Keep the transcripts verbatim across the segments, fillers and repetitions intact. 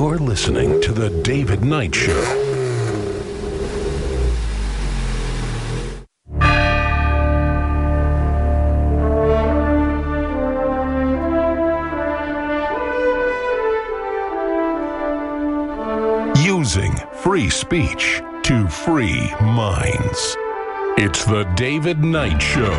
You're listening to The David Knight Show. Using free speech to free minds. It's The David Knight Show.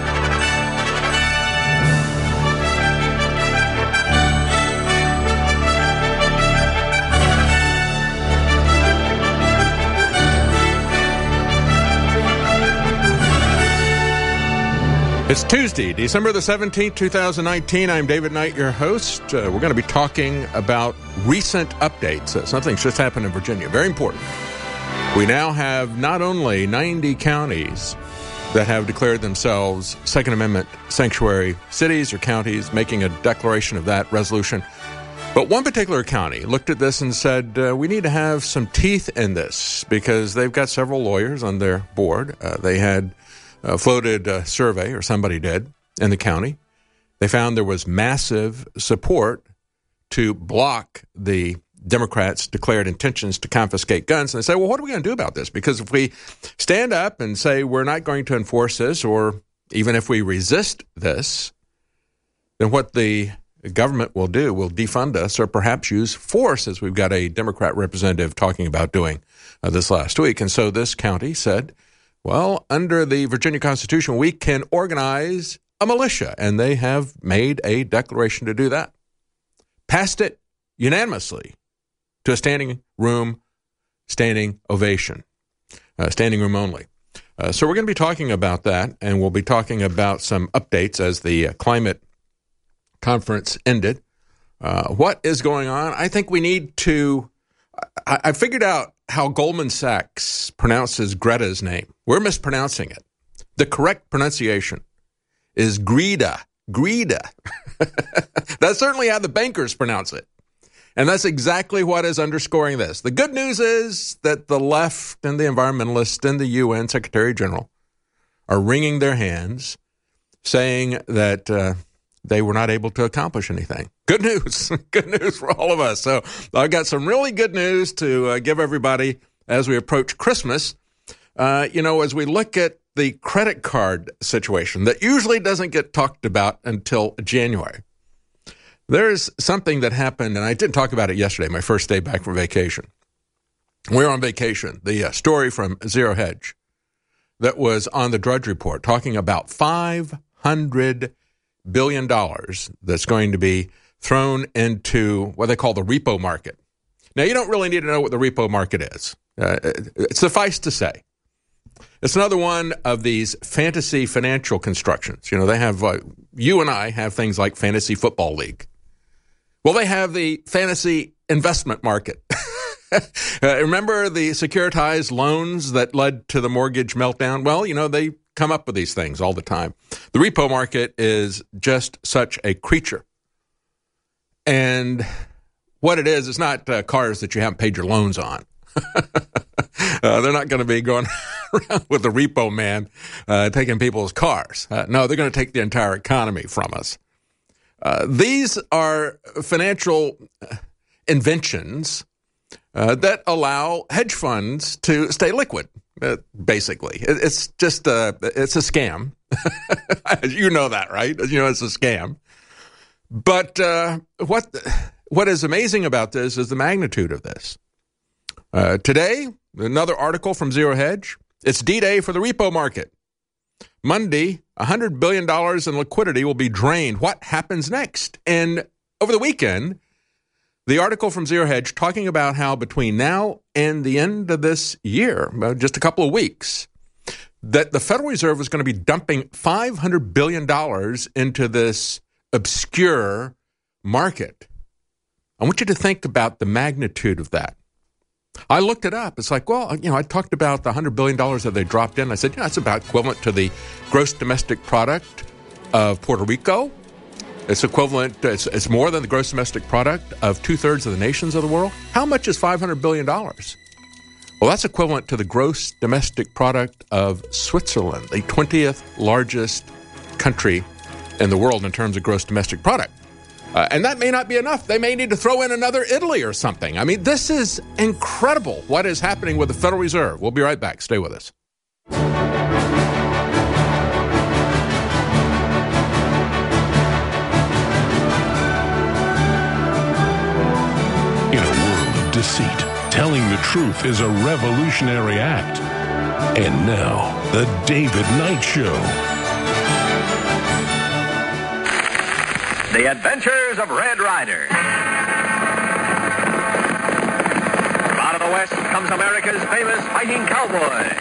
It's Tuesday, December the seventeenth, twenty nineteen. I'm David Knight, your host. Uh, we're going to be talking about recent updates. Uh, something's just happened in Virginia. Very important. We now have not only ninety counties that have declared themselves Second Amendment sanctuary cities or counties, making a declaration of that resolution, but one particular county looked at this and said, uh, we need to have some teeth in this because they've got several lawyers on their board. Uh, they had Uh, floated a survey, or somebody did, in the county. They found there was massive support to block the Democrats' declared intentions to confiscate guns. And they say, well, what are we going to do about this? Because if we stand up and say we're not going to enforce this, or even if we resist this, then what the government will do will defund us or perhaps use force, as we've got a Democrat representative talking about doing uh, this last week. And so this county said, well, under the Virginia Constitution, we can organize a militia, and they have made a declaration to do that. Passed it unanimously to a standing room, standing ovation, uh, standing room only. Uh, so we're going to be talking about that, and we'll be talking about some updates as the uh, climate conference ended. Uh, what is going on? I think we need to, I, I figured out how Goldman Sachs pronounces Greta's name. We're mispronouncing it. The correct pronunciation is Greta. Greta. That's certainly how the bankers pronounce it. And that's exactly what is underscoring this. The good news is that the left and the environmentalists and the U N Secretary General are wringing their hands, saying that uh, they were not able to accomplish anything. Good news. Good news for all of us. So I've got some really good news to uh, give everybody as we approach Christmas. Uh, you know, as we look at the credit card situation that usually doesn't get talked about until January, there's something that happened, and I didn't talk about it yesterday, my first day back from vacation. We were on vacation. The uh, story from Zero Hedge that was on the Drudge Report talking about five hundred billion dollars that's going to be thrown into what they call the repo market. Now, you don't really need to know what the repo market is. Uh, suffice to say, it's another one of these fantasy financial constructions. You know, they have, uh, you and I have things like Fantasy Football League. Well, they have the fantasy investment market. uh, remember the securitized loans that led to the mortgage meltdown? Well, you know, they come up with these things all the time. The repo market is just such a creature. And what it is, it's not uh, cars that you haven't paid your loans on. uh, they're not going to be going around with the repo man uh, taking people's cars. Uh, no, they're going to take the entire economy from us. Uh, these are financial inventions uh, that allow hedge funds to stay liquid, uh, basically. It, it's just a, it's a scam. You know that, right? You know it's a scam. But uh, what what is amazing about this is the magnitude of this. Uh, today, another article from Zero Hedge. It's D-Day for the repo market. Monday, one hundred billion dollars in liquidity will be drained. What happens next? And over the weekend, the article from Zero Hedge talking about how between now and the end of this year, uh, just a couple of weeks, that the Federal Reserve is going to be dumping five hundred billion dollars into this obscure market. I want you to think about the magnitude of that. I looked it up. It's like, well, you know, I talked about the one hundred billion dollars that they dropped in. I said, yeah, that's about equivalent to the gross domestic product of Puerto Rico. It's equivalent, it's, it's more than the gross domestic product of two-thirds of the nations of the world. How much is five hundred billion dollars? Well, that's equivalent to the gross domestic product of Switzerland, the twentieth largest country in the world in terms of gross domestic product. Uh, and that may not be enough. They may need to throw in another Italy or something. I mean, this is incredible what is happening with the Federal Reserve. We'll be right back. Stay with us. In a world of deceit, telling the truth is a revolutionary act. And now, The David Knight Show. The Adventures of Red Ryder. From out of the West comes America's famous fighting cowboy.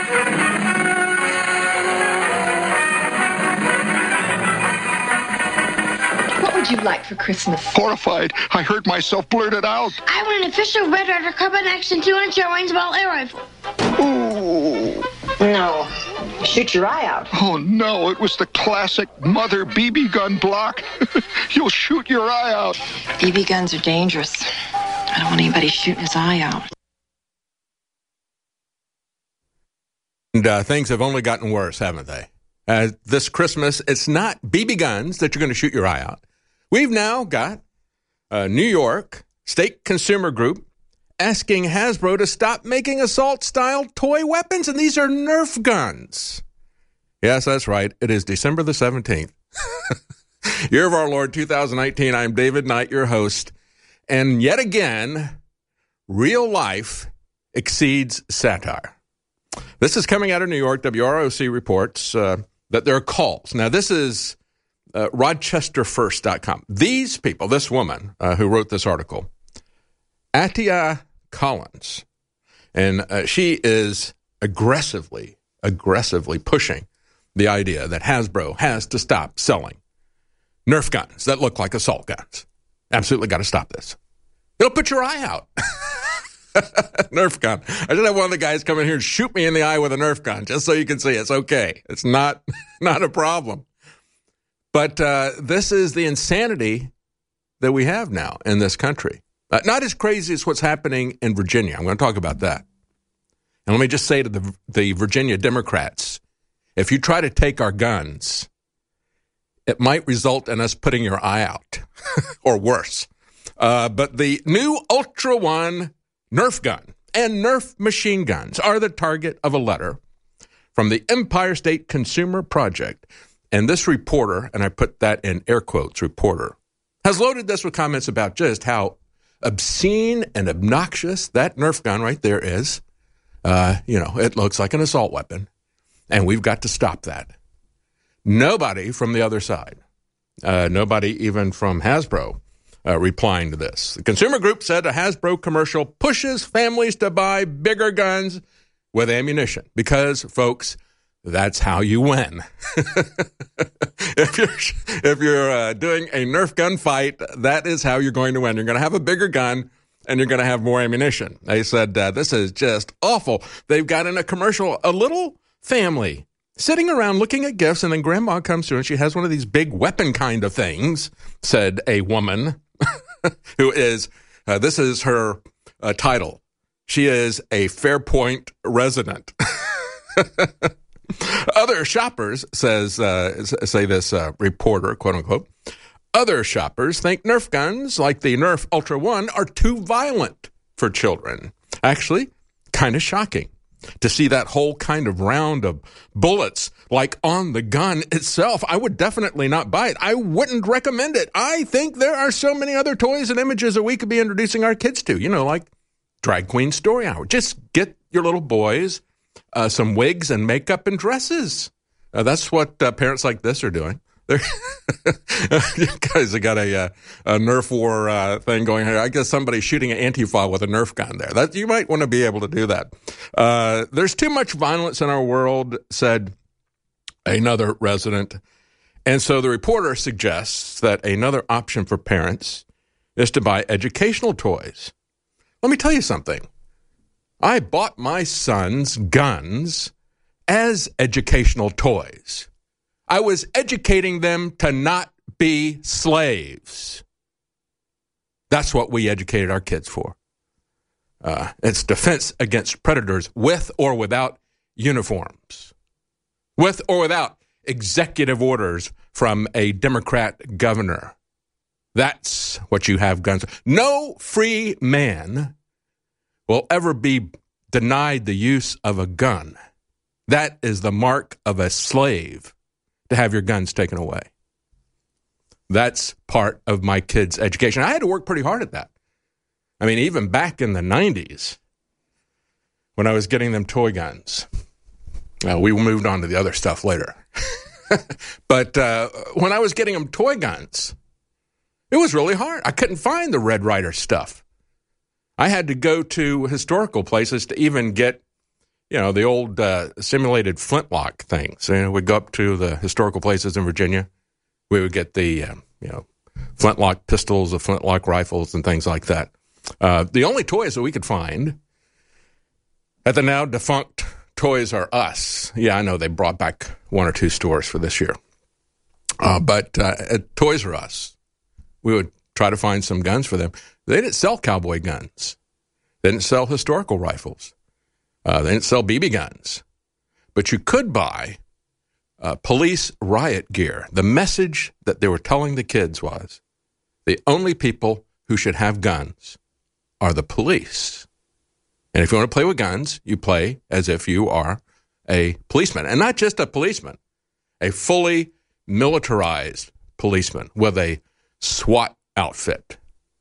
What would you like for Christmas? Horrified, I heard myself blurt it out. I want an official Red Ryder Carbine Action two inch range ball air rifle. Ooh. No. Shoot your eye out. Oh, no, it was the classic mother B B gun block. You'll shoot your eye out. B B guns are dangerous. I don't want anybody shooting his eye out. And uh, things have only gotten worse, haven't they? Uh, this Christmas, it's not B B guns that you're going to shoot your eye out. We've now got uh, New York State Consumer Group asking Hasbro to stop making assault-style toy weapons, and these are Nerf guns. Yes, that's right. It is December the seventeenth. Year of our Lord, two thousand nineteen. I'm David Knight, your host. And yet again, real life exceeds satire. This is coming out of New York. W R O C reports uh, that there are calls. Now, this is uh, Rochester First dot com. These people, this woman uh, who wrote this article, Atia Collins, and uh, she is aggressively, aggressively pushing the idea that Hasbro has to stop selling Nerf guns that look like assault guns. Absolutely got to stop this. It'll put your eye out. Nerf gun. I should have one of the guys come in here and shoot me in the eye with a Nerf gun just so you can see it's okay. It's not, not a problem. But uh, this is the insanity that we have now in this country. Uh, not as crazy as what's happening in Virginia. I'm going to talk about that. And let me just say to the, the Virginia Democrats, if you try to take our guns, it might result in us putting your eye out or worse. Uh, but the new Ultra One Nerf gun and Nerf machine guns are the target of a letter from the Empire State Consumer Project. And this reporter, and I put that in air quotes, reporter, has loaded this with comments about just how obscene and obnoxious that Nerf gun right there is. Uh, you know, it looks like an assault weapon, and we've got to stop that. Nobody from the other side, uh, nobody even from Hasbro, uh, replying to this. The Consumer Group said a Hasbro commercial pushes families to buy bigger guns with ammunition because, folks, that's how you win. if you're if you're uh, doing a Nerf gun fight, that is how you're going to win. You're going to have a bigger gun, and you're going to have more ammunition. They said, uh, this is just awful. They've got in a commercial a little family sitting around looking at gifts, and then Grandma comes through, and she has one of these big weapon kind of things, said a woman who is, uh, this is her uh, title. She is a Fairpoint resident. Other shoppers, says uh, say this uh, reporter, quote unquote, other shoppers think Nerf guns like the Nerf Ultra One are too violent for children. Actually, kind of shocking to see that whole kind of round of bullets like on the gun itself. I would definitely not buy it. I wouldn't recommend it. I think there are so many other toys and images that we could be introducing our kids to, you know, like Drag Queen Story Hour. Just get your little boys Uh, some wigs and makeup and dresses. Uh, that's what uh, parents like this are doing. They're you guys have got a, uh, a Nerf war uh, thing going here. I guess somebody's shooting an Antifa with a Nerf gun there. That you might want to be able to do that. Uh, there's too much violence in our world, said another resident. And so the reporter suggests that another option for parents is to buy educational toys. Let me tell you something. I bought my sons guns as educational toys. I was educating them to not be slaves. That's what we educated our kids for. Uh, it's defense against predators with or without uniforms, with or without executive orders from a Democrat governor. That's what you have guns. No free man will ever be denied the use of a gun. That is the mark of a slave, to have your guns taken away. That's part of my kids' education. I had to work pretty hard at that. I mean, even back in the nineties, when I was getting them toy guns. Uh, we moved on to the other stuff later. But uh, when I was getting them toy guns, it was really hard. I couldn't find the Red Ryder stuff. I had to go to historical places to even get, you know, the old uh, simulated flintlock things. You know, we'd go up to the historical places in Virginia. We would get the, uh, you know, flintlock pistols, the flintlock rifles, and things like that. Uh, the only toys that we could find at the now defunct Toys R Us. Yeah, I know they brought back one or two stores for this year. Uh, but uh, at Toys R Us, we would try to find some guns for them. They didn't sell cowboy guns. They didn't sell historical rifles. Uh, they didn't sell B B guns. But you could buy uh, police riot gear. The message that they were telling the kids was, the only people who should have guns are the police. And if you want to play with guns, you play as if you are a policeman. And not just a policeman, a fully militarized policeman with a SWAT outfit.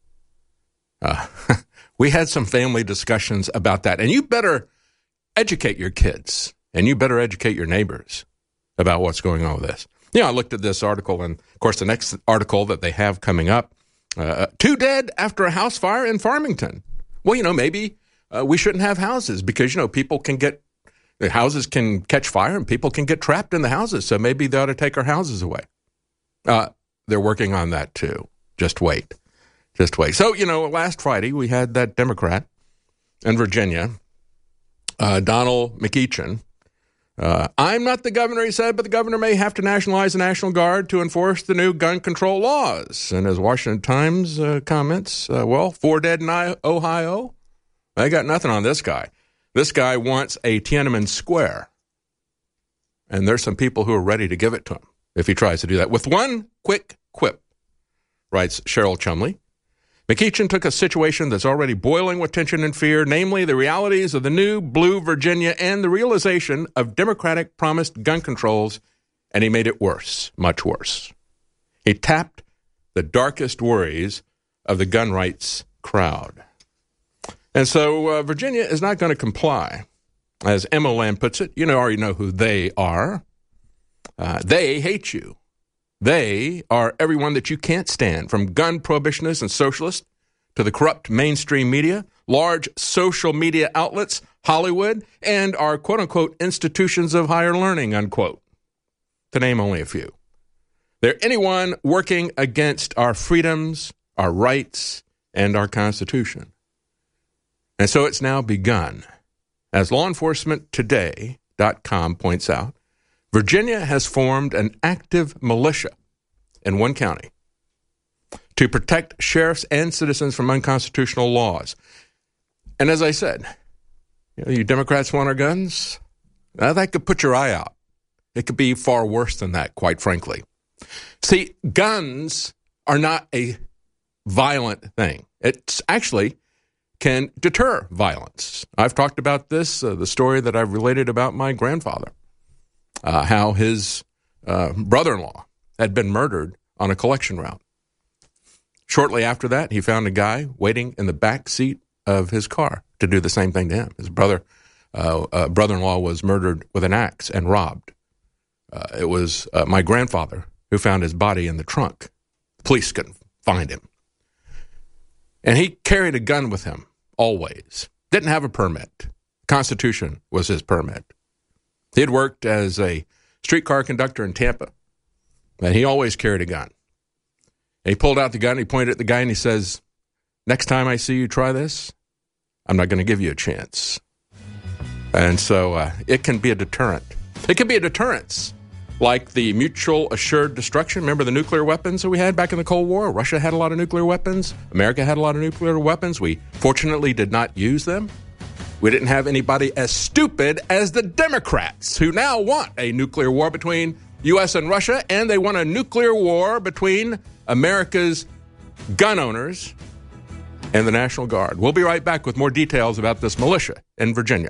Uh, we had some family discussions about that. And you better educate your kids, and you better educate your neighbors about what's going on with this. You know, I looked at this article, and, of course, the next article that they have coming up, uh, two dead after a house fire in Farmington. Well, you know, maybe uh, we shouldn't have houses because, you know, people can get, the houses can catch fire and people can get trapped in the houses. So maybe they ought to take our houses away. Uh, they're working on that, too. Just wait. Just wait. So, you know, last Friday we had that Democrat in Virginia, uh, Donald McEachin. Uh, I'm not the governor, he said, but the governor may have to nationalize the National Guard to enforce the new gun control laws. And as Washington Times uh, comments, uh, well, four dead in Ohio. I got nothing on this guy. This guy wants a Tiananmen Square. And there's some people who are ready to give it to him if he tries to do that. With one quick quip, writes Cheryl Chumley, McEachin took a situation that's already boiling with tension and fear, namely the realities of the new blue Virginia and the realization of Democratic promised gun controls, and he made it worse, much worse. He tapped the darkest worries of the gun rights crowd. And so uh, Virginia is not going to comply. As Emma Lamb puts it, you know, already know who they are. Uh, they hate you. They are everyone that you can't stand, from gun prohibitionists and socialists to the corrupt mainstream media, large social media outlets, Hollywood, and our quote-unquote institutions of higher learning, unquote, to name only a few. They're anyone working against our freedoms, our rights, and our Constitution. And so it's now begun. As law enforcement today dot com points out, Virginia has formed an active militia in one county to protect sheriffs and citizens from unconstitutional laws. And as I said, you know, you Democrats want our guns? Now, that could put your eye out. It could be far worse than that, quite frankly. See, guns are not a violent thing. It's actually can deter violence. I've talked about this, uh, the story that I've related about my grandfather. Uh, how his uh, brother-in-law had been murdered on a collection route. Shortly after that, he found a guy waiting in the back seat of his car to do the same thing to him. His brother, uh, uh, brother-in-law was murdered with an axe and robbed. Uh, it was uh, my grandfather who found his body in the trunk. The police couldn't find him. And he carried a gun with him, always. Didn't have a permit. Constitution was his permit. He had worked as a streetcar conductor in Tampa, and he always carried a gun. And he pulled out the gun, he pointed at the guy, and he says, next time I see you try this, I'm not going to give you a chance. And so uh, it can be a deterrent. It can be a deterrence, like the mutual assured destruction. Remember the nuclear weapons that we had back in the Cold War? Russia had a lot of nuclear weapons. America had a lot of nuclear weapons. We fortunately did not use them. We didn't have anybody as stupid as the Democrats, who now want a nuclear war between U S and Russia, and they want a nuclear war between America's gun owners, and the National Guard. We'll be right back with more details about this militia in Virginia.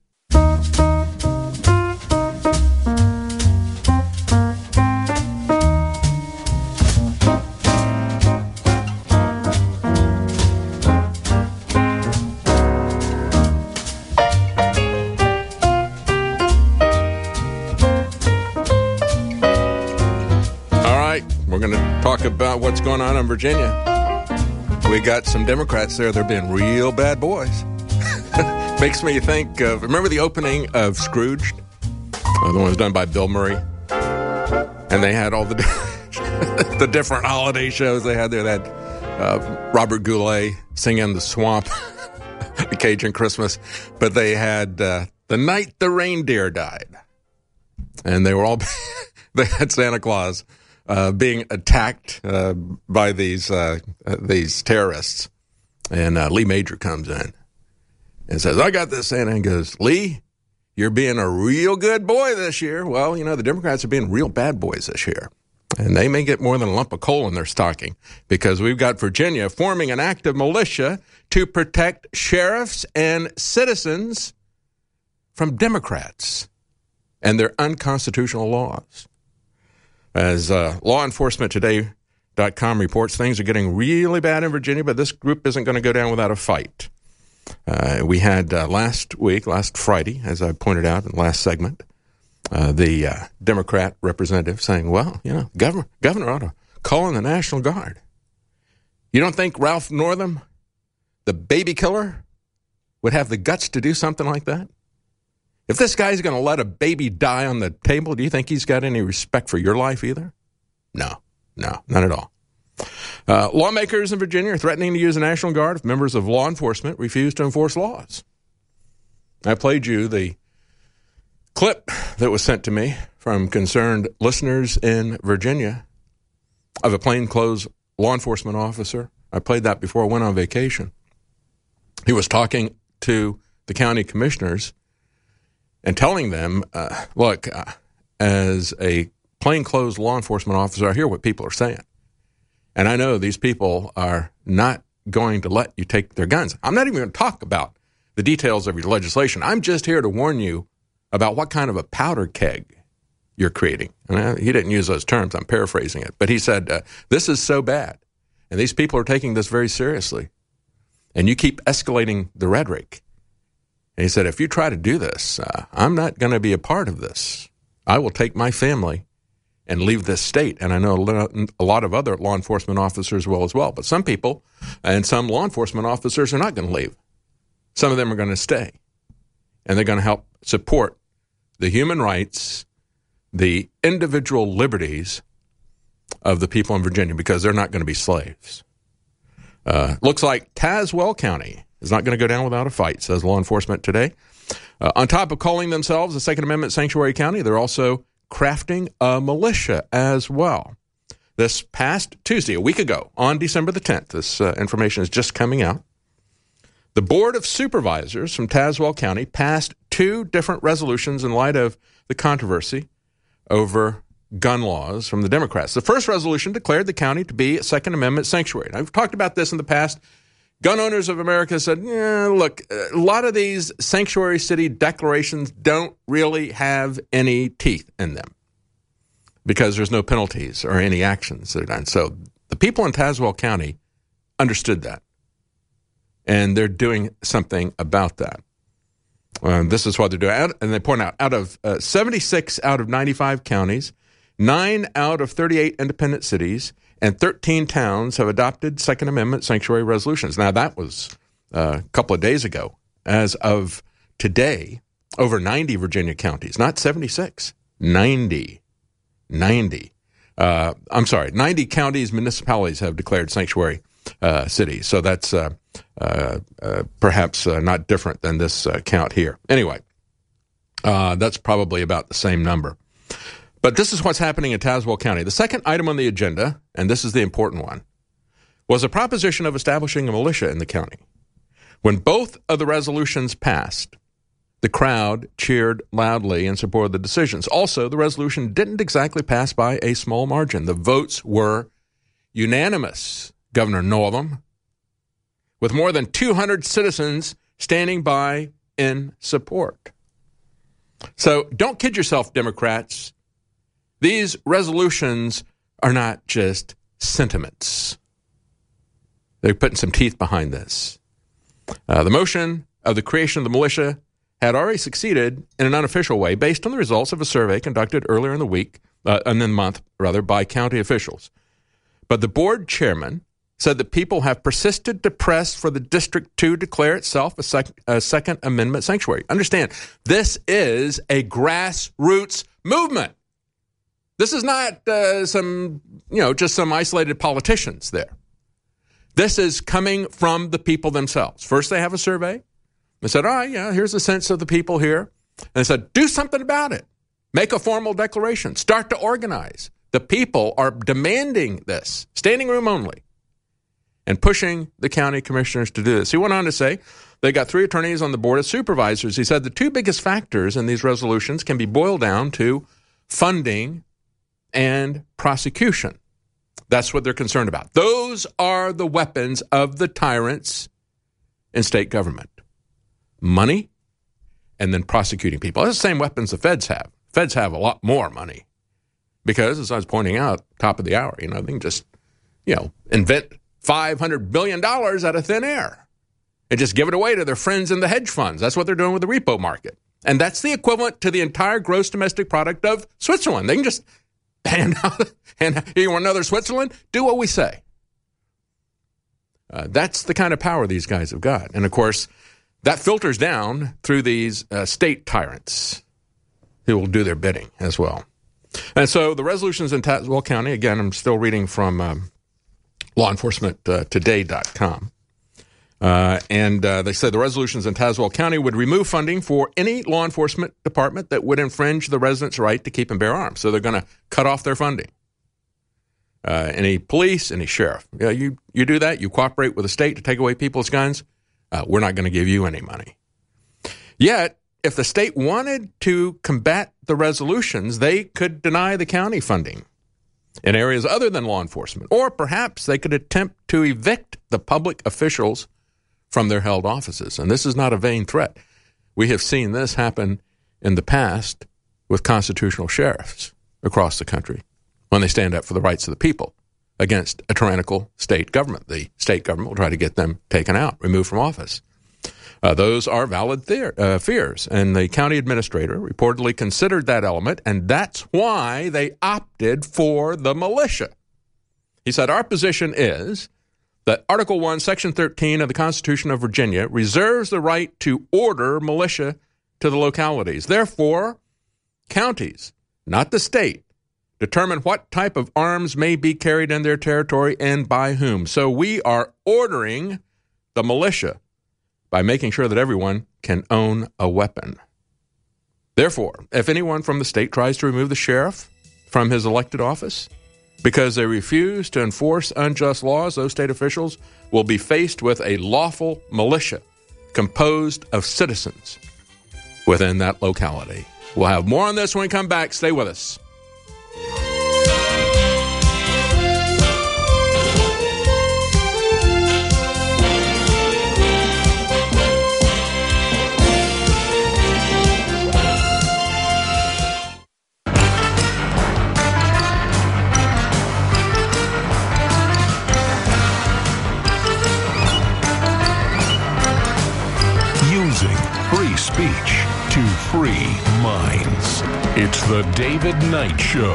Talk about what's going on in Virginia. We got some Democrats there. They're being real bad boys. Makes me think of, remember the opening of Scrooged? Uh, the one was done by Bill Murray. And they had all the the different holiday shows they had there. They had uh, Robert Goulet singing The Swamp, the Cajun Christmas. But they had uh, The Night the Reindeer Died. And they were all, they had Santa Claus Uh, being attacked uh, by these uh, uh, these terrorists. And uh, Lee Major comes in and says, I got this Santa. And goes, Lee, you're being a real good boy this year. Well, you know, the Democrats are being real bad boys this year. And they may get more than a lump of coal in their stocking because we've got Virginia forming an active militia to protect sheriffs and citizens from Democrats and their unconstitutional laws. As uh, law enforcement today dot com reports, things are getting really bad in Virginia, but this group isn't going to go down without a fight. Uh, we had uh, last week, last Friday, as I pointed out in the last segment, uh, the uh, Democrat representative saying, well, you know, governor, governor ought to call in the National Guard. You don't think Ralph Northam, the baby killer, would have the guts to do something like that? If this guy's going to let a baby die on the table, do you think he's got any respect for your life either? No, no, not at all. Uh, lawmakers in Virginia are threatening to use the National Guard if members of law enforcement refuse to enforce laws. I played you the clip that was sent to me from concerned listeners in Virginia of a plainclothes law enforcement officer. I played that before I went on vacation. He was talking to the county commissioners and telling them, uh, look, uh, as a plainclothes law enforcement officer, I hear what people are saying. And I know these people are not going to let you take their guns. I'm not even going to talk about the details of your legislation. I'm just here to warn you about what kind of a powder keg you're creating. And I, he didn't use those terms. I'm paraphrasing it. But he said, uh, this is so bad. And these people are taking this very seriously. And you keep escalating the rhetoric. And he said, if you try to do this, uh, I'm not going to be a part of this. I will take my family and leave this state. And I know a lot of other law enforcement officers will as well. But some people and some law enforcement officers are not going to leave. Some of them are going to stay. And they're going to help support the human rights, the individual liberties of the people in Virginia because they're not going to be slaves. Uh, looks like Tazewell County is not going to go down without a fight, says law enforcement today. Uh, on top of calling themselves a Second Amendment sanctuary county, they're also crafting a militia as well. This past Tuesday, a week ago, on December the tenth, this uh, information is just coming out, the Board of Supervisors from Tazewell County passed two different resolutions in light of the controversy over gun laws from the Democrats. The first resolution declared the county to be a Second Amendment sanctuary. Now, I've talked about this in the past. Gun Owners of America said, yeah, look, a lot of these sanctuary city declarations don't really have any teeth in them because there's no penalties or any actions that are done. So the people in Tazewell County understood that, and they're doing something about that. Um, this is what they're doing. And they point out, out of uh, seventy-six out of ninety-five counties, nine out of thirty-eight independent cities, and thirteen towns have adopted Second Amendment sanctuary resolutions. Now, that was uh, a couple of days ago. As of today, over ninety Virginia counties, not seventy-six, ninety, ninety. Uh, I'm sorry, ninety counties, municipalities have declared sanctuary uh, cities. So that's uh, uh, uh, perhaps uh, not different than this uh, count here. Anyway, uh, that's probably about the same number. But this is what's happening in Tazewell County. The second item on the agenda, and this is the important one, was a proposition of establishing a militia in the county. When both of the resolutions passed, the crowd cheered loudly in support of the decisions. Also, the resolution didn't exactly pass by a small margin. The votes were unanimous Governor Northam, with more than two hundred citizens standing by in support. So don't kid yourself, Democrats. These resolutions are not just sentiments. They're putting some teeth behind this. Uh, the motion of the creation of the militia had already succeeded in an unofficial way based on the results of a survey conducted earlier in the week, uh, in the month, rather, by county officials. But the board chairman said that people have persisted to press for the district to declare itself a, sec- a Second Amendment sanctuary. Understand, this is a grassroots movement. This is not uh, some, you know, just some isolated politicians there. This is coming from the people themselves. First, they have a survey. They said, all right, yeah, here's the sense of the people here. And they said, do something about it. Make a formal declaration. Start to organize. The people are demanding this, standing room only, and pushing the county commissioners to do this. He went on to say they got three attorneys on the board of supervisors. He said the two biggest factors in these resolutions can be boiled down to funding and prosecution. That's what they're concerned about. Those are the weapons of the tyrants in state government. Money and then prosecuting people. That's the same weapons the feds have. Feds have a lot more money because, as I was pointing out, top of the hour, you know, they can just, you know, invent five hundred billion dollars out of thin air and just give it away to their friends in the hedge funds. That's what they're doing with the repo market. And that's the equivalent to the entire gross domestic product of Switzerland. They can just hand out, and you want another Switzerland? Do what we say. Uh, that's the kind of power these guys have got. And, of course, that filters down through these uh, state tyrants who will do their bidding as well. And so the resolutions in Tazewell County, again, I'm still reading from um, law enforcement today dot com. Uh, and uh, they said the resolutions in Tazewell County would remove funding for any law enforcement department that would infringe the residents' right to keep and bear arms. So they're going to cut off their funding. Uh, any police, any sheriff. Yeah, you, you do that, you cooperate with the state to take away people's guns, uh, we're not going to give you any money. Yet, if the state wanted to combat the resolutions, they could deny the county funding in areas other than law enforcement. Or perhaps they could attempt to evict the public officials from their held offices. And this is not a vain threat. We have seen this happen in the past with constitutional sheriffs across the country when they stand up for the rights of the people against a tyrannical state government. The state government will try to get them taken out, removed from office. Uh, those are valid theor- uh, fears, and the county administrator reportedly considered that element, and that's why they opted for the militia. He said, our position is that Article one, Section thirteen of the Constitution of Virginia reserves the right to order militia to the localities. Therefore, counties, not the state, determine what type of arms may be carried in their territory and by whom. So we are ordering the militia by making sure that everyone can own a weapon. Therefore, if anyone from the state tries to remove the sheriff from his elected office because they refuse to enforce unjust laws, those state officials will be faced with a lawful militia composed of citizens within that locality. We'll have more on this when we come back. Stay with us. Free speech to free minds. It's the David Knight Show.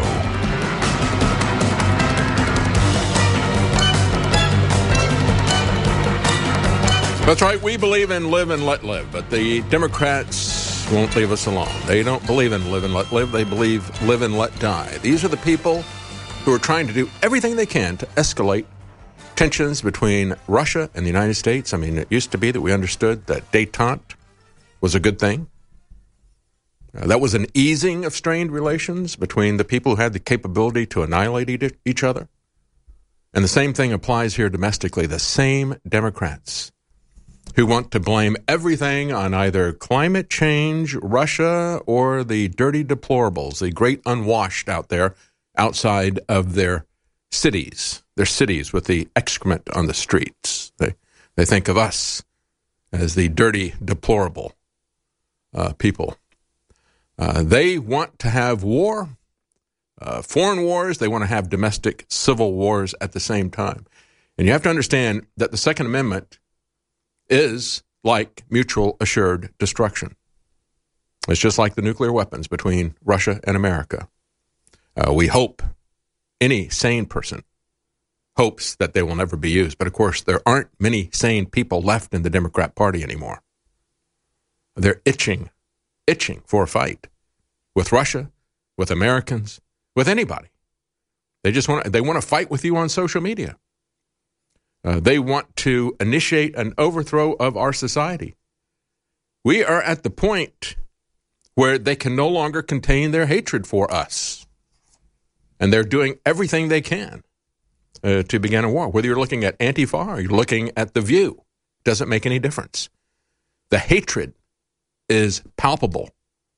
That's right. We believe in live and let live, but the Democrats won't leave us alone. They don't believe in live and let live. They believe live and let die. These are the people who are trying to do everything they can to escalate tensions between Russia and the United States. I mean, it used to be that we understood that détente was a good thing. Uh, that was an easing of strained relations between the people who had the capability to annihilate each other. And the same thing applies here domestically. The same Democrats who want to blame everything on either climate change, Russia, or the dirty deplorables, the great unwashed out there outside of their cities their cities with the excrement on the streets. They they think of us as the dirty, deplorable uh, people. Uh, they want to have war, uh, foreign wars. They want to have domestic civil wars at the same time. And you have to understand that the Second Amendment is like mutual assured destruction. It's just like the nuclear weapons between Russia and America. Uh, we hope, any sane person hopes that they will never be used. But of course, there aren't many sane people left in the Democrat Party anymore. They're itching, itching for a fight with Russia, with Americans, with anybody. They just want to, they want to fight with you on social media. Uh, they want to initiate an overthrow of our society. We are at the point where they can no longer contain their hatred for us. And they're doing everything they can uh, to begin a war. Whether you're looking at Antifa or you're looking at The View, doesn't make any difference. The hatred is palpable.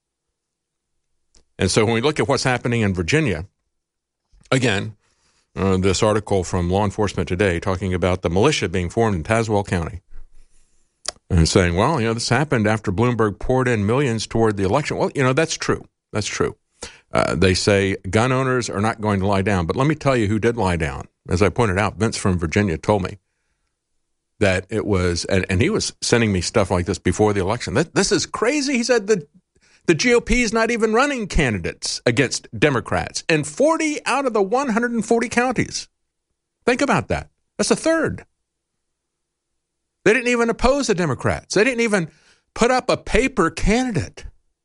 And so when we look at what's happening in Virginia, again, uh, this article from Law Enforcement Today talking about the militia being formed in Tazewell County and saying, well, you know, this happened after Bloomberg poured in millions toward the election. Well, you know, that's true. That's true. Uh, they say gun owners are not going to lie down. But let me tell you who did lie down. As I pointed out, Vince from Virginia told me that it was, and, and he was sending me stuff like this before the election. That, this is crazy. He said the, the G O P is not even running candidates against Democrats in forty out of the one hundred forty counties. Think about that. That's a third. They didn't even oppose the Democrats. They didn't even put up a paper candidate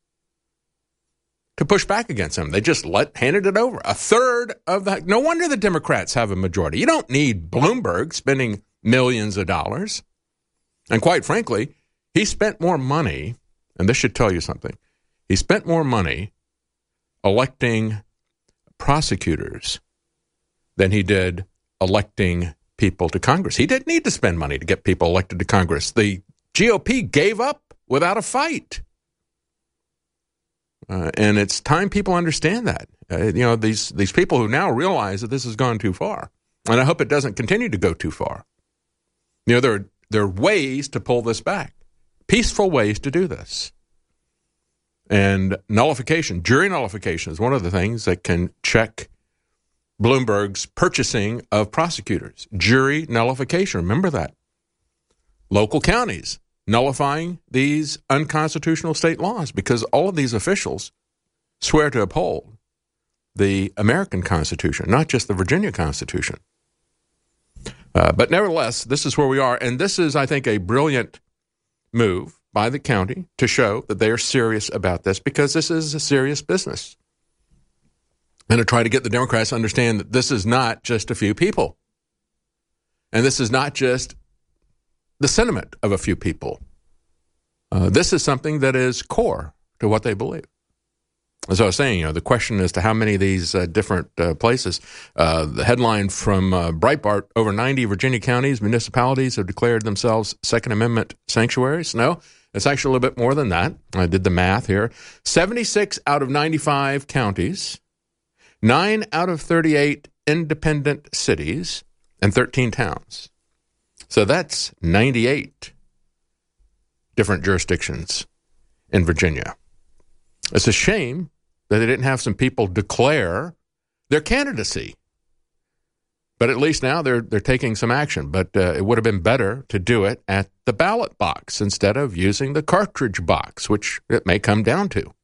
to push back against them. They just let handed it over. A third of that. No wonder the Democrats have a majority. You don't need Bloomberg spending millions of dollars. And quite frankly, he spent more money, and this should tell you something. He spent more money electing prosecutors than he did electing people to Congress. He didn't need to spend money to get people elected to Congress. The G O P gave up without a fight. Uh, and it's time people understand that. Uh, you know, these these people who now realize that this has gone too far. And I hope it doesn't continue to go too far. You know, there are, there are ways to pull this back. Peaceful ways to do this. And nullification, jury nullification is one of the things that can check Bloomberg's purchasing of prosecutors. Jury nullification, remember that. Local counties nullifying these unconstitutional state laws because all of these officials swear to uphold the American Constitution, not just the Virginia Constitution. Uh, but nevertheless, this is where we are. And this is, I think, a brilliant move by the county to show that they are serious about this because this is a serious business. And to try to get the Democrats to understand that this is not just a few people. And this is not just the sentiment of a few people. Uh, this is something that is core to what they believe. As I was saying, you know, the question as to how many of these uh, different uh, places, uh, the headline from uh, Breitbart, over ninety Virginia counties, municipalities have declared themselves Second Amendment sanctuaries. No, it's actually a little bit more than that. I did the math here. seventy-six out of ninety-five counties, nine out of thirty-eight independent cities, and thirteen towns. So that's ninety-eight different jurisdictions in Virginia. It's a shame that they didn't have some people declare their candidacy. But at least now they're they're taking some action. But uh, it would have been better to do it at the ballot box instead of using the cartridge box, which it may come down to.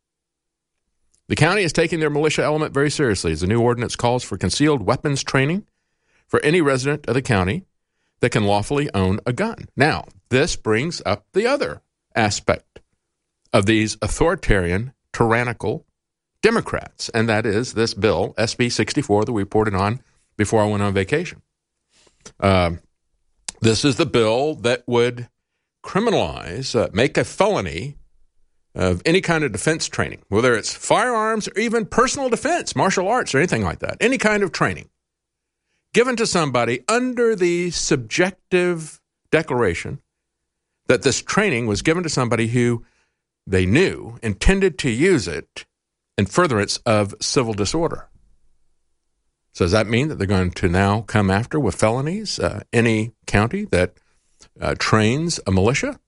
The county is taking their militia element very seriously as the new ordinance calls for concealed weapons training for any resident of the county that can lawfully own a gun. Now, this brings up the other aspect of these authoritarian, tyrannical Democrats, and that is this bill, S B sixty-four, that we reported on before I went on vacation. Um, this is the bill that would criminalize, uh, make a felony of any kind of defense training, whether it's firearms or even personal defense, martial arts, or anything like that, any kind of training given to somebody under the subjective declaration that this training was given to somebody who they knew intended to use it in furtherance of civil disorder. So does that mean that they're going to now come after with felonies uh, any county that uh, trains a militia?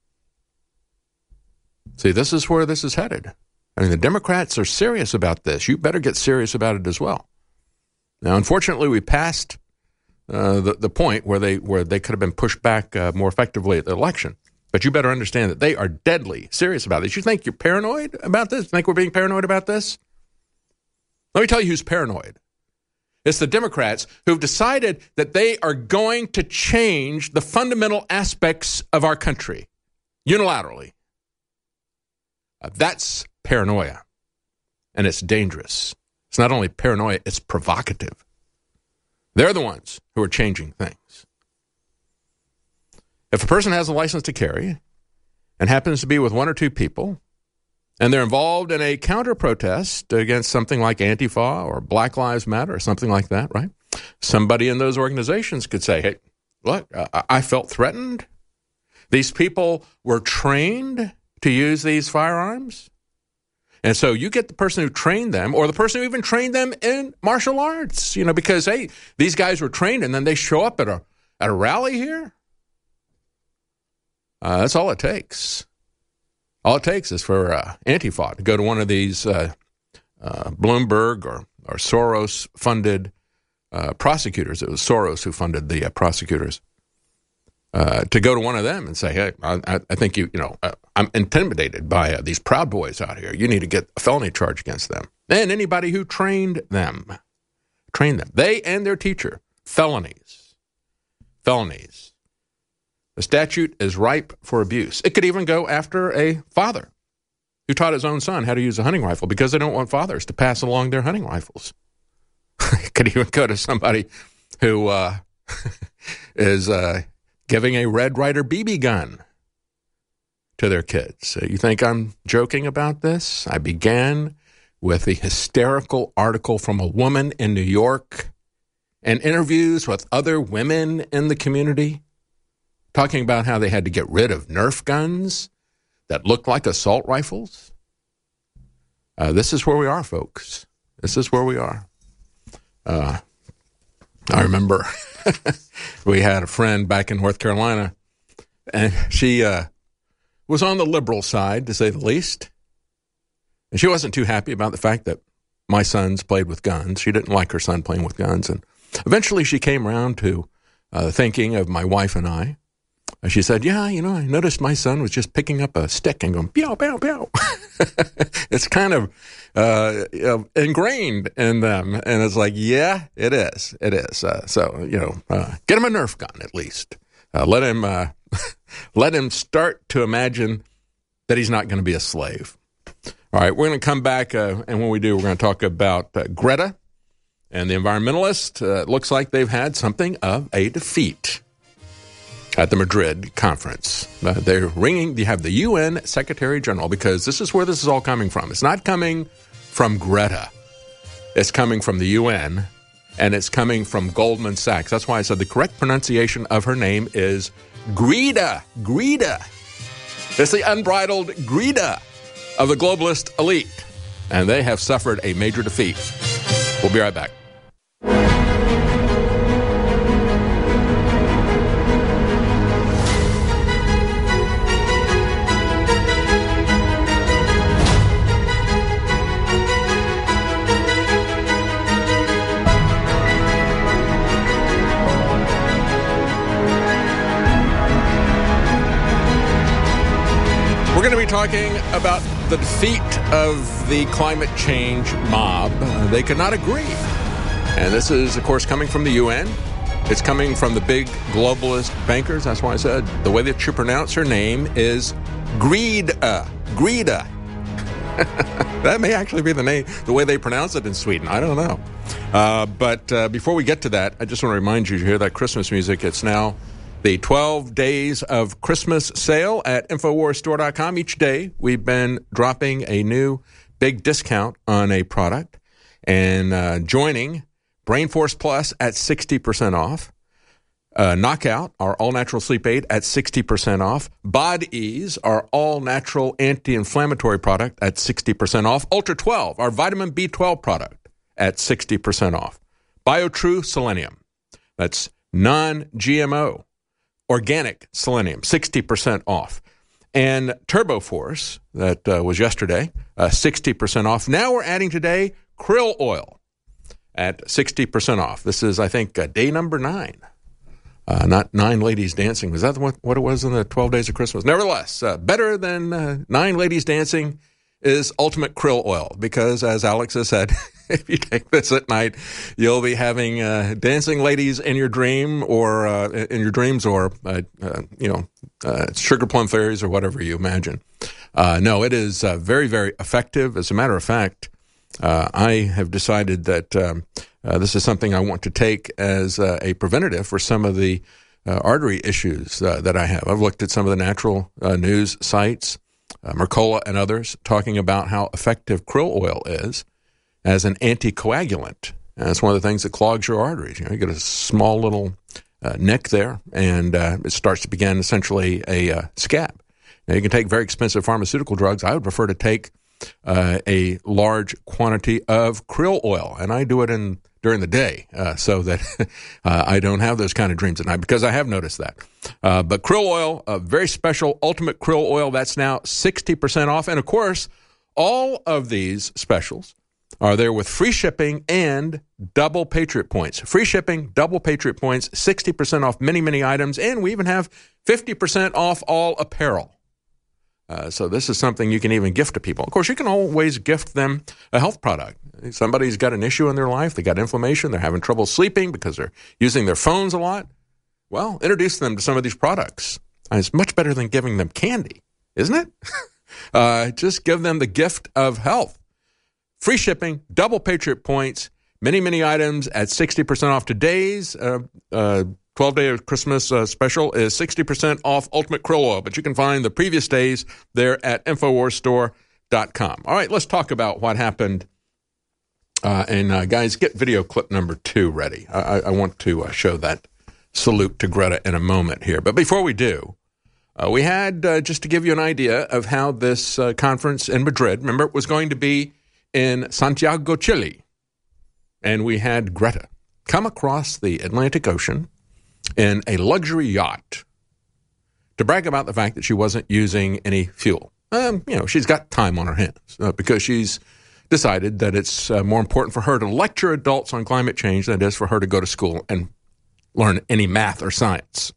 See, this is where this is headed. I mean, the Democrats are serious about this. You better get serious about it as well. Now, unfortunately, we passed uh, the, the point where they where they could have been pushed back uh, more effectively at the election. But you better understand that they are deadly serious about this. You think you're paranoid about this? Think we're being paranoid about this? Let me tell you who's paranoid. It's the Democrats who've decided that they are going to change the fundamental aspects of our country unilaterally. Uh, that's paranoia, and it's dangerous. It's not only paranoia, it's provocative. They're the ones who are changing things. If a person has a license to carry and happens to be with one or two people, and they're involved in a counter-protest against something like Antifa or Black Lives Matter or something like that, right? Somebody in those organizations could say, hey, look, uh, I felt threatened. These people were trained to use these firearms. And so you get the person who trained them or the person who even trained them in martial arts, you know, because, hey, these guys were trained and then they show up at a, at a rally here. Uh, that's all it takes. All it takes is for uh, Antifa to go to one of these uh, uh, Bloomberg or, or Soros-funded uh, prosecutors. It was Soros who funded the uh, prosecutors. Uh, to go to one of them and say, hey, I, I think you, you know, uh, I'm intimidated by uh, these Proud Boys out here. You need to get a felony charge against them. And anybody who trained them, trained them. They and their teacher, felonies. Felonies. The statute is ripe for abuse. It could even go after a father who taught his own son how to use a hunting rifle because they don't want fathers to pass along their hunting rifles. It could even go to somebody who uh, is uh, giving a Red Ryder B B gun to their kids. So you think I'm joking about this? I began with a hysterical article from a woman in New York and interviews with other women in the community talking about how they had to get rid of Nerf guns that looked like assault rifles. Uh, this is where we are, folks. This is where we are. Uh, I remember we had a friend back in North Carolina, and she uh, was on the liberal side, to say the least. And she wasn't too happy about the fact that my sons played with guns. She didn't like her son playing with guns. And eventually she came around to uh, thinking of my wife and I. And she said, yeah, you know, I noticed my son was just picking up a stick and going, pew, pew, pew. It's kind of uh, ingrained in them. And it's like, yeah, it is. It is. Uh, so, you know, uh, get him a Nerf gun at least. Uh, let him uh, let him start to imagine that he's not going to be a slave. All right, we're going to come back, uh, and when we do, we're going to talk about uh, Greta and the environmentalists. Uh, it looks like they've had something of a defeat at the Madrid conference. Uh, they're ringing, you have the U N Secretary General, because this is where this is all coming from. It's not coming from Greta. It's coming from the U N, and it's coming from Goldman Sachs. That's why I said the correct pronunciation of her name is Greta. Greta. It's the unbridled Greta of the globalist elite, and they have suffered a major defeat. We'll be right back. We're going to be talking about the defeat of the climate change mob. Uh, they could not agree. And this is, of course, coming from the U N. It's coming from the big globalist bankers. That's why I said the way that you pronounce her name is Greta. Greta. That may actually be the name, the way they pronounce it in Sweden. I don't know. Uh, but uh, before we get to that, I just want to remind you to hear that Christmas music. It's now the twelve days of Christmas sale at Infowars Store dot com. Each day, we've been dropping a new big discount on a product, and uh, joining BrainForce Plus at sixty percent off, uh, Knockout, our all-natural sleep aid, at sixty percent off, Bod Ease, our all-natural anti-inflammatory product, at sixty percent off, Ultra twelve, our vitamin B twelve product, at sixty percent off. BioTrue Selenium. That's non-G M O, organic selenium, sixty percent off. And TurboForce, that uh, was yesterday, uh, sixty percent off. Now we're adding today krill oil at sixty percent off. This is, I think, uh, day number nine. Uh, not Nine Ladies Dancing. Was that what, what it was in the twelve Days of Christmas? Nevertheless, uh, better than uh, Nine Ladies Dancing is Ultimate Krill Oil, because as Alex has said, if you take this at night, you'll be having uh, dancing ladies in your dream or uh, in your dreams, or uh, uh, you know, uh, sugar plum fairies or whatever you imagine. Uh, no, it is uh, very, very effective. As a matter of fact, uh, I have decided that um, uh, this is something I want to take as uh, a preventative for some of the uh, artery issues uh, that I have. I've looked at some of the natural uh, news sites, uh, Mercola and others, talking about how effective krill oil is as an anticoagulant. And it's one of the things that clogs your arteries. You know, you get a small little uh, nick there, and uh, it starts to begin essentially a uh, scab. Now, you can take very expensive pharmaceutical drugs. I would prefer to take uh, a large quantity of krill oil, and I do it in during the day uh, so that uh, I don't have those kind of dreams at night, because I have noticed that. Uh, but krill oil, a very special Ultimate Krill Oil, that's now sixty percent off. And, of course, all of these specials are there with free shipping and double Patriot points. Free shipping, double Patriot points, sixty percent off many, many items, and we even have fifty percent off all apparel. Uh, so this is something you can even gift to people. Of course, you can always gift them a health product. Somebody's got an issue in their life. They got inflammation. They're having trouble sleeping because they're using their phones a lot. Well, introduce them to some of these products. And it's much better than giving them candy, isn't it? uh, just give them the gift of health. Free shipping, double Patriot points, many, many items at sixty percent off. Today's uh, uh, twelve-day Christmas uh, special is sixty percent off Ultimate Krill Oil, but you can find the previous days there at Infowars Store dot com. All right, let's talk about what happened. Uh, and, uh, guys, get video clip number two ready. I, I want to uh, show that salute to Greta in a moment here. But before we do, uh, we had, uh, just to give you an idea of how this uh, conference in Madrid, remember, it was going to be in Santiago, Chile. And we had Greta come across the Atlantic Ocean in a luxury yacht to brag about the fact that she wasn't using any fuel. Um, you know, she's got time on her hands uh, because she's decided that it's uh, more important for her to lecture adults on climate change than it is for her to go to school and learn any math or science.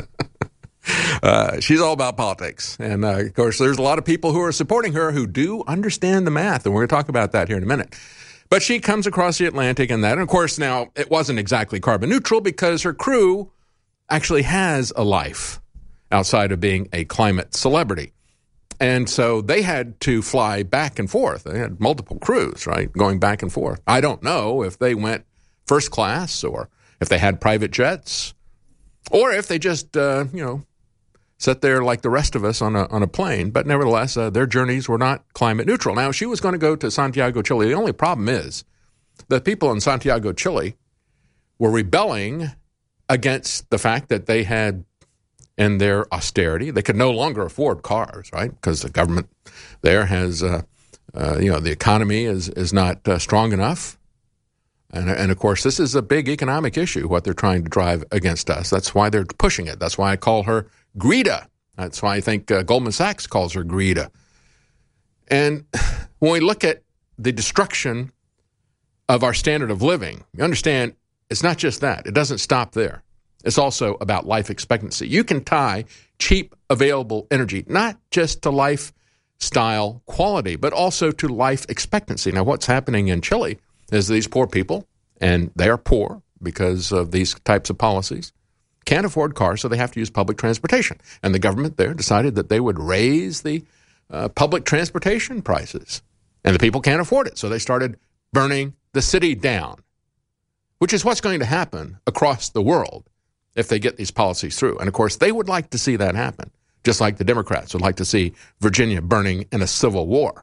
uh, she's all about politics. And, uh, of course, there's a lot of people who are supporting her who do understand the math, and we're going to talk about that here in a minute. But she comes across the Atlantic and that. And, of course, now it wasn't exactly carbon neutral because her crew actually has a life outside of being a climate celebrity. And so they had to fly back and forth. They had multiple crews, right, going back and forth. I don't know if they went first class or if they had private jets or if they just, uh, you know, sat there like the rest of us on a on a plane. But nevertheless, uh, their journeys were not climate neutral. Now, she was going to go to Santiago, Chile. The only problem is the people in Santiago, Chile were rebelling against the fact that they had, in their austerity, they could no longer afford cars, right? Because the government there has, uh, uh, you know, the economy is is not uh, strong enough. And, and, of course, this is a big economic issue, what they're trying to drive against us. That's why they're pushing it. That's why I call her Greta. That's why I think uh, Goldman Sachs calls her Greta. And when we look at the destruction of our standard of living, you understand it's not just that. It doesn't stop there. It's also about life expectancy. You can tie cheap, available energy not just to lifestyle quality, but also to life expectancy. Now, what's happening in Chile is these poor people, and they are poor because of these types of policies, can't afford cars, so they have to use public transportation. And the government there decided that they would raise the uh, public transportation prices. And the people can't afford it, so they started burning the city down, which is what's going to happen across the world if they get these policies through. And, of course, they would like to see that happen, just like the Democrats would like to see Virginia burning in a civil war.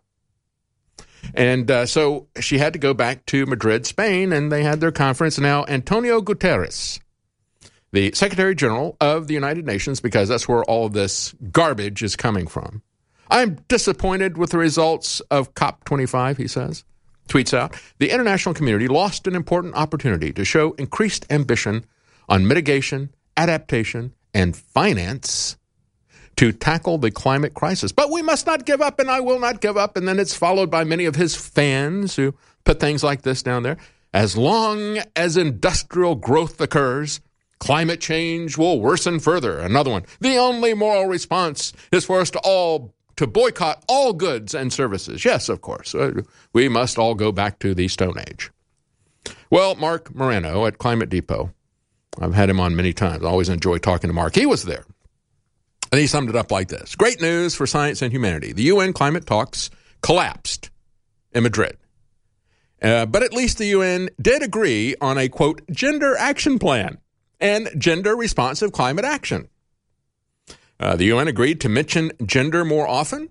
And uh, so she had to go back to Madrid, Spain, and they had their conference. Now, Antonio Guterres, the Secretary General of the United Nations, because that's where all of this garbage is coming from. I'm disappointed with the results of COP twenty-five, he says. tweets out, the international community lost an important opportunity to show increased ambition on mitigation, adaptation, and finance to tackle the climate crisis. But we must not give up, and I will not give up. And then it's followed by many of his fans who put things like this down there. As long as industrial growth occurs, climate change will worsen further. Another one. The only moral response is for us to all to boycott all goods and services. Yes, of course. We must all go back to the Stone Age. Well, Mark Morano at Climate Depot, I've had him on many times. I always enjoy talking to Mark. He was there. And he summed it up like this. Great news for science and humanity. The U N climate talks collapsed in Madrid. Uh, but at least the U N did agree on a, quote, gender action plan and gender-responsive climate action. Uh, the U N agreed to mention gender more often.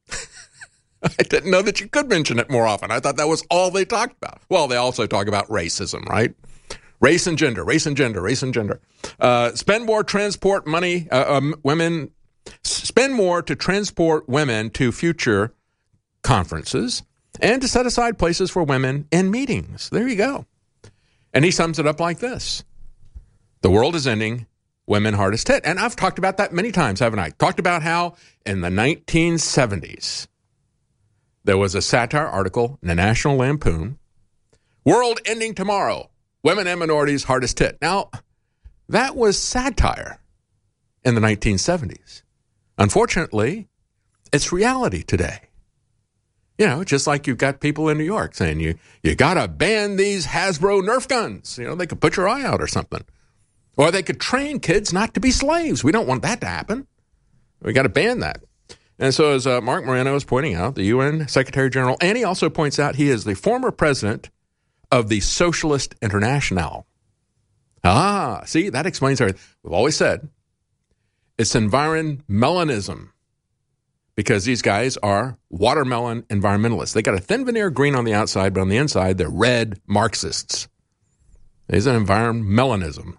I didn't know that you could mention it more often. I thought that was all they talked about. Well, they also talk about racism, right? Race and gender, race and gender, race and gender. Uh, spend more transport money, uh, um, women, spend more to transport women to future conferences and to set aside places for women in meetings. There you go. And he sums it up like this. The world is ending, women hardest hit. And I've talked about that many times, haven't I? Talked about how in the nineteen seventies, there was a satire article in the National Lampoon, World Ending Tomorrow, Women and Minorities Hardest Hit. Now, that was satire in the nineteen seventies. Unfortunately, it's reality today. You know, just like you've got people in New York saying you you got to ban these Hasbro Nerf guns. You know, they could put your eye out or something. Or they could train kids not to be slaves. We don't want that to happen. We got to ban that. And so as uh, Mark Morano is pointing out, the U N Secretary General, and he also points out he is the former president of the Socialist International. Ah, see, that explains everything. We've always said it's environmentalism because these guys are watermelon environmentalists. They got a thin veneer green on the outside, but on the inside, they're red Marxists. It's an environmentalism.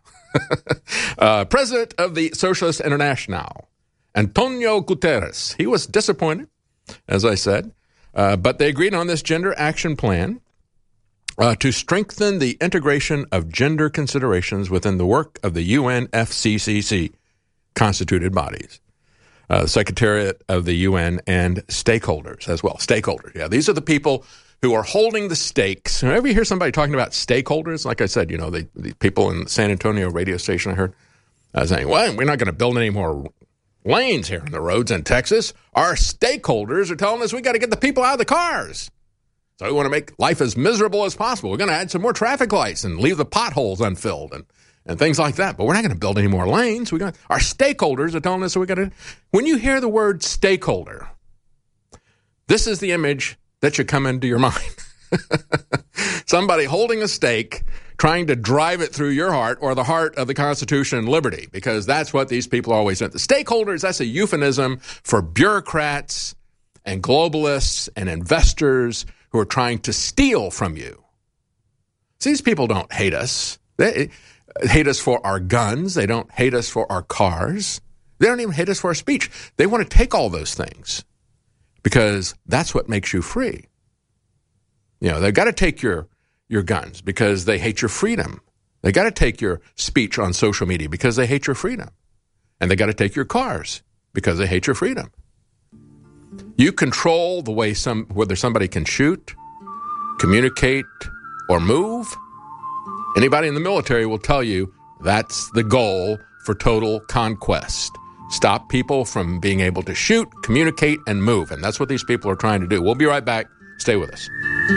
uh, president of the Socialist International, Antonio Guterres. He was disappointed, as I said, uh, but they agreed on this gender action plan uh, to strengthen the integration of gender considerations within the work of the U N F C C C constituted bodies, uh, the Secretariat of the U N, and stakeholders as well. Stakeholders, yeah. These are the people who are holding the stakes. Whenever you hear somebody talking about stakeholders, like I said, you know, the, the people in the San Antonio radio station I heard uh, saying, well, we're not going to build any more lanes here on the roads in Texas. Our stakeholders are telling us we got to get the people out of the cars. So we want to make life as miserable as possible. We're going to add some more traffic lights and leave the potholes unfilled and, and things like that. But we're not going to build any more lanes. We got our stakeholders are telling us we got to. When you hear the word stakeholder, this is the image that should come into your mind. Somebody holding a stake, trying to drive it through your heart or the heart of the Constitution and liberty, because that's what these people are always doing. The stakeholders, that's a euphemism for bureaucrats and globalists and investors who are trying to steal from you. See, these people don't hate us. They hate us for our guns. They don't hate us for our cars. They don't even hate us for our speech. They want to take all those things, because that's what makes you free. You know, they've got to take your, your guns because they hate your freedom. They got to take your speech on social media because they hate your freedom. And they got to take your cars because they hate your freedom. You control the way some, whether somebody can shoot, communicate, or move. Anybody in the military will tell you that's the goal for total conquest. Stop people from being able to shoot, communicate, and move. And that's what these people are trying to do. We'll be right back. Stay with us.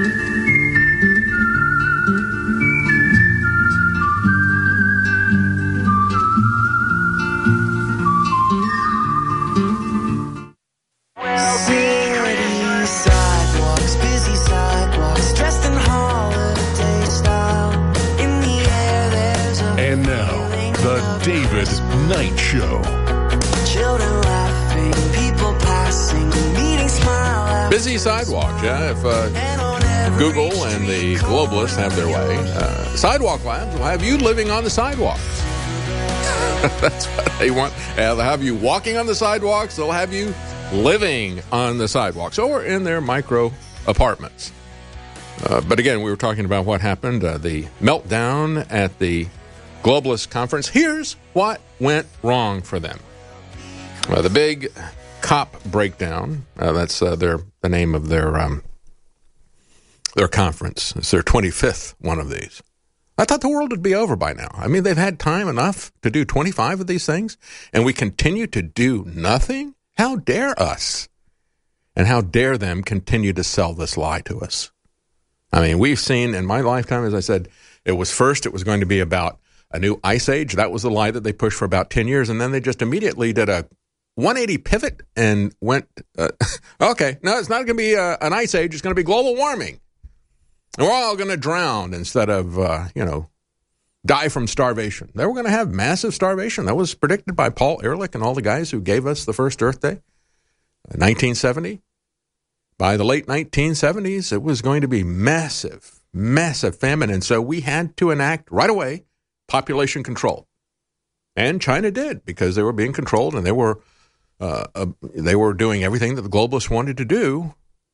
City sidewalks, busy sidewalks, dressed in holiday style. In the air, there's a And now, the David Knight Show. children laughing, people passing, meeting smile. Busy sidewalks, yeah. If uh, Google and the globalists have their way, uh, Sidewalk Labs will have you living on the sidewalks. That's what they want. Uh, they'll have you walking on the sidewalks. They'll have you living on the sidewalks or in their micro apartments. Uh, but again, we were talking about what happened, uh, the meltdown at the Globalist Conference. Here's what went wrong for them. Uh, the big COP breakdown, uh, that's uh, their the name of their um, their conference. It's their twenty-fifth one of these. I thought the world would be over by now. I mean, they've had time enough to do twenty-five of these things, and we continue to do nothing? How dare us? And how dare them continue to sell this lie to us? I mean, we've seen in my lifetime, as I said, it was first, it was going to be about a new ice age. That was the lie that they pushed for about ten years. And then they just immediately did a one eighty pivot and went, uh, okay, no, it's not going to be uh, an ice age. It's going to be global warming. And we're all going to drown instead of, uh, you know, die from starvation. They were going to have massive starvation. That was predicted by Paul Ehrlich and all the guys who gave us the first Earth Day, nineteen seventy. By the late nineteen seventies, it was going to be massive, massive famine. And so we had to enact right away population control. And China did, because they were being controlled and they were uh, uh, they were doing everything that the globalists wanted to do.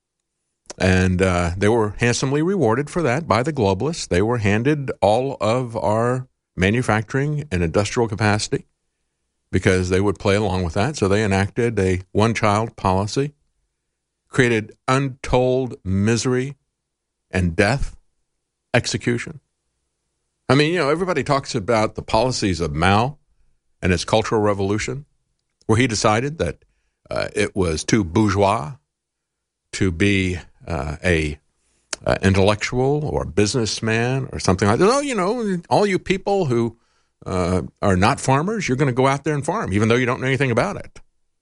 And uh, they were handsomely rewarded for that by the globalists. They were handed all of our manufacturing and industrial capacity because they would play along with that. So they enacted a one-child policy, created untold misery and death, execution. I mean, you know, everybody talks about the policies of Mao and his Cultural Revolution, where he decided that uh, it was too bourgeois to be uh, a uh, intellectual or businessman or something like that. Oh, you know, all you people who uh, are not farmers, you're going to go out there and farm, even though you don't know anything about it.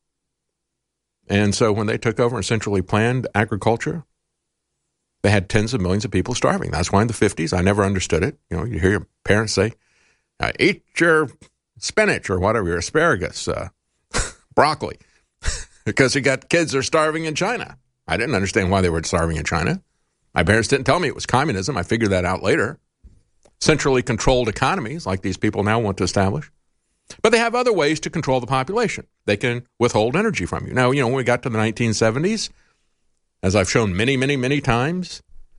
And so when they took over and centrally planned agriculture, they had tens of millions of people starving. That's why in the fifties, I never understood it. You know, you hear your parents say, uh, eat your spinach or whatever, your asparagus, uh, broccoli, because you got kids that are starving in China. I didn't understand why they were starving in China. My parents didn't tell me it was communism. I figured that out later. Centrally controlled economies like these people now want to establish. But they have other ways to control the population. They can withhold energy from you. Now, you know, when we got to the nineteen seventies, as I've shown many, many, many times,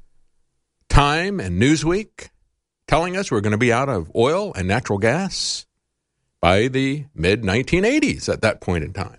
Time and Newsweek telling us we're going to be out of oil and natural gas by the mid nineteen eighties at that point in time.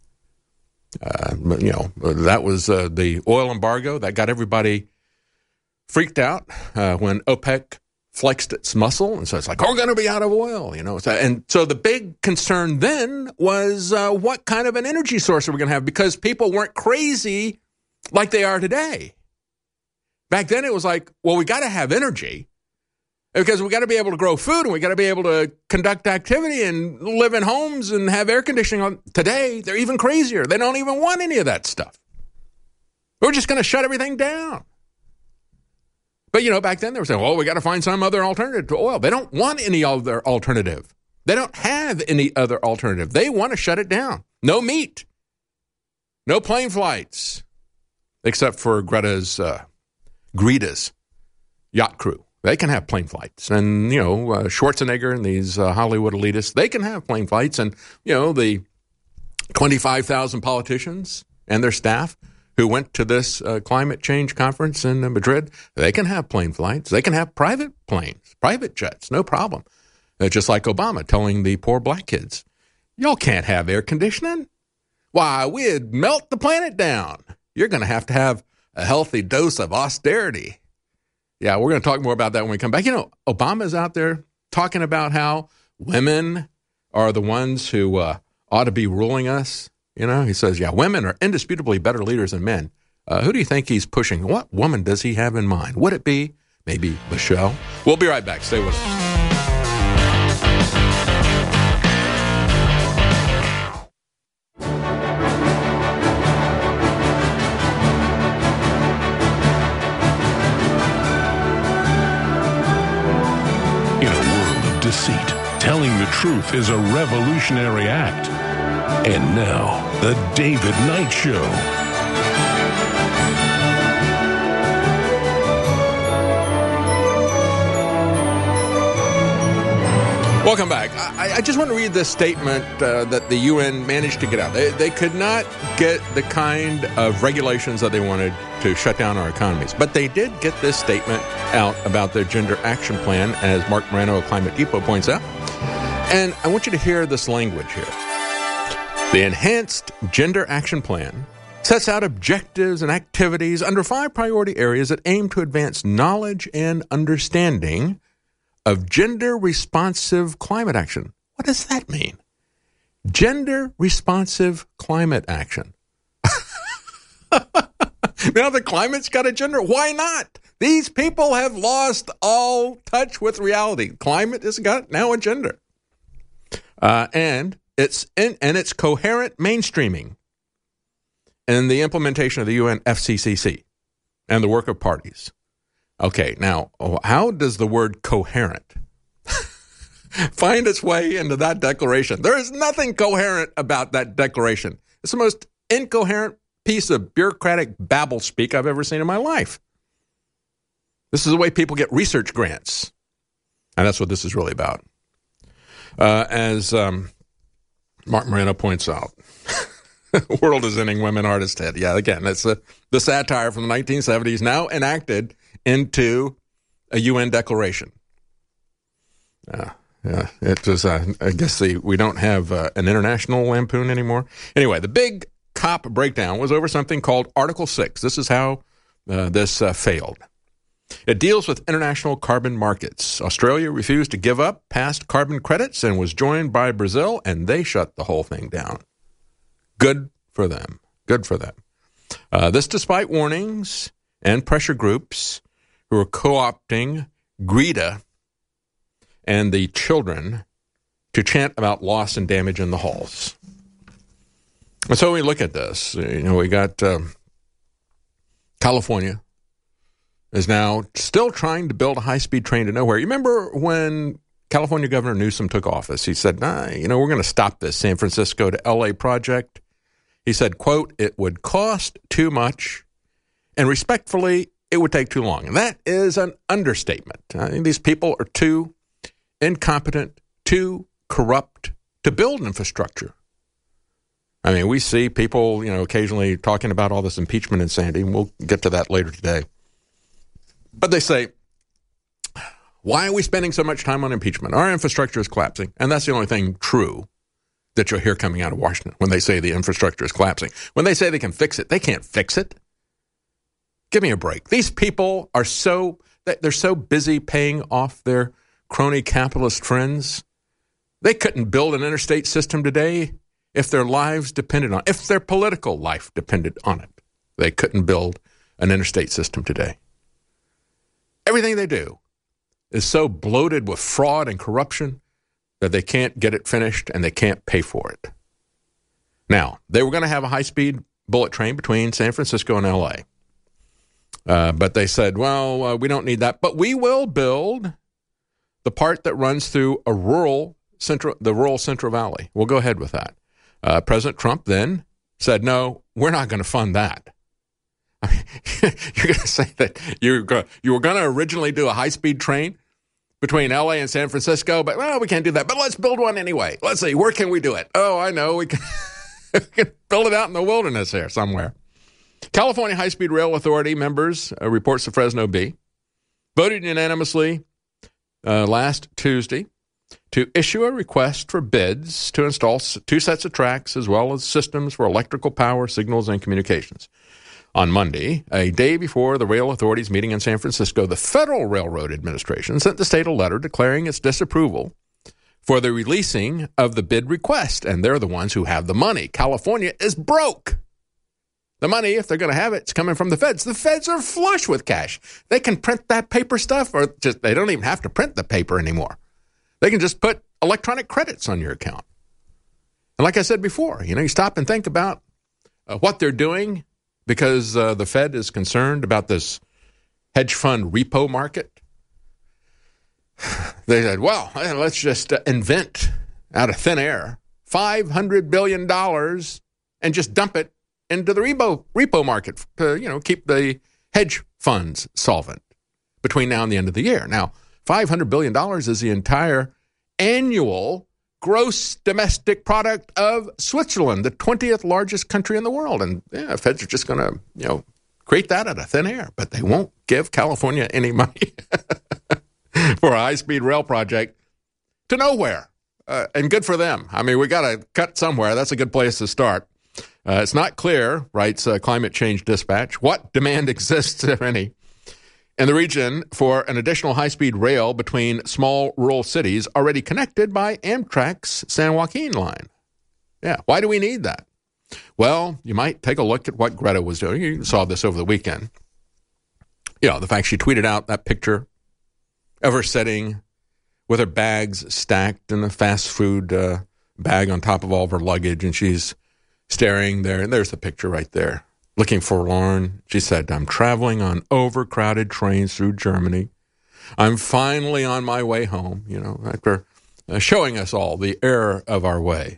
Uh, you know, that was uh, the oil embargo that got everybody freaked out uh, when OPEC flexed its muscle. And so it's like, oh, we're going to be out of oil, you know. So, and so the big concern then was uh, what kind of an energy source are we going to have? Because people weren't crazy like they are today. Back then it was like, well, we got to have energy because we got to be able to grow food and we got to be able to conduct activity and live in homes and have air conditioning on. Today, they're even crazier. They don't even want any of that stuff. We're just going to shut everything down. But, you know, back then they were saying, well, we got to find some other alternative to oil. They don't want any other alternative. They don't have any other alternative. They want to shut it down. No meat. No plane flights. Except for Greta's, uh, Greta's yacht crew. They can have plane flights. And, you know, uh, Schwarzenegger and these uh, Hollywood elitists, they can have plane flights. And, you know, the twenty-five thousand politicians and their staff who went to this uh, climate change conference in uh, Madrid, they can have plane flights. They can have private planes, private jets, no problem. Uh, just like Obama telling the poor black kids, y'all can't have air conditioning. Why, we'd melt the planet down. You're going to have to have a healthy dose of austerity. Yeah, we're going to talk more about that when we come back. You know, Obama's out there talking about how women are the ones who uh, ought to be ruling us. You know, he says, yeah, women are indisputably better leaders than men. Uh, who do you think he's pushing? What woman does he have in mind? Would it be maybe Michelle? We'll be right back. Stay with us. In a world of deceit, telling the truth is a revolutionary act. And now, The David Knight Show. Welcome back. I, I just want to read this statement uh, that the U N managed to get out. They, they could not get the kind of regulations that they wanted to shut down our economies. But they did get this statement out about their gender action plan, as Mark Morano of Climate Depot points out. And I want you to hear this language here. The Enhanced Gender Action Plan sets out objectives and activities under five priority areas that aim to advance knowledge and understanding of gender-responsive climate action. What does that mean? Gender-responsive climate action. Now the climate's got a gender. Why not? These people have lost all touch with reality. Climate has got now a gender. Uh, and it's in, and it's coherent mainstreaming in the implementation of the U N F C C C and the work of parties. Okay, now, how does the word coherent find its way into that declaration? There is nothing coherent about that declaration. It's the most incoherent piece of bureaucratic babble speak I've ever seen in my life. This is the way people get research grants. And that's what this is really about. Uh, as um, Mark Morano points out, world is ending, women artist head. Yeah, again, that's a, the satire from the nineteen seventies now enacted into a U N declaration. Uh, yeah, it was, uh, I guess the, we don't have uh, an international lampoon anymore. Anyway, the big COP breakdown was over something called Article six. This is how uh, this uh, failed. It deals with international carbon markets. Australia refused to give up past carbon credits and was joined by Brazil, and they shut the whole thing down. Good for them. Good for them. Uh, this despite warnings and pressure groups who are co-opting Greta and the children to chant about loss and damage in the halls. And so we look at this. You know, we got um, California is now still trying to build a high-speed train to nowhere. You remember when California Governor Newsom took office? He said, nah, you know, we're going to stop this San Francisco to L A project. He said, quote, it would cost too much, and respectfully, it would take too long. And that is an understatement. I mean, these people are too incompetent, too corrupt to build infrastructure. I mean, we see people, you know, occasionally talking about all this impeachment insanity, and we'll get to that later today. But they say, why are we spending so much time on impeachment? Our infrastructure is collapsing. And that's the only thing true that you'll hear coming out of Washington when they say the infrastructure is collapsing. When they say they can fix it, they can't fix it. Give me a break. These people are so, they're so busy paying off their crony capitalist friends. They couldn't build an interstate system today if their lives depended on it, if their political life depended on it. They couldn't build an interstate system today. Everything they do is so bloated with fraud and corruption that they can't get it finished and they can't pay for it. Now, they were going to have a high-speed bullet train between San Francisco and L A. Uh, but they said, well, uh, we don't need that. But we will build the part that runs through a rural central, the rural Central Valley. We'll go ahead with that. Uh, President Trump then said, no, we're not going to fund that. I mean, you're going to say that you're go, you were going to originally do a high-speed train between L A and San Francisco, but, well, we can't do that. But let's build one anyway. Let's see, where can we do it? Oh, I know. We can, we can build it out in the wilderness here somewhere. California High-Speed Rail Authority members, uh, reports to Fresno Bee, voted unanimously uh, last Tuesday to issue a request for bids to install two sets of tracks as well as systems for electrical power, signals, and communications. On Monday, a day before the rail authorities meeting in San Francisco, the Federal Railroad Administration sent the state a letter declaring its disapproval for the releasing of the bid request, and they're the ones who have the money. California is broke. The money, if they're going to have it, it's coming from the feds. The feds are flush with cash. They can print that paper stuff, or just they don't even have to print the paper anymore. They can just put electronic credits on your account. And like I said before, you know, you stop and think about uh, what they're doing because uh, the Fed is concerned about this hedge fund repo market. They said, well, let's just uh, invent out of thin air five hundred billion dollars and just dump it into the repo, repo market to, you know, keep the hedge funds solvent between now and the end of the year. Now, five hundred billion dollars is the entire annual gross domestic product of Switzerland, the twentieth largest country in the world. And yeah, Feds are just going to, you know, create that out of thin air, but they won't give California any money for a high-speed rail project to nowhere. Uh, and good for them. I mean, we got to cut somewhere. That's a good place to start. Uh, it's not clear, writes uh, Climate Change Dispatch, what demand exists, if any, in the region for an additional high-speed rail between small rural cities already connected by Amtrak's San Joaquin line. Yeah, why do we need that? Well, you might take a look at what Greta was doing. You saw this over the weekend. You know, the fact she tweeted out that picture of her sitting with her bags stacked in a fast food uh, bag on top of all of her luggage, and she's staring there. And there's the picture right there, looking forlorn. She said, I'm traveling on overcrowded trains through Germany. I'm finally on my way home, you know, after uh, showing us all the error of our ways.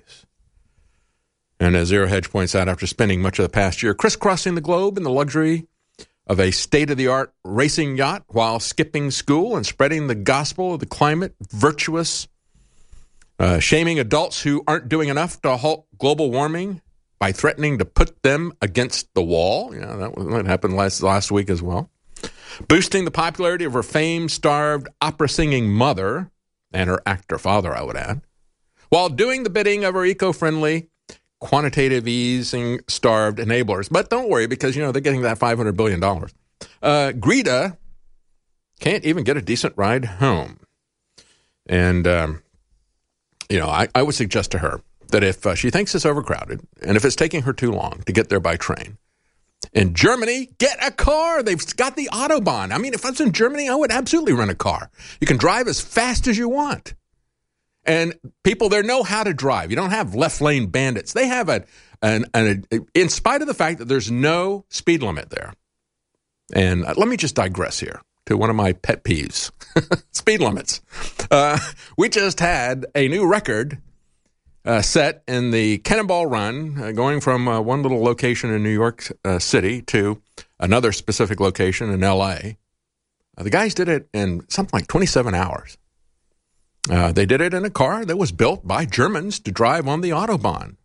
And as Zero Hedge points out, after spending much of the past year crisscrossing the globe in the luxury of a state-of-the-art racing yacht while skipping school and spreading the gospel of the climate virtuous, uh, shaming adults who aren't doing enough to halt global warming by threatening to put them against the wall. You know, that, that happened last, last week as well. Boosting the popularity of her fame-starved opera-singing mother and her actor father, I would add, while doing the bidding of her eco-friendly, quantitative easing starved enablers. But don't worry, because, you know, they're getting that five hundred billion dollars. Uh, Greta can't even get a decent ride home. And, um, you know, I, I would suggest to her that if uh, she thinks it's overcrowded and if it's taking her too long to get there by train, in Germany, get a car. They've got the Autobahn. I mean, if I was in Germany, I would absolutely rent a car. You can drive as fast as you want. And people there know how to drive. You don't have left lane bandits. They have a, an, an, a, in spite of the fact that there's no speed limit there. And uh, let me just digress here to one of my pet peeves, speed limits. Uh, we just had a new record uh, set in the Cannonball Run, uh, going from uh, one little location in New York uh, City to another specific location in L A. Uh, the guys did it in something like twenty-seven hours. Uh, they did it in a car that was built by Germans to drive on the Autobahn.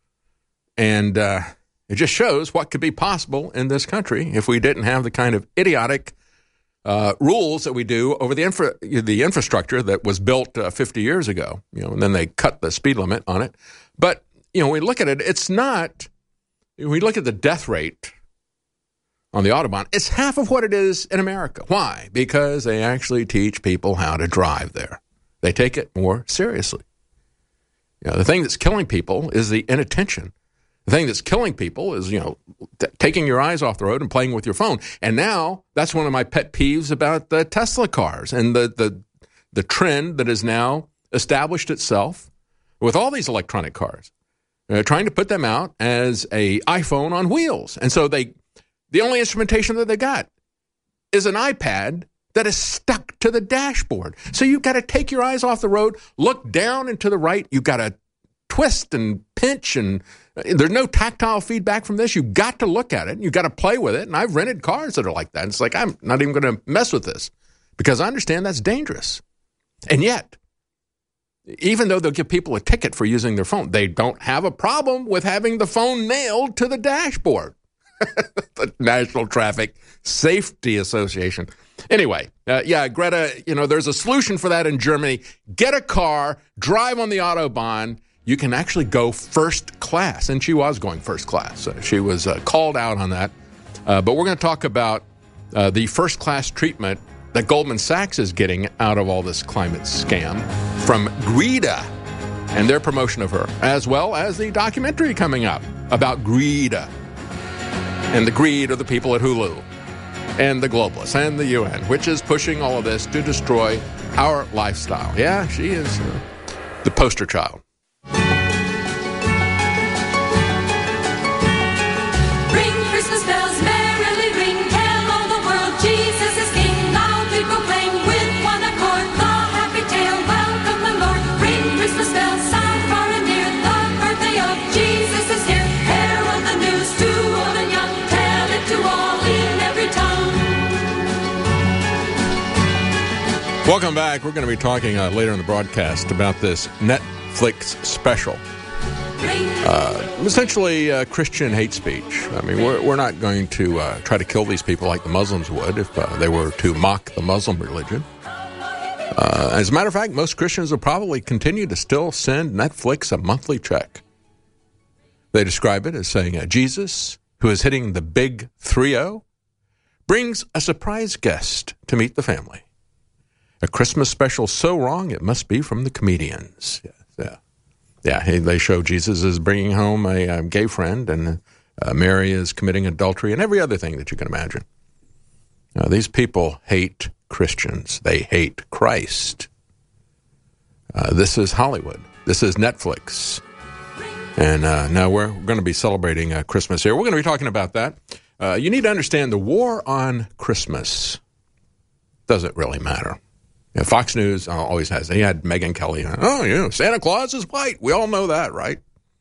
And uh, it just shows what could be possible in this country if we didn't have the kind of idiotic uh, rules that we do over the infra- the infrastructure that was built uh, fifty years ago. You know, and then they cut the speed limit on it. But, you know, when we look at it, it's not, when we look at the death rate on the Autobahn, it's half of what it is in America. Why? Because they actually teach people how to drive there. They take it more seriously. You know, the thing that's killing people is the inattention. The thing that's killing people is, you know, t- taking your eyes off the road and playing with your phone. And now that's one of my pet peeves about the Tesla cars and the the, the trend that has now established itself with all these electronic cars, uh, trying to put them out as a iPhone on wheels. And so they, the only instrumentation that they got is an iPad that is stuck to the dashboard. So you've got to take your eyes off the road, look down and to the right. You've got to twist and pinch, and there's no tactile feedback from this. You've got to look at it. You've got to play with it. And I've rented cars that are like that. It's like, I'm not even going to mess with this because I understand that's dangerous. And yet, even though they'll give people a ticket for using their phone, they don't have a problem with having the phone nailed to the dashboard. The National Traffic Safety Association. Anyway, uh, yeah, Greta, you know, there's a solution for that in Germany. Get a car, drive on the Autobahn. You can actually go first class. And she was going first class. Uh, she was uh, called out on that. Uh, but we're going to talk about uh, the first class treatment that Goldman Sachs is getting out of all this climate scam from Greta and their promotion of her, as well as the documentary coming up about Greta and the greed of the people at Hulu and the globalists and the U N, which is pushing all of this to destroy our lifestyle. Yeah, she is uh, the poster child. Ring Christmas bells, merrily ring, tell all the world Jesus is King. Loudly proclaim with one accord the happy tale, welcome the Lord. Ring Christmas bells, sound far and near, the birthday of Jesus is here. Herald the news to old and young, tell it to all in every tongue. Welcome back. We're going to be talking uh, later in the broadcast about this Netflix special. Uh, essentially uh, Christian hate speech. I mean, we're, we're not going to uh, try to kill these people like the Muslims would if uh, they were to mock the Muslim religion. Uh, as a matter of fact, most Christians will probably continue to still send Netflix a monthly check. They describe it as saying, uh, Jesus, who is hitting the big three oh, brings a surprise guest to meet the family. A Christmas special so wrong it must be from the comedians. Yeah, yeah. yeah they show Jesus is bringing home a, a gay friend, and uh, Mary is committing adultery, and every other thing that you can imagine. Now, these people hate Christians. They hate Christ. Uh, this is Hollywood. This is Netflix. And uh, now we're going to be celebrating uh, Christmas here. We're going to be talking about that. Uh, you need to understand the war on Christmas doesn't really matter. You know, Fox News uh, always has. He had Megyn Kelly. Oh, you know, Santa Claus is white. We all know that, right?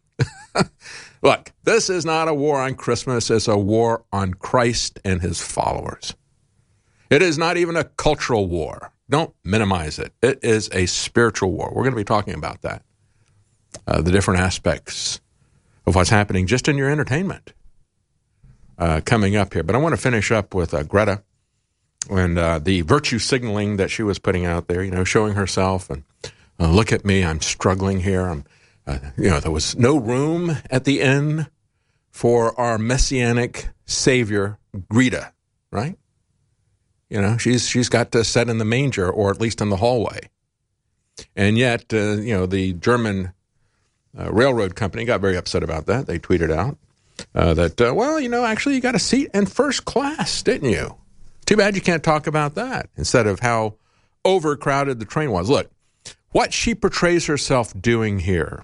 Look, this is not a war on Christmas. It's a war on Christ and his followers. It is not even a cultural war. Don't minimize it. It is a spiritual war. We're going to be talking about that. Uh, the different aspects of what's happening just in your entertainment uh, coming up here. But I want to finish up with uh, Greta and uh, the virtue signaling that she was putting out there, you know, showing herself and uh, look at me, I'm struggling here. I'm, uh, you know, there was no room at the inn for our messianic savior, Greta, right? You know, she's she's got to set in the manger or at least in the hallway. And yet, uh, you know, the German Uh, railroad company got very upset about that. They tweeted out uh, that, uh, well, you know, actually you got a seat in first class, didn't you? Too bad you can't talk about that instead of how overcrowded the train was. Look, what she portrays herself doing here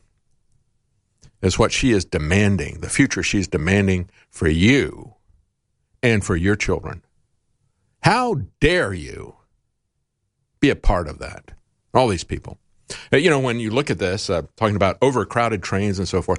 is what she is demanding, the future she's demanding for you and for your children. How dare you be a part of that? All these people. You know, when you look at this, uh, talking about overcrowded trains and so forth,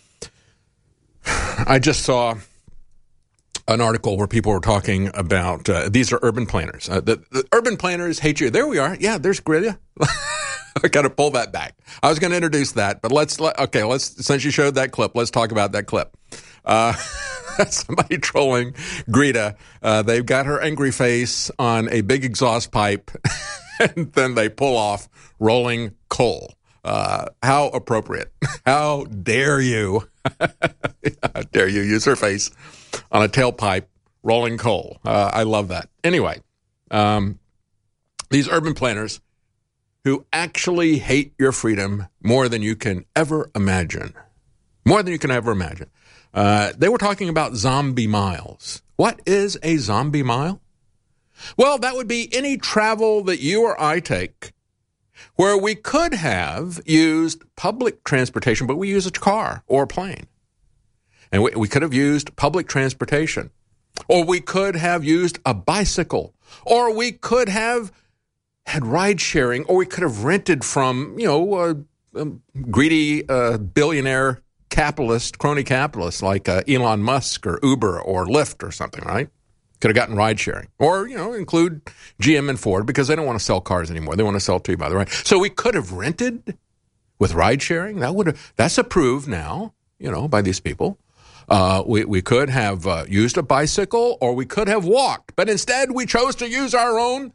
I just saw an article where people were talking about, uh, these are urban planners. Uh, the, the urban planners hate you. There we are. Yeah, there's Greta. I got to pull that back. I was going to introduce that, but let's, let, okay, let's, since you showed that clip, let's talk about that clip. Uh, somebody trolling Greta. Uh, they've got her angry face on a big exhaust pipe, and then they pull off rolling coal. Uh, how appropriate. How dare you? How dare you use her face on a tailpipe rolling coal? Uh, I love that. Anyway, um, these urban planners who actually hate your freedom more than you can ever imagine, more than you can ever imagine. Uh, they were talking about zombie miles. What is a zombie mile? Well, that would be any travel that you or I take where we could have used public transportation, but we use a car or a plane. And we, we could have used public transportation, or we could have used a bicycle, or we could have had ride sharing, or we could have rented from, you know, a, a greedy uh, billionaire capitalist, crony capitalist like uh, Elon Musk or Uber or Lyft or something, right? Could have gotten ride sharing, or, you know, include G M and Ford because they don't want to sell cars anymore. They want to sell to you by the right. So we could have rented with ride sharing. That would have, that's approved now, you know, by these people. Uh, we, we could have uh, used a bicycle, or we could have walked, but instead we chose to use our own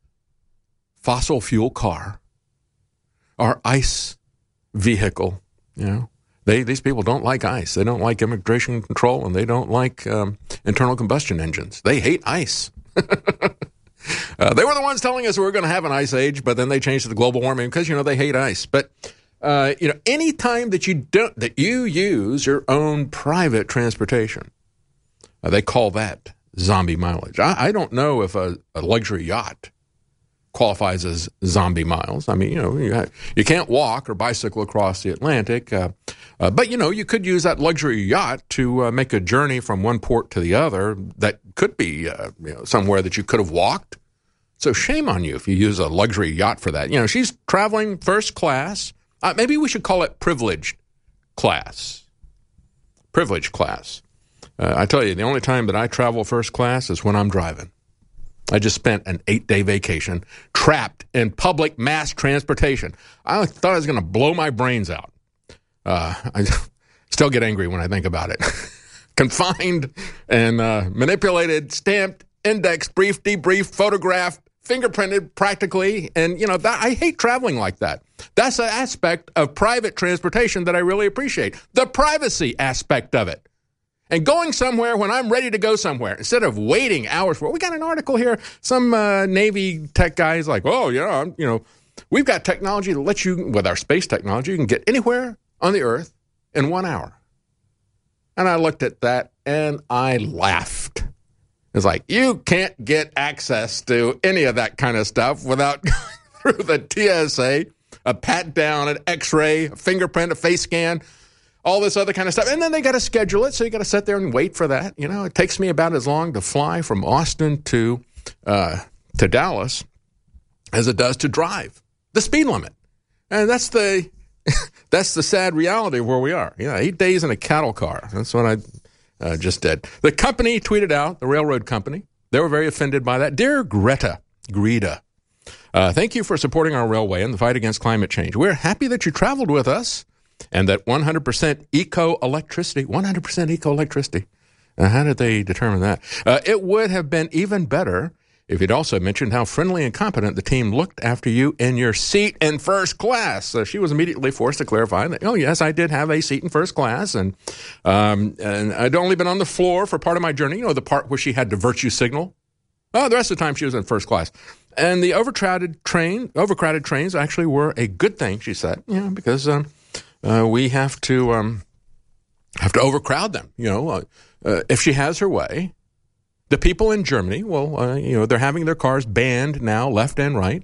fossil fuel car, our ICE vehicle, you know. They, these people don't like ICE. They don't like immigration control, and they don't like um, internal combustion engines. They hate ICE. uh, they were the ones telling us we were going to have an ice age, but then they changed to the global warming because, you know, they hate ICE. But, uh, you know, any time that you don't, that you use your own private transportation, uh, they call that zombie mileage. I, I don't know if a, a luxury yacht qualifies as zombie miles. I mean, you know, you, have, you can't walk or bicycle across the Atlantic, uh, uh, but, you know, you could use that luxury yacht to uh, make a journey from one port to the other that could be, uh, you know, somewhere that you could have walked. So shame on you if you use a luxury yacht for that. You know, she's traveling first class. Uh, maybe we should call it privileged class. Privileged class. Uh, I tell you, the only time that I travel first class is when I'm driving. I just spent an eight-day vacation trapped in public mass transportation. I thought I was going to blow my brains out. Uh, I Still get angry when I think about it. Confined and uh, manipulated, stamped, indexed, briefed, debriefed, photographed, fingerprinted practically. And, you know, that, I hate traveling like that. That's an aspect of private transportation that I really appreciate. The privacy aspect of it. And going somewhere when I'm ready to go somewhere instead of waiting hours for. We got an article here. Some uh, Navy tech guy is like, oh, you know, I'm, you know, we've got technology that lets you, with our space technology, you can get anywhere on the Earth in one hour. And I looked at that and I laughed. It's like, you can't get access to any of that kind of stuff without going through the T S A, a pat down, an X-ray, a fingerprint, a face scan, all this other kind of stuff. And then they got to schedule it, so you got to sit there and wait for that. You know, it takes me about as long to fly from Austin to uh, to Dallas as it does to drive the speed limit. And that's the that's the sad reality of where we are. You know, eight days in a cattle car. That's what I uh, just did. The company tweeted out, the railroad company, they were very offended by that. Dear Greta, Greta, uh, thank you for supporting our railway and the fight against climate change. We're happy that you traveled with us and that one hundred percent eco-electricity, one hundred percent eco-electricity. Uh, how did they determine that? Uh, it would have been even better if you'd also mentioned how friendly and competent the team looked after you in your seat in first class. So she was immediately forced to clarify that, oh, yes, I did have a seat in first class, and um, and I'd only been on the floor for part of my journey, you know, the part where she had to virtue signal. Oh, the rest of the time she was in first class. And the overcrowded train, overcrowded trains actually were a good thing, she said, you know, because um, uh, we have to um, have to overcrowd them, you know. Uh, uh, if she has her way, the people in Germany, well, uh, you know, they're having their cars banned now, left and right,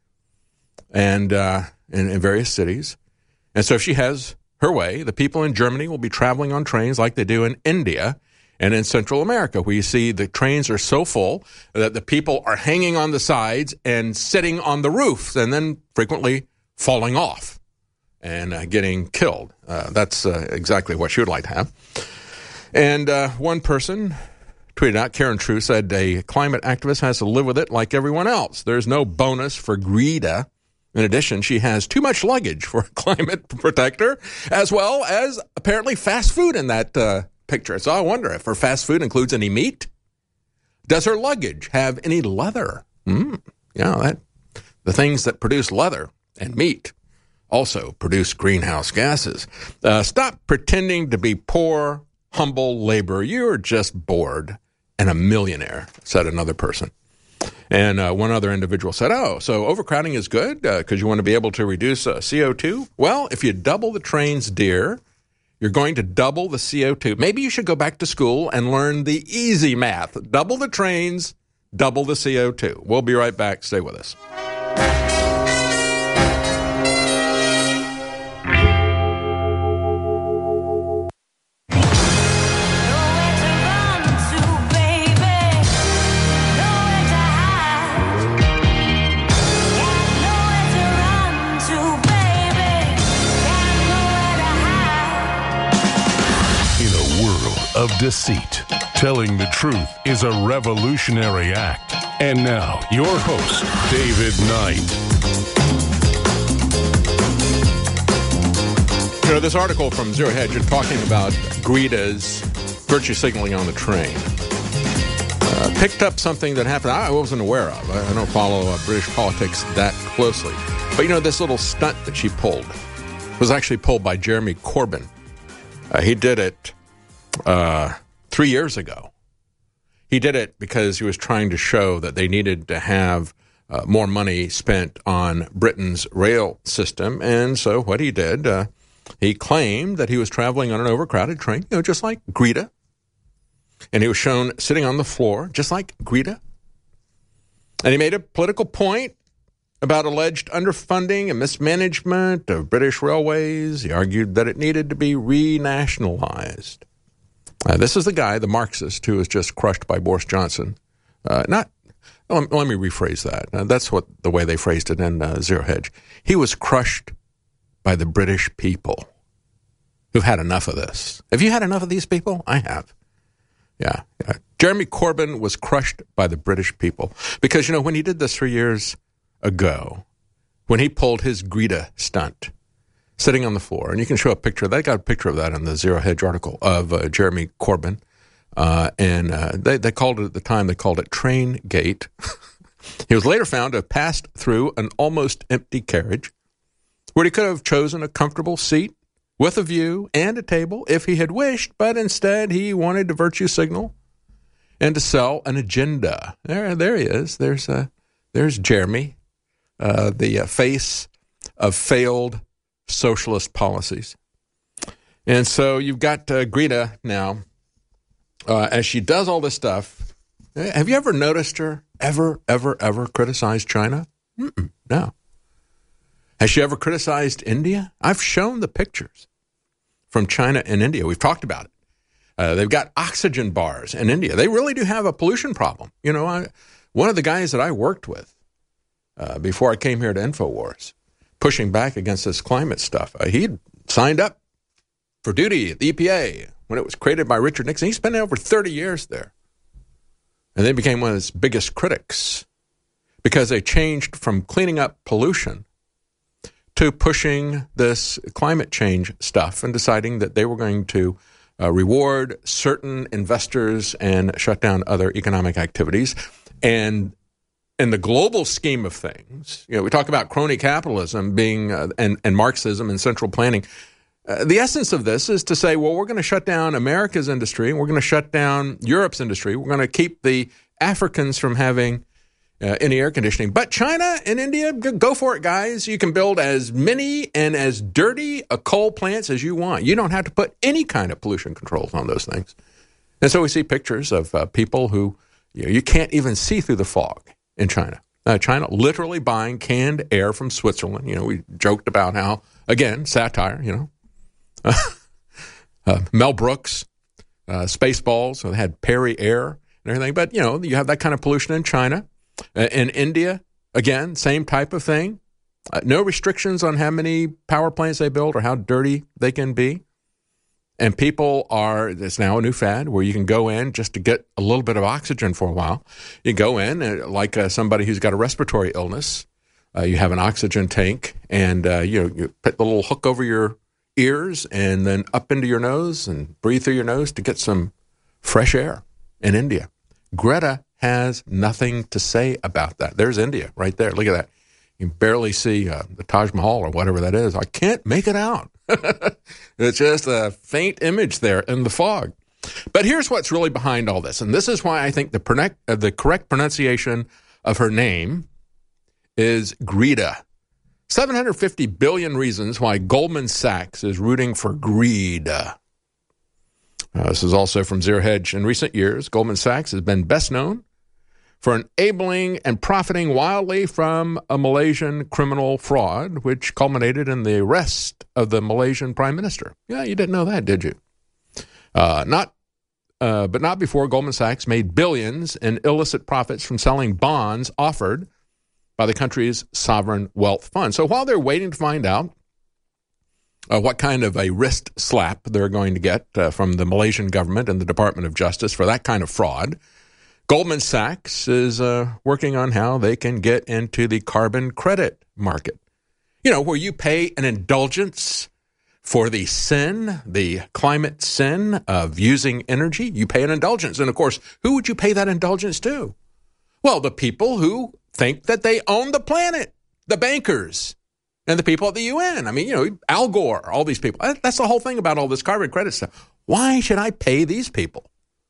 and uh, in, in various cities. And so if she has her way, the people in Germany will be traveling on trains like they do in India and in Central America, where you see the trains are so full that the people are hanging on the sides and sitting on the roofs and then frequently falling off and uh, getting killed. Uh, that's uh, exactly what she would like to have. And uh, one person tweeted out, Karen True said, a climate activist has to live with it like everyone else. There's no bonus for Greta. In addition, she has too much luggage for a climate protector, as well as apparently fast food in that uh, picture. So I wonder if her fast food includes any meat. Does her luggage have any leather? Mm, yeah, that, the things that produce leather and meat also produce greenhouse gases. Uh, stop pretending to be poor, humble labor. You're just bored and a millionaire, said another person. And uh, one other individual said, oh, so overcrowding is good because uh, you want to be able to reduce uh, C O two? Well, if you double the trains, dear, you're going to double the C O two. Maybe you should go back to school and learn the easy math. Double the trains, double the C O two. We'll be right back. Stay with us. Of deceit. Telling the truth is a revolutionary act. And now, your host, David Knight. You know, this article from Zero Hedge is talking about Greta's virtue signaling on the train. Uh, picked up something that happened I wasn't aware of. I, I don't follow uh, British politics that closely. But, you know, this little stunt that she pulled was actually pulled by Jeremy Corbyn. Uh, he did it Uh, three years ago. He did it because he was trying to show that they needed to have uh, more money spent on Britain's rail system. And so what he did, uh, he claimed that he was traveling on an overcrowded train, you know, just like Greta. And he was shown sitting on the floor, just like Greta. And he made a political point about alleged underfunding and mismanagement of British railways. He argued that it needed to be renationalized. Uh, this is the guy, the Marxist, who was just crushed by Boris Johnson. Uh, not, let, let me rephrase that. Uh, that's what the way they phrased it in uh, Zero Hedge. He was crushed by the British people who've had enough of this. Have you had enough of these people? I have. Yeah, yeah. Jeremy Corbyn was crushed by the British people because, you know, when he did this three years ago, when he pulled his Greta stunt, sitting on the floor. And you can show a picture. They got a picture of that in the Zero Hedge article of uh, Jeremy Corbyn. Uh, and uh, they, they called it, at the time, they called it Train Gate. He was later found to have passed through an almost empty carriage where he could have chosen a comfortable seat with a view and a table if he had wished, but instead he wanted to virtue signal and to sell an agenda. There, there he is. There's, uh, there's Jeremy, uh, the uh, face of failed socialist policies. And so you've got uh, Greta now, uh, as she does all this stuff. Have you ever noticed her ever, ever, ever criticize China? Mm-mm, no. Has she ever criticized India? I've shown the pictures from China and India. We've talked about it. Uh, they've got oxygen bars in India. They really do have a pollution problem. You know, I, one of the guys that I worked with uh, before I came here to InfoWars, pushing back against this climate stuff, uh, he'd signed up for duty at the E P A when it was created by Richard Nixon. He spent over thirty years there. And they became one of its biggest critics because they changed from cleaning up pollution to pushing this climate change stuff and deciding that they were going to uh, reward certain investors and shut down other economic activities. And in the global scheme of things, you know, we talk about crony capitalism being uh, and, and Marxism and central planning. Uh, the essence of this is to say, well, we're going to shut down America's industry, and we're going to shut down Europe's industry. We're going to keep the Africans from having uh, any air conditioning. But China and India, go for it, guys. You can build as many and as dirty a coal plants as you want. You don't have to put any kind of pollution controls on those things. And so we see pictures of uh, people who, you know, you can't even see through the fog in China. Uh, China literally buying canned air from Switzerland. You know, we joked about how, again, satire, you know. uh, Mel Brooks, uh, Spaceballs, so they had Perry Air and everything. But, you know, you have that kind of pollution in China. Uh, in India, again, same type of thing. Uh, no restrictions on how many power plants they build or how dirty they can be. And people are, there's now a new fad where you can go in just to get a little bit of oxygen for a while. You go in, uh, like uh, somebody who's got a respiratory illness, uh, you have an oxygen tank, and uh, you know, you put the little hook over your ears and then up into your nose and breathe through your nose to get some fresh air in India. Greta has nothing to say about that. There's India right there. Look at that. You can barely see uh, the Taj Mahal or whatever that is. I can't make it out. It's just a faint image there in the fog. But here's what's really behind all this. And this is why I think the, pronec- uh, the correct pronunciation of her name is Greta. seven hundred fifty billion reasons why Goldman Sachs is rooting for greed. Uh, this is also from Zero Hedge. In recent years, Goldman Sachs has been best known for enabling and profiting wildly from a Malaysian criminal fraud, which culminated in the arrest of the Malaysian prime minister. Yeah, you didn't know that, did you? Uh, not, uh, but not before Goldman Sachs made billions in illicit profits from selling bonds offered by the country's sovereign wealth fund. So while they're waiting to find out uh, what kind of a wrist slap they're going to get uh, from the Malaysian government and the Department of Justice for that kind of fraud, Goldman Sachs is uh, working on how they can get into the carbon credit market. You know, where you pay an indulgence for the sin, the climate sin of using energy. You pay an indulgence. And, of course, who would you pay that indulgence to? Well, the people who think that they own the planet, the bankers, and the people at the U N. I mean, you know, Al Gore, all these people. That's the whole thing about all this carbon credit stuff. Why should I pay these people?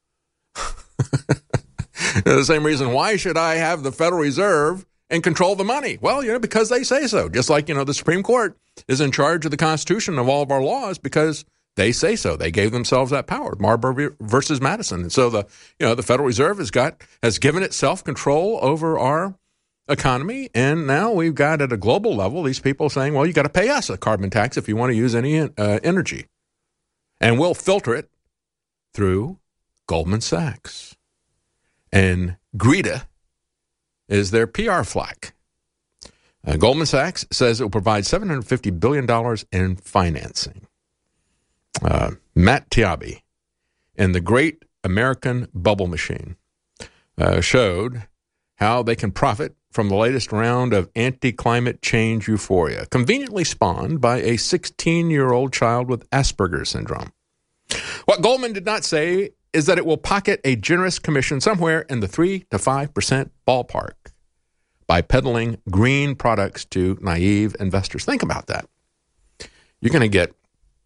The same reason, why should I have the Federal Reserve and control the money? Well, you know, because they say so. Just like, you know, the Supreme Court is in charge of the Constitution of all of our laws because they say so. They gave themselves that power, Marbury versus Madison. And so the, you know, the Federal Reserve has got, has given itself control over our economy. And now we've got at a global level, these people saying, well, you got to pay us a carbon tax if you want to use any uh, energy. And we'll filter it through Goldman Sachs. And Greta is their P R flack. Uh, Goldman Sachs says it will provide seven hundred fifty billion dollars in financing. Uh, Matt Taibbi in The Great American Bubble Machine uh, showed how they can profit from the latest round of anti-climate change euphoria, conveniently spawned by a sixteen-year-old child with Asperger's syndrome. What Goldman did not say is that it will pocket a generous commission somewhere in the three to five percent ballpark by peddling green products to naive investors. Think about that. You're going to get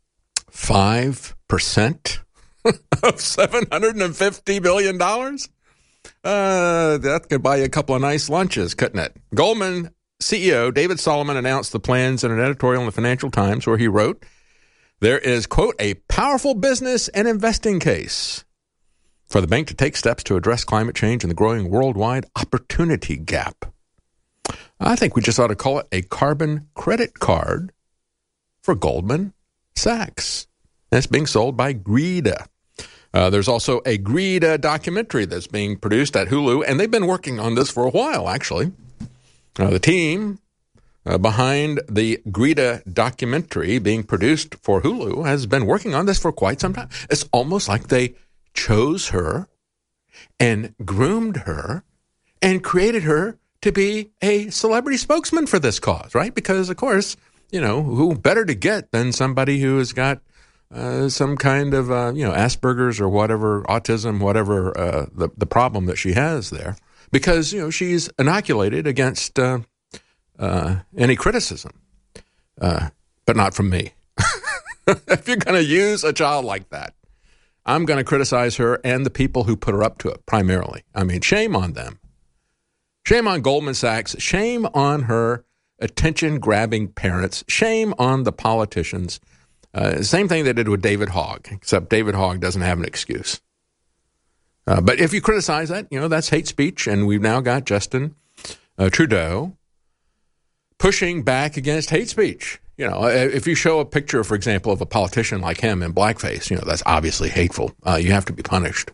five percent of seven hundred fifty billion dollars? Uh, that could buy you a couple of nice lunches, couldn't it? Goldman C E O David Solomon announced the plans in an editorial in the Financial Times where he wrote, there is, quote, a powerful business and investing case for the bank to take steps to address climate change and the growing worldwide opportunity gap. I think we just ought to call it a carbon credit card for Goldman Sachs. And it's being sold by Greta. Uh, there's also a Greta documentary that's being produced at Hulu, and they've been working on this for a while, actually. Uh, the team uh, behind the Greta documentary being produced for Hulu has been working on this for quite some time. It's almost like they chose her and groomed her and created her to be a celebrity spokesman for this cause, right? Because, of course, you know, who better to get than somebody who has got Uh, some kind of, uh, you know, Asperger's or whatever, autism, whatever uh, the, the problem that she has there. Because, you know, she's inoculated against uh, uh, any criticism, uh, but not from me. If you're going to use a child like that, I'm going to criticize her and the people who put her up to it, primarily. I mean, shame on them. Shame on Goldman Sachs. Shame on her attention-grabbing parents. Shame on the politicians. Uh, same thing they did with David Hogg, except David Hogg doesn't have an excuse. Uh, but if you criticize that, you know, that's hate speech, and we've now got Justin uh, Trudeau pushing back against hate speech. You know, if you show a picture, for example, of a politician like him in blackface, you know, that's obviously hateful. Uh, you have to be punished.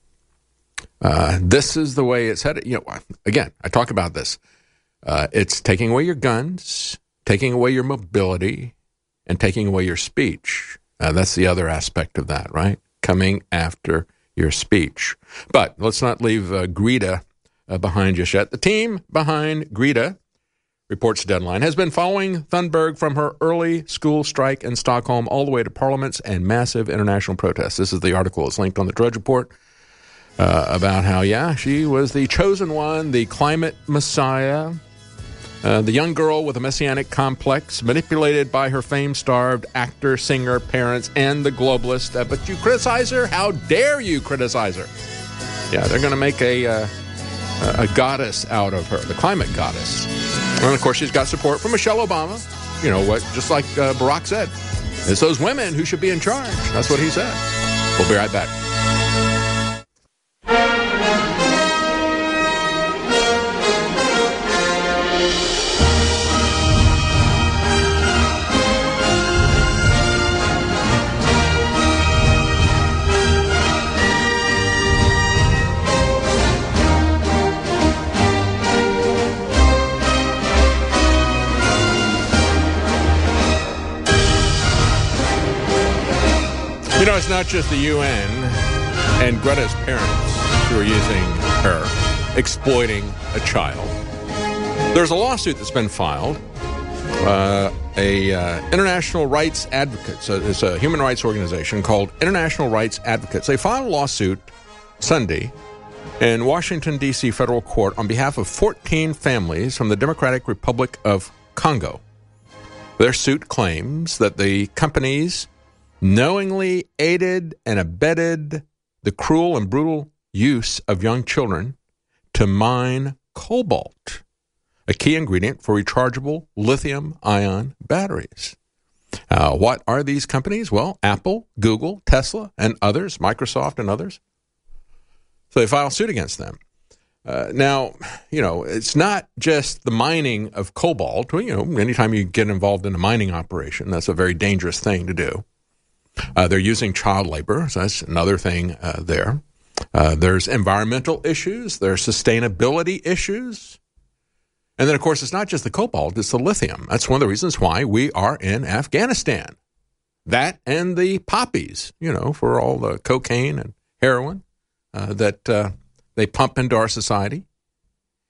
Uh, this is the way it's headed. You know, again, I talk about this. Uh, it's taking away your guns, taking away your mobility, and taking away your speech. Uh, that's the other aspect of that, right? Coming after your speech. But let's not leave uh, Greta uh, behind just yet. The team behind Greta, reports Deadline, has been following Thunberg from her early school strike in Stockholm all the way to parliaments and massive international protests. This is the article that's linked on the Drudge Report uh, about how, yeah, she was the chosen one, the climate messiah, Uh, the young girl with a messianic complex, manipulated by her fame-starved actor, singer, parents, and the globalist. Uh, but you criticize her? How dare you criticize her? Yeah, they're going to make a, uh, a goddess out of her, the climate goddess. And, of course, she's got support from Michelle Obama. You know, what? Just like uh, Barack said, it's those women who should be in charge. That's what he said. We'll be right back. You know, it's not just the U N and Greta's parents who are using her, exploiting a child. There's a lawsuit that's been filed. Uh, a uh, international rights advocates, so it's a human rights organization called International Rights Advocates. They filed a lawsuit Sunday in Washington, D C federal court on behalf of fourteen families from the Democratic Republic of Congo. Their suit claims that the companies knowingly aided and abetted the cruel and brutal use of young children to mine cobalt, a key ingredient for rechargeable lithium-ion batteries. Uh, what are these companies? Well, Apple, Google, Tesla, and others, Microsoft and others. So they file suit against them. Uh, now, you know, it's not just the mining of cobalt. Well, you know, anytime you get involved in a mining operation, that's a very dangerous thing to do. Uh, they're using child labor, so that's another thing uh, there. Uh, there's environmental issues. There's sustainability issues. And then, of course, it's not just the cobalt, it's the lithium. That's one of the reasons why we are in Afghanistan. That and the poppies, you know, for all the cocaine and heroin uh, that uh, they pump into our society.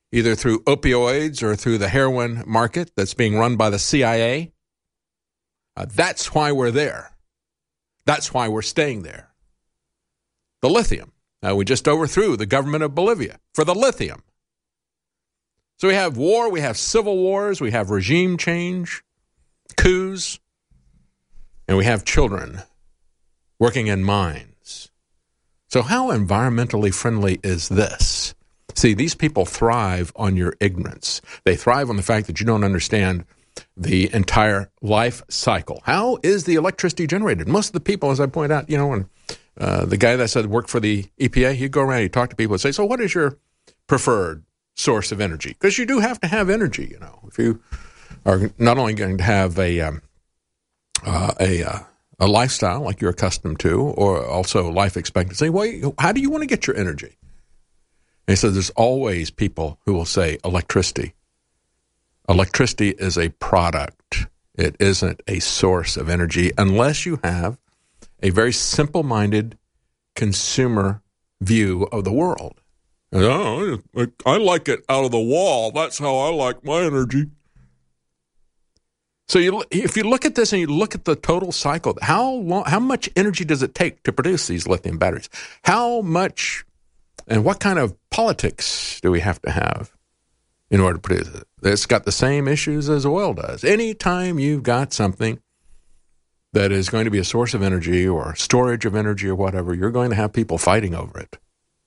either through opioids or through the heroin market that's being run by the C I A. Uh, that's why we're there. That's why we're staying there. The lithium. Uh, we just overthrew the government of Bolivia for the lithium. So we have war, we have civil wars, we have regime change, coups, and we have children working in mines. So how environmentally friendly is this? See, these people thrive on your ignorance. They thrive on the fact that you don't understand the entire life cycle. How is the electricity generated? Most of the people, as I point out, you know, when uh, the guy that said worked for the E P A, he'd go around, he'd talk to people and say, so what is your preferred source of energy? Because you do have to have energy, you know. If you are not only going to have a um, uh, a uh, a lifestyle like you're accustomed to, or also life expectancy, well, how do you want to get your energy? And he says there's always people who will say electricity. Electricity is a product. It isn't a source of energy unless you have a very simple-minded consumer view of the world. Oh, I like it out of the wall. That's how I like my energy. So you, if you look at this and you look at the total cycle, how long, how much energy does it take to produce these lithium batteries? How much and what kind of politics do we have to have in order to produce it? It's got the same issues as oil does. Anytime you've got something that is going to be a source of energy or storage of energy or whatever, you're going to have people fighting over it.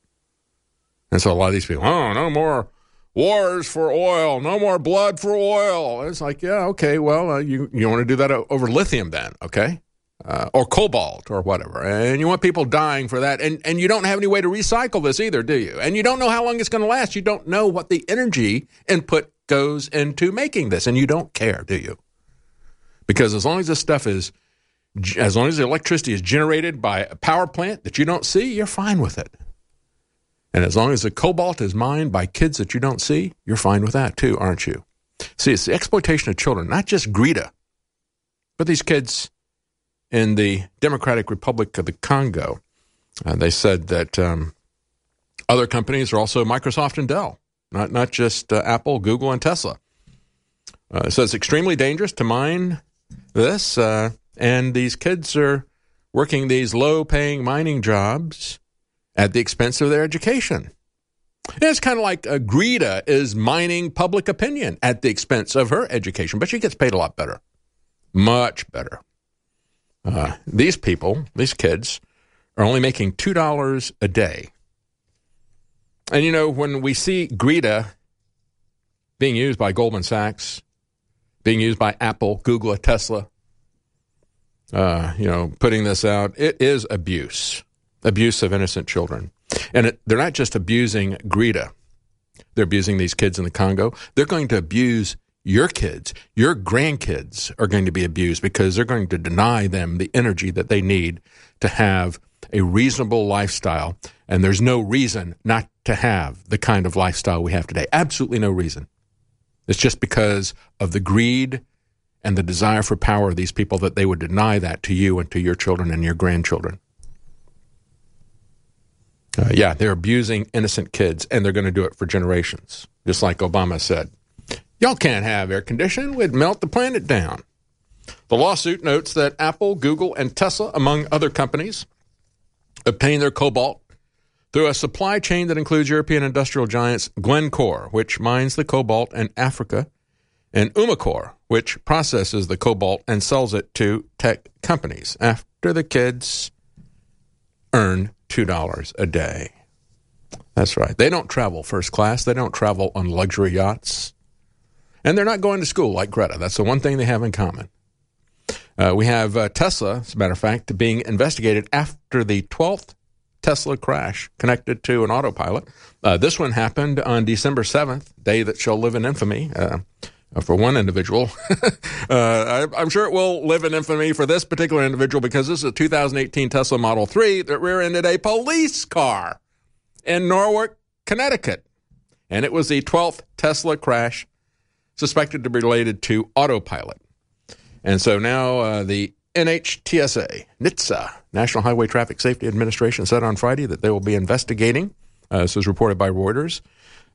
And so a lot of these people, oh, no more wars for oil, no more blood for oil. It's like, yeah, okay, well, uh, you, you want to do that over lithium then, okay? Uh, or cobalt or whatever. And you want people dying for that. And, and you don't have any way to recycle this either, do you? And you don't know how long it's going to last. You don't know what the energy input goes into making this. And you don't care, do you? Because as long as this stuff is, as long as the electricity is generated by a power plant that you don't see, you're fine with it. And as long as the cobalt is mined by kids that you don't see, you're fine with that too, aren't you? See, it's the exploitation of children, not just Greta, but these kids in the Democratic Republic of the Congo. Uh, they said that um, other companies are also Microsoft and Dell, not, not just uh, Apple, Google, and Tesla. Uh, so it's extremely dangerous to mine this, uh, and these kids are working these low-paying mining jobs at the expense of their education. And it's kind of like uh, Greta is mining public opinion at the expense of her education, but she gets paid a lot better, much better. Uh, these people, these kids, are only making two dollars a day. And, you know, when we see Greta being used by Goldman Sachs, being used by Apple, Google, Tesla, uh, you know, putting this out, it is abuse. Abuse of innocent children. And it, they're not just abusing Greta. They're abusing these kids in the Congo. They're going to abuse your kids. Your grandkids are going to be abused because they're going to deny them the energy that they need to have a reasonable lifestyle. And there's no reason not to have the kind of lifestyle we have today. Absolutely no reason. It's just because of the greed and the desire for power of these people that they would deny that to you and to your children and your grandchildren. Uh, yeah, they're abusing innocent kids, and they're going to do it for generations, just like Obama said. Y'all can't have air conditioning. We'd melt the planet down. The lawsuit notes that Apple, Google, and Tesla, among other companies, obtain their cobalt through a supply chain that includes European industrial giants Glencore, which mines the cobalt in Africa, and Umicore, which processes the cobalt and sells it to tech companies after the kids earn two dollars a day. That's right. They don't travel first class. They don't travel on luxury yachts. And they're not going to school like Greta. That's the one thing they have in common. Uh, we have uh, Tesla, as a matter of fact, being investigated after the twelfth Tesla crash connected to an autopilot. Uh, this one happened on December seventh, day that shall live in infamy. Uh, for one individual. uh, I, I'm sure it will live in infamy for this particular individual because this is a two thousand eighteen Tesla Model three that rear-ended a police car in Norwalk, Connecticut. And it was the twelfth Tesla crash suspected to be related to autopilot. And so now uh, the N H T S A, N H T S A, National Highway Traffic Safety Administration, said on Friday that they will be investigating, uh, this was reported by Reuters,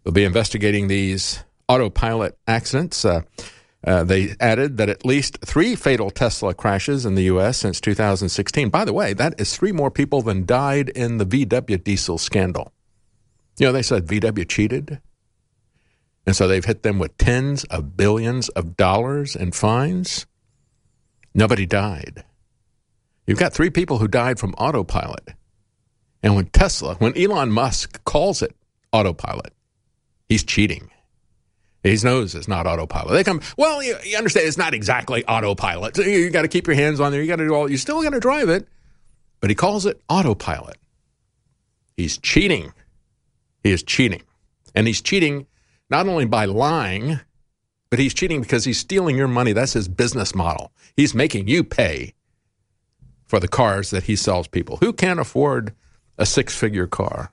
They'll be investigating these autopilot accidents. Uh, uh, they added that at least three fatal Tesla crashes in the U S since two thousand sixteen. By the way, that is three more people than died in the V W diesel scandal. You know, they said V W cheated. And so they've hit them with tens of billions of dollars in fines. Nobody died. You've got three people who died from autopilot. And when Tesla, when Elon Musk calls it autopilot, he's cheating. He knows it's not autopilot. They come, well, you, you understand it's not exactly autopilot. So you, you got to keep your hands on there. You got to do all, you're still going to drive it. But he calls it autopilot. He's cheating. He is cheating. And he's cheating not only by lying, but he's cheating because he's stealing your money. That's his business model. He's making you pay for the cars that he sells people. Who can't afford a six-figure car?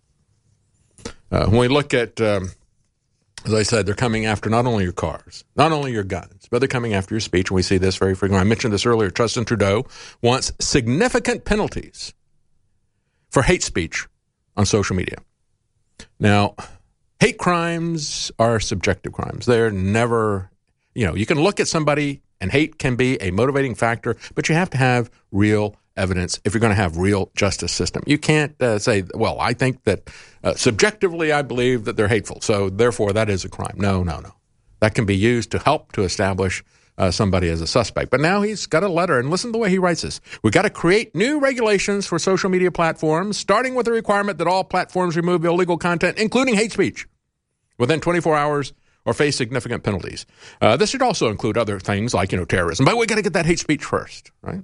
Uh, when we look at, um, as I said, they're coming after not only your cars, not only your guns, but they're coming after your speech, and we see this very frequently. I mentioned this earlier. Justin Trudeau wants significant penalties for hate speech on social media. Now, hate crimes are subjective crimes. They're never, you know, you can look at somebody and hate can be a motivating factor, but you have to have real evidence if you're going to have real justice system. You can't uh, say, well, I think that uh, subjectively I believe that they're hateful, so therefore that is a crime. No, no, no. That can be used to help to establish uh, somebody as a suspect. But now he's got a letter, and listen to the way he writes this. We've got to create new regulations for social media platforms, starting with the requirement that all platforms remove illegal content, including hate speech, within twenty-four hours or face significant penalties. Uh, this should also include other things like, you know, terrorism. But we got to get that hate speech first, right?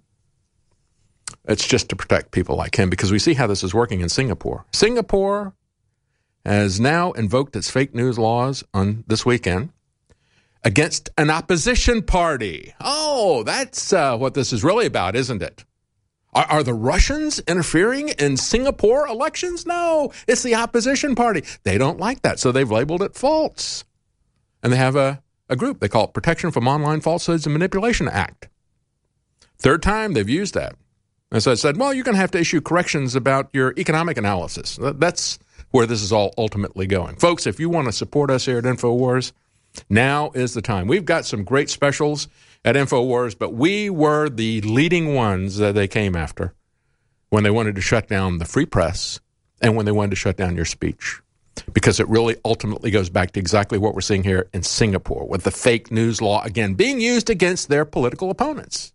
It's just to protect people like him because we see how this is working in Singapore. Singapore has now invoked its fake news laws on this weekend against an opposition party. Oh, that's uh, what this is really about, isn't it? Are, are the Russians interfering in Singapore elections? No, it's the opposition party. They don't like that, so they've labeled it false. And they have a, a group. They call it Protection from Online Falsehoods and Manipulation Act. Third time they've used that. And so I said, well, you're going to have to issue corrections about your economic analysis. That's where this is all ultimately going. Folks, if you want to support us here at InfoWars, now is the time. We've got some great specials at InfoWars, but we were the leading ones that they came after when they wanted to shut down the free press and when they wanted to shut down your speech. Because it really ultimately goes back to exactly what we're seeing here in Singapore with the fake news law, again, being used against their political opponents.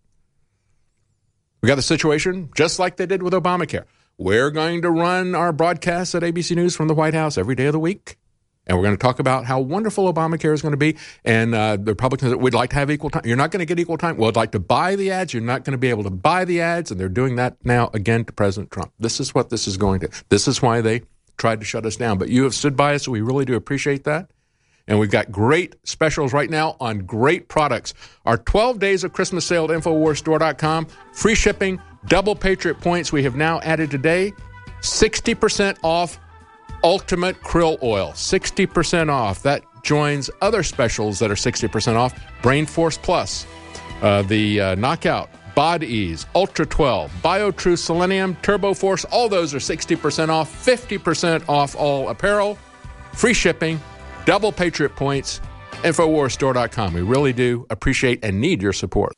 We got the situation just like they did with Obamacare. We're going to run our broadcasts at A B C News from the White House every day of the week. And we're going to talk about how wonderful Obamacare is going to be. And uh, the Republicans, we'd like to have equal time. You're not going to get equal time. Well, I'd like to buy the ads. You're not going to be able to buy the ads. And they're doing that now again to President Trump. This is what this is going to. This is why they tried to shut us down. But you have stood by us, so we really do appreciate that. And we've got great specials right now on great products. Our twelve days of Christmas sale at InfoWars Store dot com. Free shipping, double Patriot points we have now added today. sixty percent off Ultimate Krill Oil. sixty percent off. That joins other specials that are sixty percent off. Brain Force Plus, uh, the uh, Knockout, Bod Ease, Ultra twelve, BioTrue Selenium, Turbo Force. All those are sixty percent off. fifty percent off all apparel. Free shipping. Double Patriot points, InfoWars Store dot com. We really do appreciate and need your support.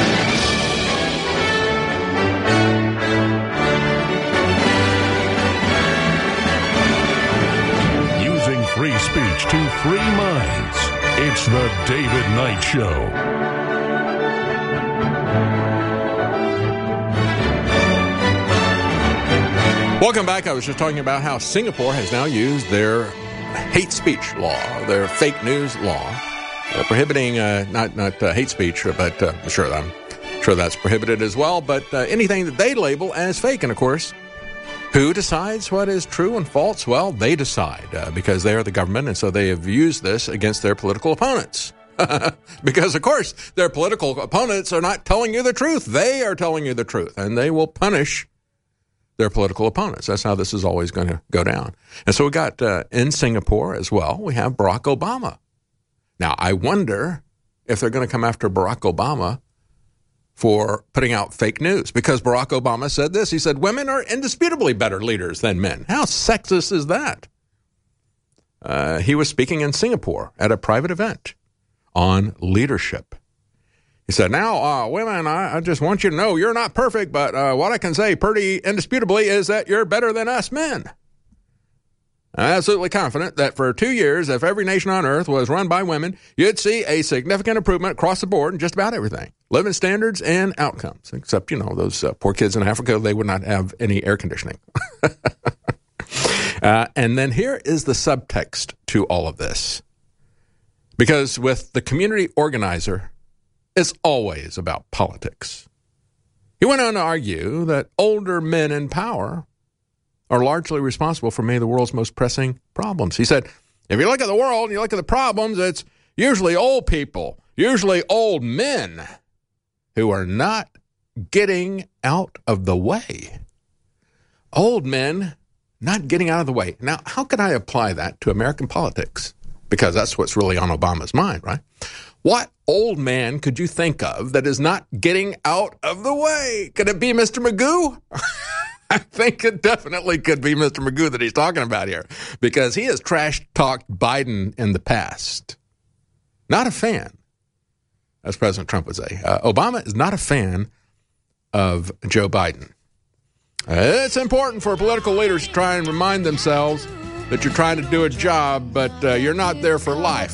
Using free speech to free minds. It's the David Knight Show. Welcome back. I was just talking about how Singapore has now used their hate speech law, their fake news law, uh, prohibiting uh, not not uh, hate speech, but uh, sure, I'm sure that's prohibited as well. But uh, anything that they label as fake, and of course, who decides what is true and false? Well, they decide uh, because they are the government, and so they have used this against their political opponents. Because of course, their political opponents are not telling you the truth; they are telling you the truth, and they will punish their political opponents. That's how this is always going to go down. And so we got uh, in Singapore as well, we have Barack Obama. Now, I wonder if they're going to come after Barack Obama for putting out fake news, because Barack Obama said this. He said, women are indisputably better leaders than men. How sexist is that? Uh, he was speaking in Singapore at a private event on leadership. He said, now, uh, women, I, I just want you to know you're not perfect, but uh, what I can say pretty indisputably is that you're better than us men. I'm absolutely confident that for two years, if every nation on earth was run by women, you'd see a significant improvement across the board in just about everything. Living standards and outcomes. Except, you know, those uh, poor kids in Africa, they would not have any air conditioning. uh, and then here is the subtext to all of this. Because with the community organizer, it's always about politics. He went on to argue that older men in power are largely responsible for many of the world's most pressing problems. He said, if you look at the world and you look at the problems, it's usually old people, usually old men who are not getting out of the way. Old men not getting out of the way. Now, how can I apply that to American politics? Because that's what's really on Obama's mind, right? What old man could you think of that is not getting out of the way? Could it be Mister Magoo? I think it definitely could be Mister Magoo that he's talking about here, because he has trash-talked Biden in the past. Not a fan, as President Trump would say. Uh, Obama is not a fan of Joe Biden. Uh, it's important for political leaders to try and remind themselves that you're trying to do a job, but uh, you're not there for life.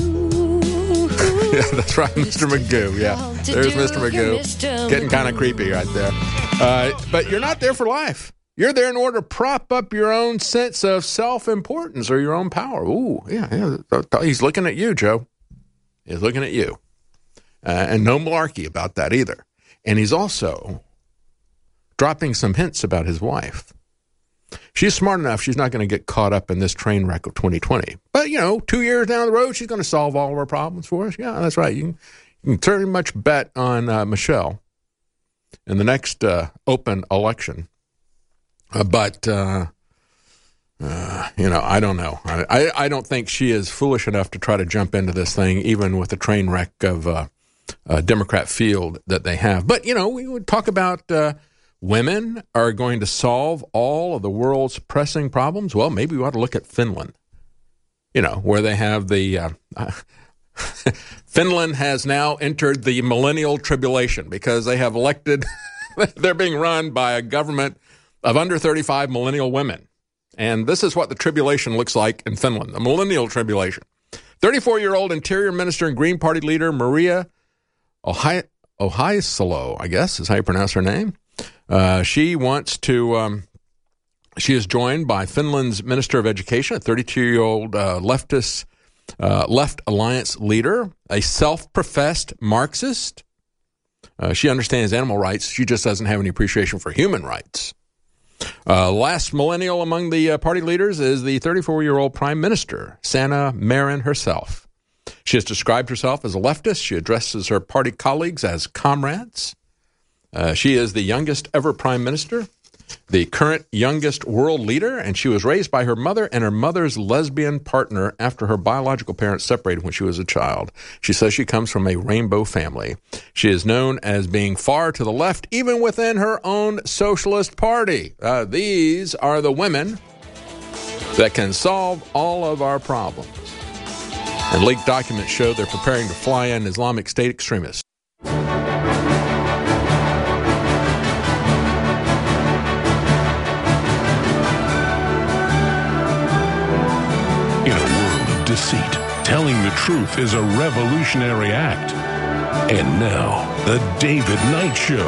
Yeah, that's right, Mister Magoo. Yeah, there's Mister Magoo. Getting kind of creepy right there. Uh, but you're not there for life. You're there in order to prop up your own sense of self-importance or your own power. Ooh, yeah, yeah. He's looking at you, Joe. He's looking at you. Uh, and no malarkey about that either. And he's also dropping some hints about his wife. She's smart enough, she's not going to get caught up in this train wreck of twenty twenty. But, you know, two years down the road, she's going to solve all of our problems for us. Yeah, that's right. You can, you can very much bet on uh, Michelle in the next uh, open election. Uh, but, uh, uh, you know, I don't know. I, I don't think she is foolish enough to try to jump into this thing, even with the train wreck of uh, uh, Democrat field that they have. But, you know, we would talk about uh, women are going to solve all of the world's pressing problems. Well, maybe we ought to look at Finland, you know, where they have the uh, uh, Finland has now entered the millennial tribulation because they have elected, they're being run by a government of under thirty-five millennial women. And this is what the tribulation looks like in Finland, the millennial tribulation. thirty-four-year-old Interior Minister and Green Party leader Maria Ohai- Ohisalo, I guess is how you pronounce her name. Uh, she wants to, um, she is joined by Finland's Minister of Education, a thirty-two-year-old uh, leftist, uh, Left Alliance leader, a self-professed Marxist. Uh, she understands animal rights. She just doesn't have any appreciation for human rights. Uh, last millennial among the uh, party leaders is the thirty-four-year-old Prime Minister, Sanna Marin herself. She has described herself as a leftist. She addresses her party colleagues as comrades. Uh, she is the youngest ever prime minister, the current youngest world leader, and she was raised by her mother and her mother's lesbian partner after her biological parents separated when she was a child. She says she comes from a rainbow family. She is known as being far to the left, even within her own socialist party. Uh, these are the women that can solve all of our problems. And leaked documents show they're preparing to fly in Islamic State extremists. Deceit. Telling the truth is a revolutionary act. And now, the David Knight Show.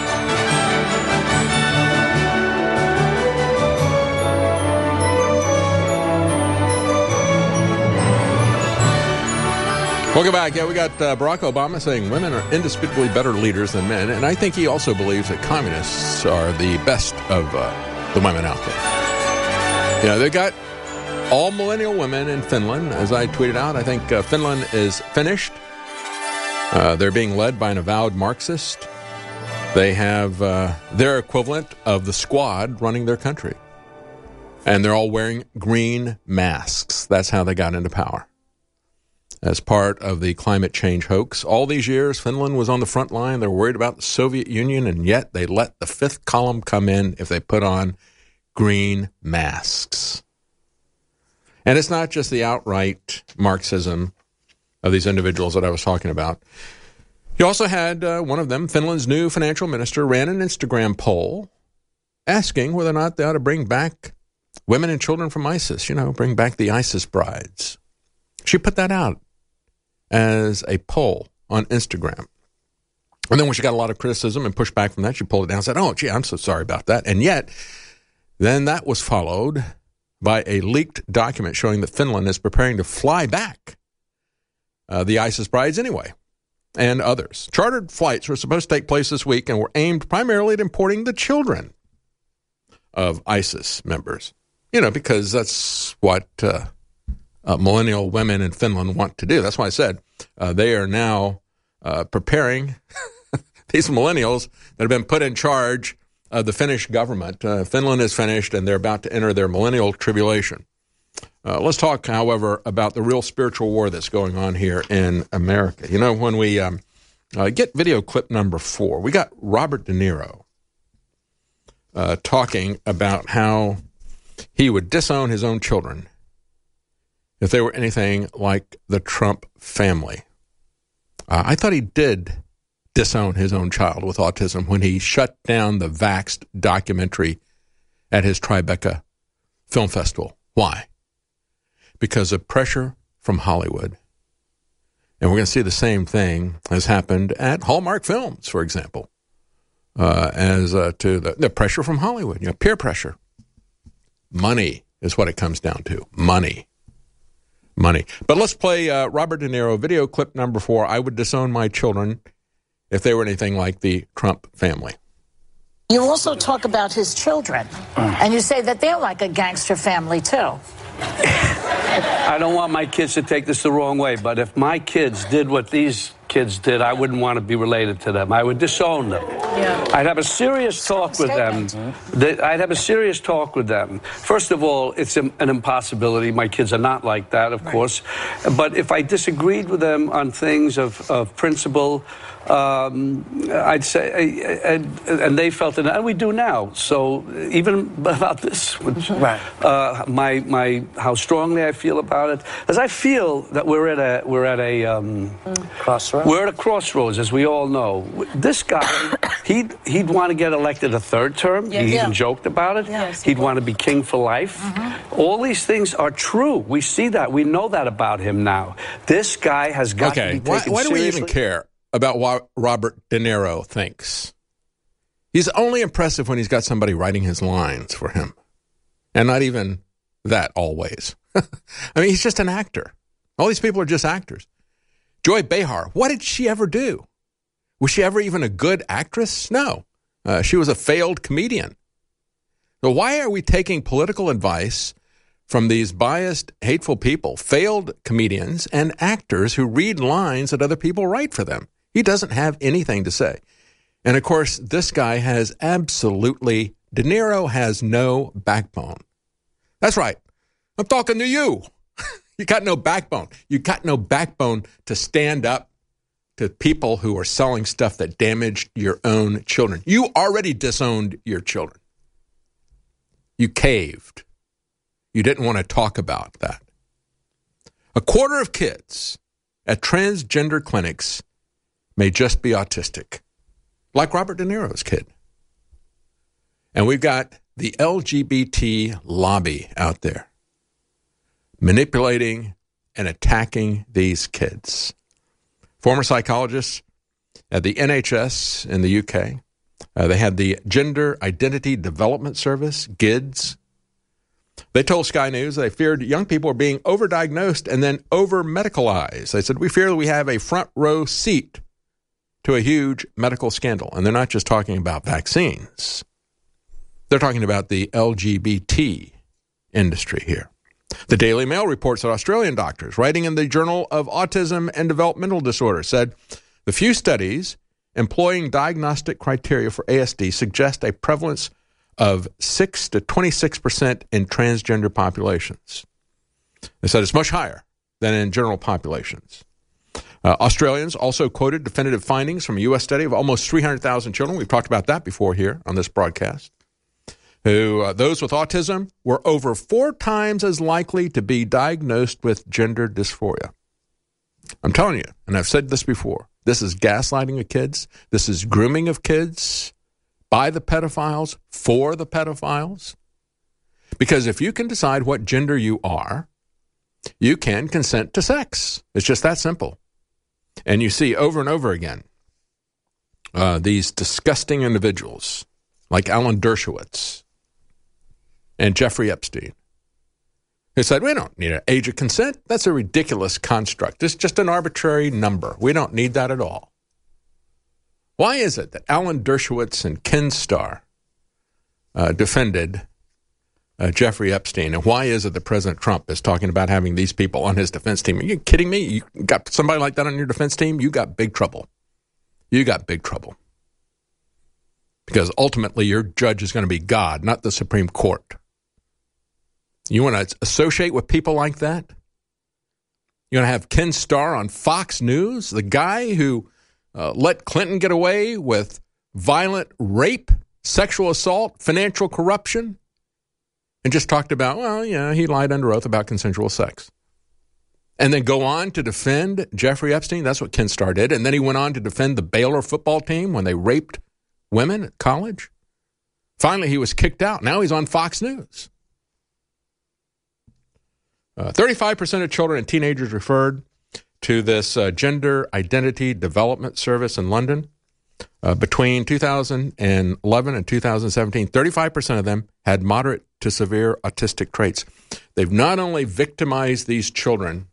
Welcome back. Yeah, we got uh, Barack Obama saying women are indisputably better leaders than men. And I think he also believes that communists are the best of uh, the women out there. You know, they got all millennial women in Finland, as I tweeted out. I think uh, Finland is finished. Uh, they're being led by an avowed Marxist. They have uh, their equivalent of the Squad running their country. And they're all wearing green masks. That's how they got into power. As part of the climate change hoax. All these years, Finland was on the front line. They're worried about the Soviet Union, and yet they let the fifth column come in if they put on green masks. And it's not just the outright Marxism of these individuals that I was talking about. You also had uh, one of them, Finland's new financial minister, ran an Instagram poll asking whether or not they ought to bring back women and children from ISIS, you know, bring back the ISIS brides. She put that out as a poll on Instagram. And then when she got a lot of criticism and pushback from that, she pulled it down and said, oh, gee, I'm so sorry about that. And yet, then that was followed by a leaked document showing that Finland is preparing to fly back uh, the ISIS brides anyway, and others. Chartered flights were supposed to take place this week and were aimed primarily at importing the children of ISIS members. You know, because that's what uh, uh, millennial women in Finland want to do. That's why I said uh, they are now uh, preparing these millennials that have been put in charge of the Finnish government. Uh, Finland is finished, and they're about to enter their millennial tribulation. Uh, let's talk, however, about the real spiritual war that's going on here in America. You know, when we um, uh, get video clip number four, we got Robert De Niro uh, talking about how he would disown his own children if they were anything like the Trump family. Uh, I thought he did disown his own child with autism when he shut down the Vaxxed documentary at his Tribeca Film Festival. Why? Because of pressure from Hollywood. And we're going to see the same thing has happened at Hallmark Films, for example, uh, as uh, to the, the pressure from Hollywood, you know, peer pressure. Money is what it comes down to. Money. Money. But let's play uh, Robert De Niro, video clip number four. I would disown my children if they were anything like the Trump family. You also talk about his children, and you say that they're like a gangster family, too. I don't want my kids to take this the wrong way, but if my kids did what these kids did, I wouldn't want to be related to them. I would disown them. Yeah. I'd have a serious talk with them. Mm-hmm. I'd have a serious talk with them. First of all, it's an impossibility. My kids are not like that, of right. course. But if I disagreed with them on things of, of principle, um, I'd say, and, and they felt it, and we do now. So even about this, which, right. uh, my my how strongly I feel about it, as I feel that we're at a we're at a um, crossroads. We're at a crossroads, as we all know. This guy, he'd he'd want to get elected a third term. Yes. He even yeah. joked about it. Yes, he'd he want to be king for life. Mm-hmm. All these things are true. We see that. We know that about him now. This guy has got okay. to be taken why, why do seriously. we even care about what Robert De Niro thinks? He's only impressive when he's got somebody writing his lines for him. And not even that always. I mean, he's just an actor. All these people are just actors. Joy Behar, what did she ever do? Was she ever even a good actress? No. Uh, she was a failed comedian. So why are we taking political advice from these biased, hateful people, failed comedians and actors who read lines that other people write for them? He doesn't have anything to say. And, of course, this guy has absolutely, De Niro has no backbone. That's right. I'm talking to you. You got no backbone. You got no backbone to stand up to people who are selling stuff that damaged your own children. You already disowned your children. You caved. You didn't want to talk about that. A quarter of kids at transgender clinics may just be autistic, like Robert De Niro's kid. And we've got the L G B T lobby out there manipulating and attacking these kids. Former psychologists at the N H S in the U K, uh, they had the Gender Identity Development Service, G I D S. They told Sky News they feared young people are being overdiagnosed and then over-medicalized. They said, we fear that we have a front row seat to a huge medical scandal. And they're not just talking about vaccines. They're talking about the L G B T industry here. The Daily Mail reports that Australian doctors, writing in the Journal of Autism and Developmental Disorders, said the few studies employing diagnostic criteria for A S D suggest a prevalence of six to twenty-six percent in transgender populations. They said it's much higher than in general populations. Uh, Australians also quoted definitive findings from a U S study of almost three hundred thousand children. We've talked about that before here on this broadcast. who uh, those with autism were over four times as likely to be diagnosed with gender dysphoria. I'm telling you, and I've said this before, this is gaslighting of kids. This is grooming of kids by the pedophiles, for the pedophiles. Because if you can decide what gender you are, you can consent to sex. It's just that simple. And you see over and over again uh, these disgusting individuals like Alan Dershowitz and Jeffrey Epstein, who said, we don't need an age of consent. That's a ridiculous construct. It's just an arbitrary number. We don't need that at all. Why is it that Alan Dershowitz and Ken Starr uh, defended uh, Jeffrey Epstein? And why is it that President Trump is talking about having these people on his defense team? Are you kidding me? You got somebody like that on your defense team? You got big trouble. You got big trouble. Because ultimately your judge is going to be God, not the Supreme Court. You want to associate with people like that? You're going to have Ken Starr on Fox News, the guy who uh, let Clinton get away with violent rape, sexual assault, financial corruption, and just talked about, well, yeah, he lied under oath about consensual sex. And then go on to defend Jeffrey Epstein. That's what Ken Starr did. And then he went on to defend the Baylor football team when they raped women at college. Finally, he was kicked out. Now he's on Fox News. Uh, thirty-five percent of children and teenagers referred to this uh, Gender Identity Development Service in London. Uh, between two thousand eleven and two thousand seventeen, thirty-five percent of them had moderate to severe autistic traits. They've not only victimized these children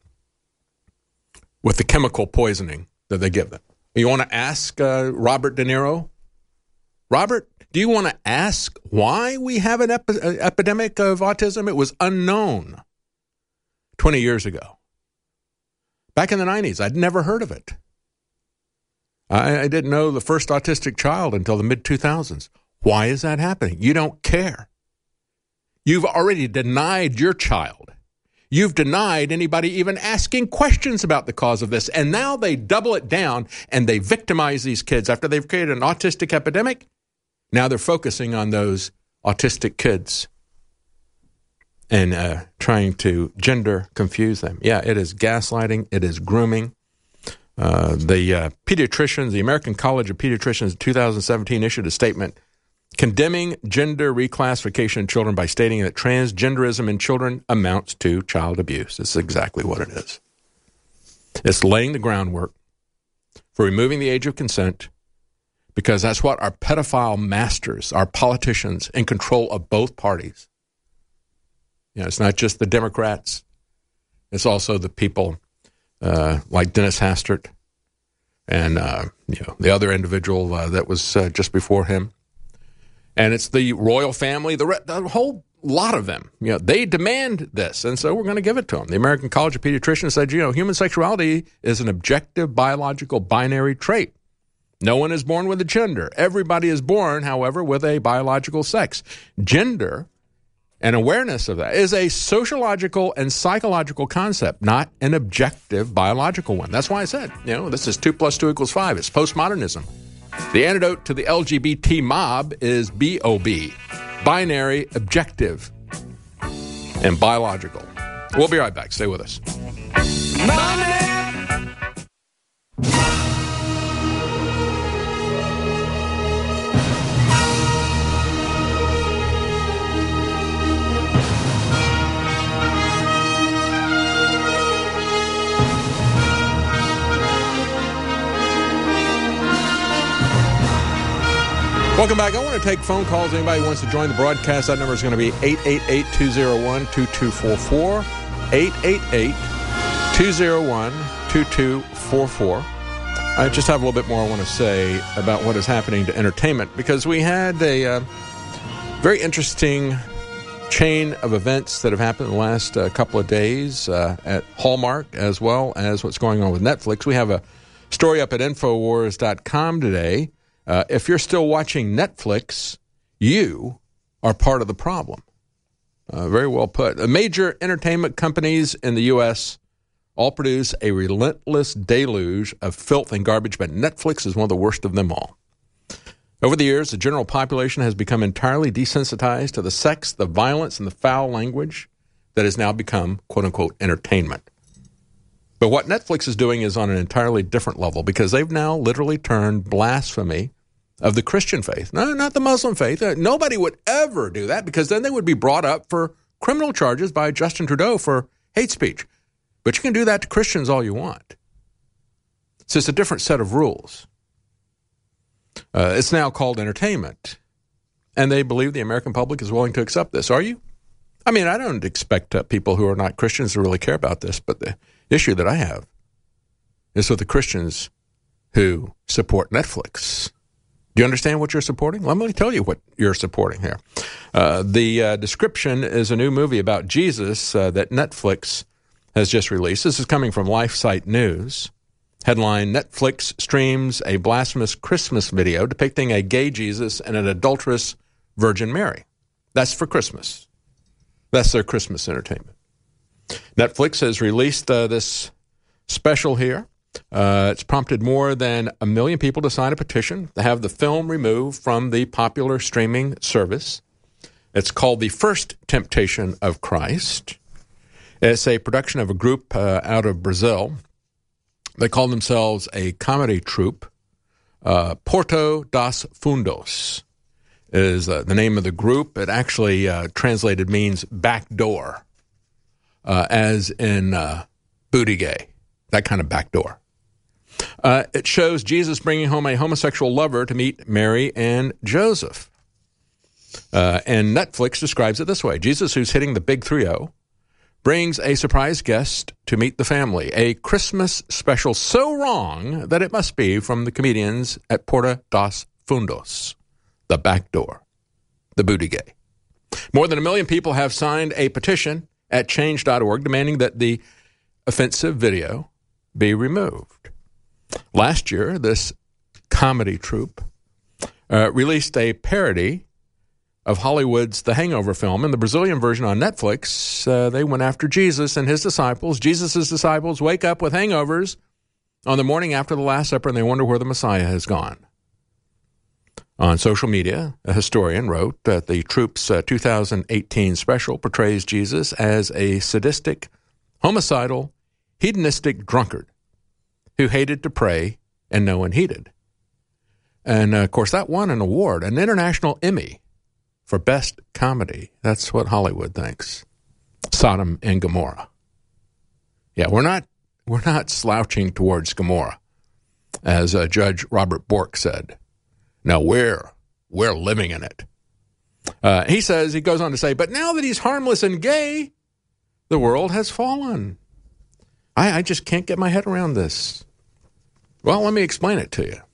with the chemical poisoning that they give them. You want to ask uh, Robert De Niro? Robert, do you want to ask why we have an epi- epidemic of autism? It was unknown twenty years ago. Back in the nineties, I'd never heard of it. I, I didn't know the first autistic child until the mid two thousands. Why is that happening? You don't care. You've already denied your child. You've denied anybody even asking questions about the cause of this. And now they double it down and they victimize these kids. After they've created an autistic epidemic, now they're focusing on those autistic kids and uh, trying to gender confuse them. Yeah, it is gaslighting. It is grooming. Uh, the uh, pediatricians, the American College of Pediatricians in two thousand seventeen issued a statement condemning gender reclassification in children by stating that transgenderism in children amounts to child abuse. This is exactly what it is. It's laying the groundwork for removing the age of consent because that's what our pedophile masters, our politicians in control of both parties. You know, it's not just the Democrats. It's also the people uh, like Dennis Hastert and uh, you know the other individual uh, that was uh, just before him. And it's the royal family, the, re- the whole lot of them. You know, they demand this, and so we're going to give it to them. The American College of Pediatricians said, you know, human sexuality is an objective biological binary trait. No one is born with a gender. Everybody is born, however, with a biological sex. Gender and awareness of that is a sociological and psychological concept, not an objective biological one. That's why I said, you know, this is two plus two equals five. It's postmodernism. The antidote to the L G B T mob is B O B, binary, objective, and biological. We'll be right back. Stay with us. Welcome back. I want to take phone calls. Anybody who wants to join the broadcast, that number is going to be eight eight eight, two oh one, two two four four, eight eight eight, two oh one, two two four four. I just have a little bit more I want to say about what is happening to entertainment, because we had a uh, very interesting chain of events that have happened in the last uh, couple of days uh, at Hallmark, as well as what's going on with Netflix. We have a story up at Infowars dot com today. Uh, if you're still watching Netflix, you are part of the problem. Uh, very well put. The major entertainment companies in the U S all produce a relentless deluge of filth and garbage, but Netflix is one of the worst of them all. Over the years, the general population has become entirely desensitized to the sex, the violence, and the foul language that has now become, quote-unquote, entertainment. But what Netflix is doing is on an entirely different level, because they've now literally turned blasphemy of the Christian faith, no, not the Muslim faith. Nobody would ever do that, because then they would be brought up for criminal charges by Justin Trudeau for hate speech. But you can do that to Christians all you want. So it's a different set of rules. Uh, it's now called entertainment. And they believe the American public is willing to accept this. Are you? I mean, I don't expect uh, people who are not Christians to really care about this, but the issue that I have is with the Christians who support Netflix. Do you understand what you're supporting? Let me tell you what you're supporting here. Uh, the uh, description is a new movie about Jesus uh, that Netflix has just released. This is coming from LifeSite News. Headline, Netflix streams a blasphemous Christmas video depicting a gay Jesus and an adulterous Virgin Mary. That's for Christmas. That's their Christmas entertainment. Netflix has released uh, this special here. Uh, it's prompted more than a million people to sign a petition to have the film removed from the popular streaming service. It's called The First Temptation of Christ. It's a production of a group uh, out of Brazil. They call themselves a comedy troupe. Uh, Porta dos Fundos is uh, the name of the group. It actually uh, translated means back door, uh, as in uh, booty gay, that kind of back door. Uh, it shows Jesus bringing home a homosexual lover to meet Mary and Joseph. Uh, and Netflix describes it this way. Jesus, who's hitting the big three oh, brings a surprise guest to meet the family. A Christmas special so wrong that it must be from the comedians at Porta dos Fundos, the back door, the booty gay. More than a million people have signed a petition at change dot org demanding that the offensive video be removed. Last year, this comedy troupe uh, released a parody of Hollywood's The Hangover film. In the Brazilian version on Netflix, uh, they went after Jesus and his disciples. Jesus' disciples wake up with hangovers on the morning after the Last Supper, and they wonder where the Messiah has gone. On social media, a historian wrote that the troupe's uh, two thousand eighteen special portrays Jesus as a sadistic, homicidal, hedonistic drunkard who hated to pray and no one heeded. And, uh, of course, that won an award, an International Emmy, for Best Comedy. That's what Hollywood thinks. Sodom and Gomorrah. Yeah, we're not we're not slouching towards Gomorrah, as uh, Judge Robert Bork said. No, we're we're living in it. Uh, he says, he goes on to say, but now that he's harmless and gay, the world has fallen. I, I just can't get my head around this. Well, let me explain it to you.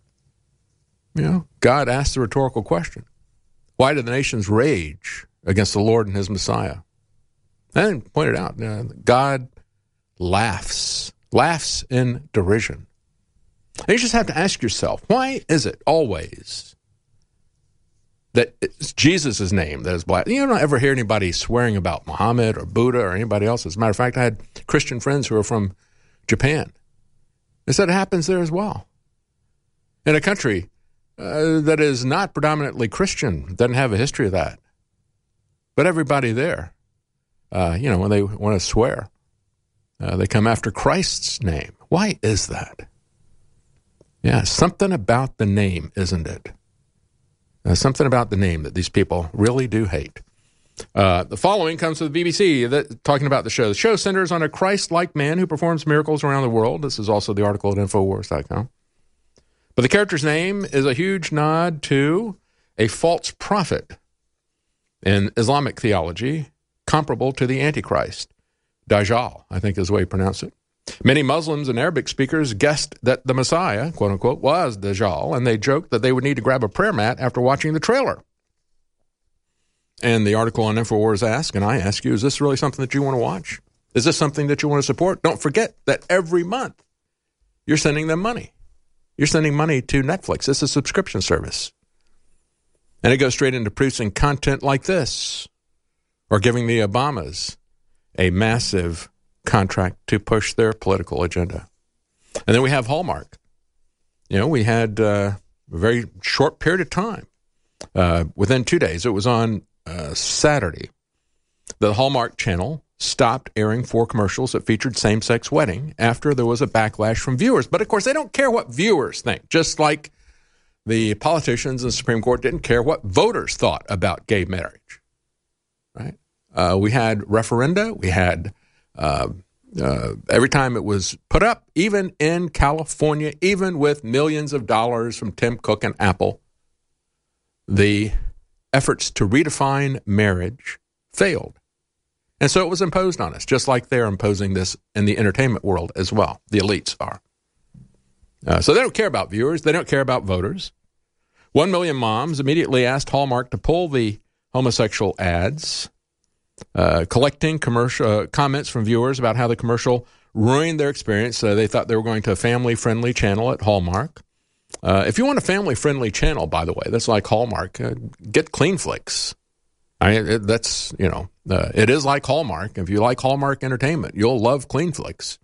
You know, God asked the rhetorical question. Why did the nations rage against the Lord and his Messiah? And pointed out, uh, God laughs, laughs in derision. And you just have to ask yourself, why is it always that it's Jesus' name that is black? You don't ever hear anybody swearing about Muhammad or Buddha or anybody else. As a matter of fact, I had Christian friends who are from Japan. They said it happens there as well. In a country uh, that is not predominantly Christian, doesn't have a history of that. But everybody there, uh, you know, when they want to swear, uh, they come after Christ's name. Why is that? Yeah, something about the name, isn't it? Uh, something about the name that these people really do hate. Uh, the following comes from the B B C, that, talking about the show. The show centers on a Christ-like man who performs miracles around the world. This is also the article at Infowars dot com. But the character's name is a huge nod to a false prophet in Islamic theology, comparable to the Antichrist. Dajjal, I think is the way you pronounce it. Many Muslims and Arabic speakers guessed that the Messiah, quote-unquote, was Dajjal, and they joked that they would need to grab a prayer mat after watching the trailer. And the article on Infowars asks, and I ask you, is this really something that you want to watch? Is this something that you want to support? Don't forget that every month you're sending them money. You're sending money to Netflix. It's a subscription service. And it goes straight into producing content like this, or giving the Obamas a massive contract to push their political agenda. And then we have Hallmark. You know, we had uh, a very short period of time. Uh, within two days, it was on uh, Saturday, the Hallmark Channel stopped airing four commercials that featured same-sex wedding after there was a backlash from viewers. But, of course, they don't care what viewers think, just like the politicians in the Supreme Court didn't care what voters thought about gay marriage, right? Uh, we had referenda. We had uh, uh, every time it was put up, even in California, even with millions of dollars from Tim Cook and Apple, the efforts to redefine marriage failed. And so it was imposed on us, just like they're imposing this in the entertainment world as well. The elites are. Uh, so they don't care about viewers. They don't care about voters. One million moms immediately asked Hallmark to pull the homosexual ads, uh, collecting commercial uh, comments from viewers about how the commercial ruined their experience. Uh, they thought they were going to a family-friendly channel at Hallmark. Uh, if you want a family-friendly channel, by the way, that's like Hallmark, uh, get CleanFlix. I mean, it, that's, you know, uh, it is like Hallmark. If you like Hallmark Entertainment, you'll love CleanFlix.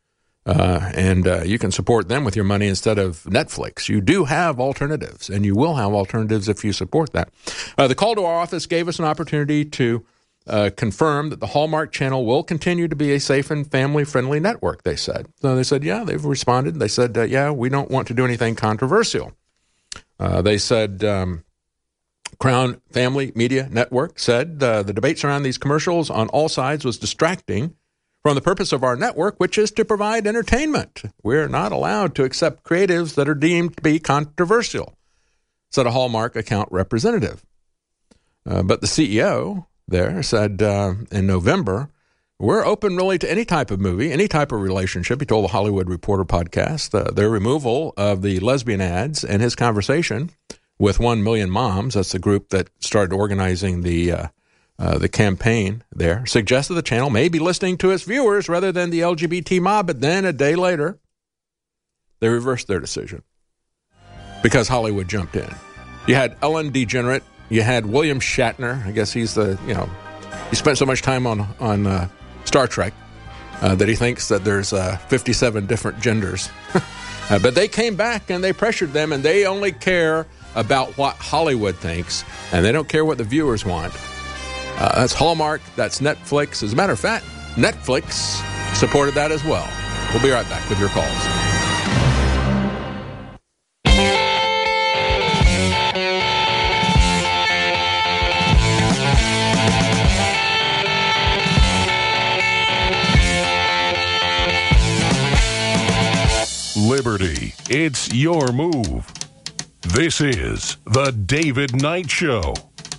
Uh, and uh, you can support them with your money instead of Netflix. You do have alternatives, and you will have alternatives if you support that. Uh, the call to our office gave us an opportunity to uh, confirm that the Hallmark Channel will continue to be a safe and family-friendly network, they said. So they said, yeah, they've responded. They said, uh, yeah, we don't want to do anything controversial. Uh, they said... Um, Crown Family Media Network said uh, the debates around these commercials on all sides was distracting from the purpose of our network, which is to provide entertainment. We're not allowed to accept creatives that are deemed to be controversial, said a Hallmark account representative. Uh, but the C E O there said uh, in November, we're open really to any type of movie, any type of relationship, he told the Hollywood Reporter podcast. Uh, their removal of the lesbian ads and his conversation with One Million Moms, that's the group that started organizing the uh, uh, the campaign there, suggested the channel may be listening to its viewers rather than the L G B T mob, but then a day later, they reversed their decision because Hollywood jumped in. You had Ellen DeGeneres, you had William Shatner, I guess he's the, you know, he spent so much time on, on uh, Star Trek uh, that he thinks that there's uh, fifty-seven different genders. uh, but they came back and they pressured them, and they only care about what Hollywood thinks, and they don't care what the viewers want. Uh, that's Hallmark, that's Netflix. As a matter of fact, Netflix supported that as well. We'll be right back with your calls. Liberty, it's your move. This is The David Knight Show.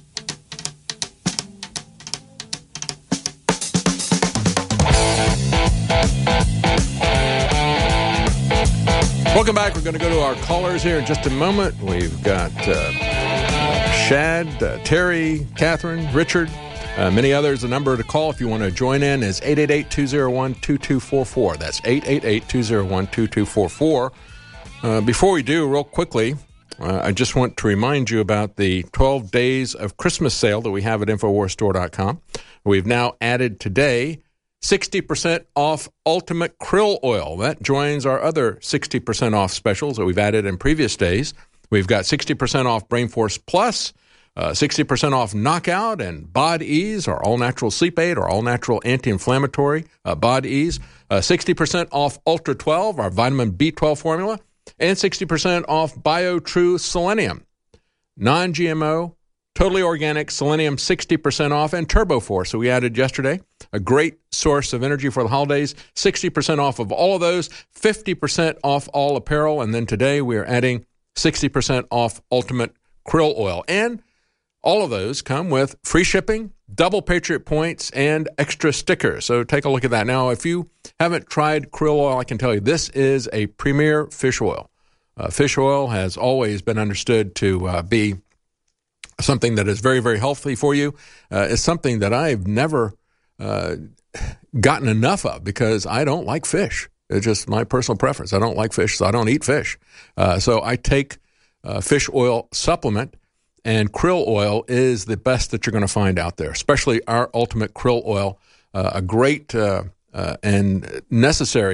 Welcome back. We're going to go to our callers here in just a moment. We've got uh, Shad, uh, Terry, Catherine, Richard, uh, many others. The number to call if you want to join in is eight eight eight, two oh one, two two four four. That's eight eight eight, two oh one, two two four four. Uh, before we do, real quickly, Uh, I just want to remind you about the twelve days of Christmas sale that we have at Infowars Store dot com. We've now added today sixty percent off Ultimate Krill Oil. That joins our other sixty percent off specials that we've added in previous days. We've got sixty percent off Brain Force Plus, uh, sixty percent off Knockout and Bod Ease, our all-natural sleep aid, our all-natural anti-inflammatory uh, Bod Ease, uh, sixty percent off Ultra twelve, our vitamin B twelve formula, and sixty percent off BioTrue Selenium. Non-G M O, totally organic selenium, sixty percent off, and TurboForce. So we added yesterday a great source of energy for the holidays, sixty percent off of all of those, fifty percent off all apparel, and then today we are adding sixty percent off Ultimate Krill Oil. And all of those come with free shipping, double Patriot points, and extra stickers. So take a look at that. Now, if you haven't tried krill oil, I can tell you this is a premier fish oil. Uh, fish oil has always been understood to uh, be something that is very, very healthy for you. Uh, it's something that I've never uh, gotten enough of because I don't like fish. It's just my personal preference. I don't like fish, so I don't eat fish. Uh, so I take uh, fish oil supplement, and krill oil is the best that you're going to find out there, especially our Ultimate Krill Oil, uh, a great uh, uh, and necessary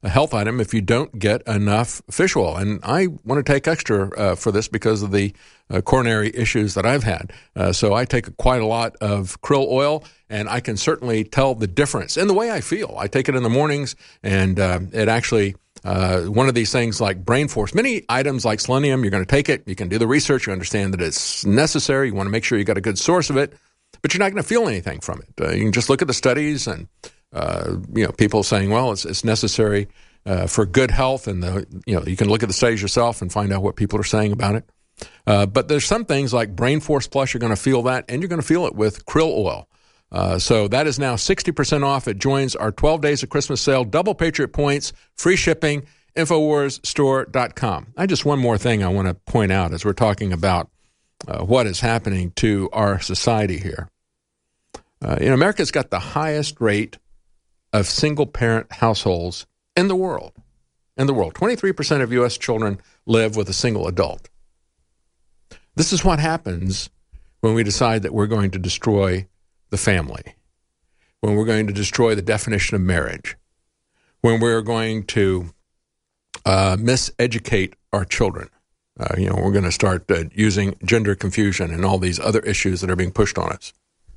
a health item if you don't get enough fish oil. And I want to take extra uh, for this because of the uh, coronary issues that I've had. Uh, so I take quite a lot of krill oil, and I can certainly tell the difference in the way I feel. I take it in the mornings, and uh, it actually, uh, one of these things like Brain Force, many items like selenium, you're going to take it, you can do the research, you understand that it's necessary, you want to make sure you got a good source of it, but you're not going to feel anything from it. Uh, you can just look at the studies and Uh, you know, people saying, well, it's, it's necessary uh, for good health, and the, you know, you can look at the studies yourself and find out what people are saying about it. Uh, but there's some things like Brain Force Plus, you're going to feel that, and you're going to feel it with krill oil. Uh, so that is now sixty percent off. It joins our twelve days of Christmas sale, double Patriot points, free shipping, Infowars Store dot com. I just one more thing I want to point out as we're talking about uh, what is happening to our society here. Uh, you know, America's got the highest rate of single-parent households in the world. In the world, twenty-three percent of U S children live with a single adult. This is what happens when we decide that we're going to destroy the family, when we're going to destroy the definition of marriage, when we're going to uh, miseducate our children. Uh, you know, we're going to start uh, using gender confusion and all these other issues that are being pushed on us.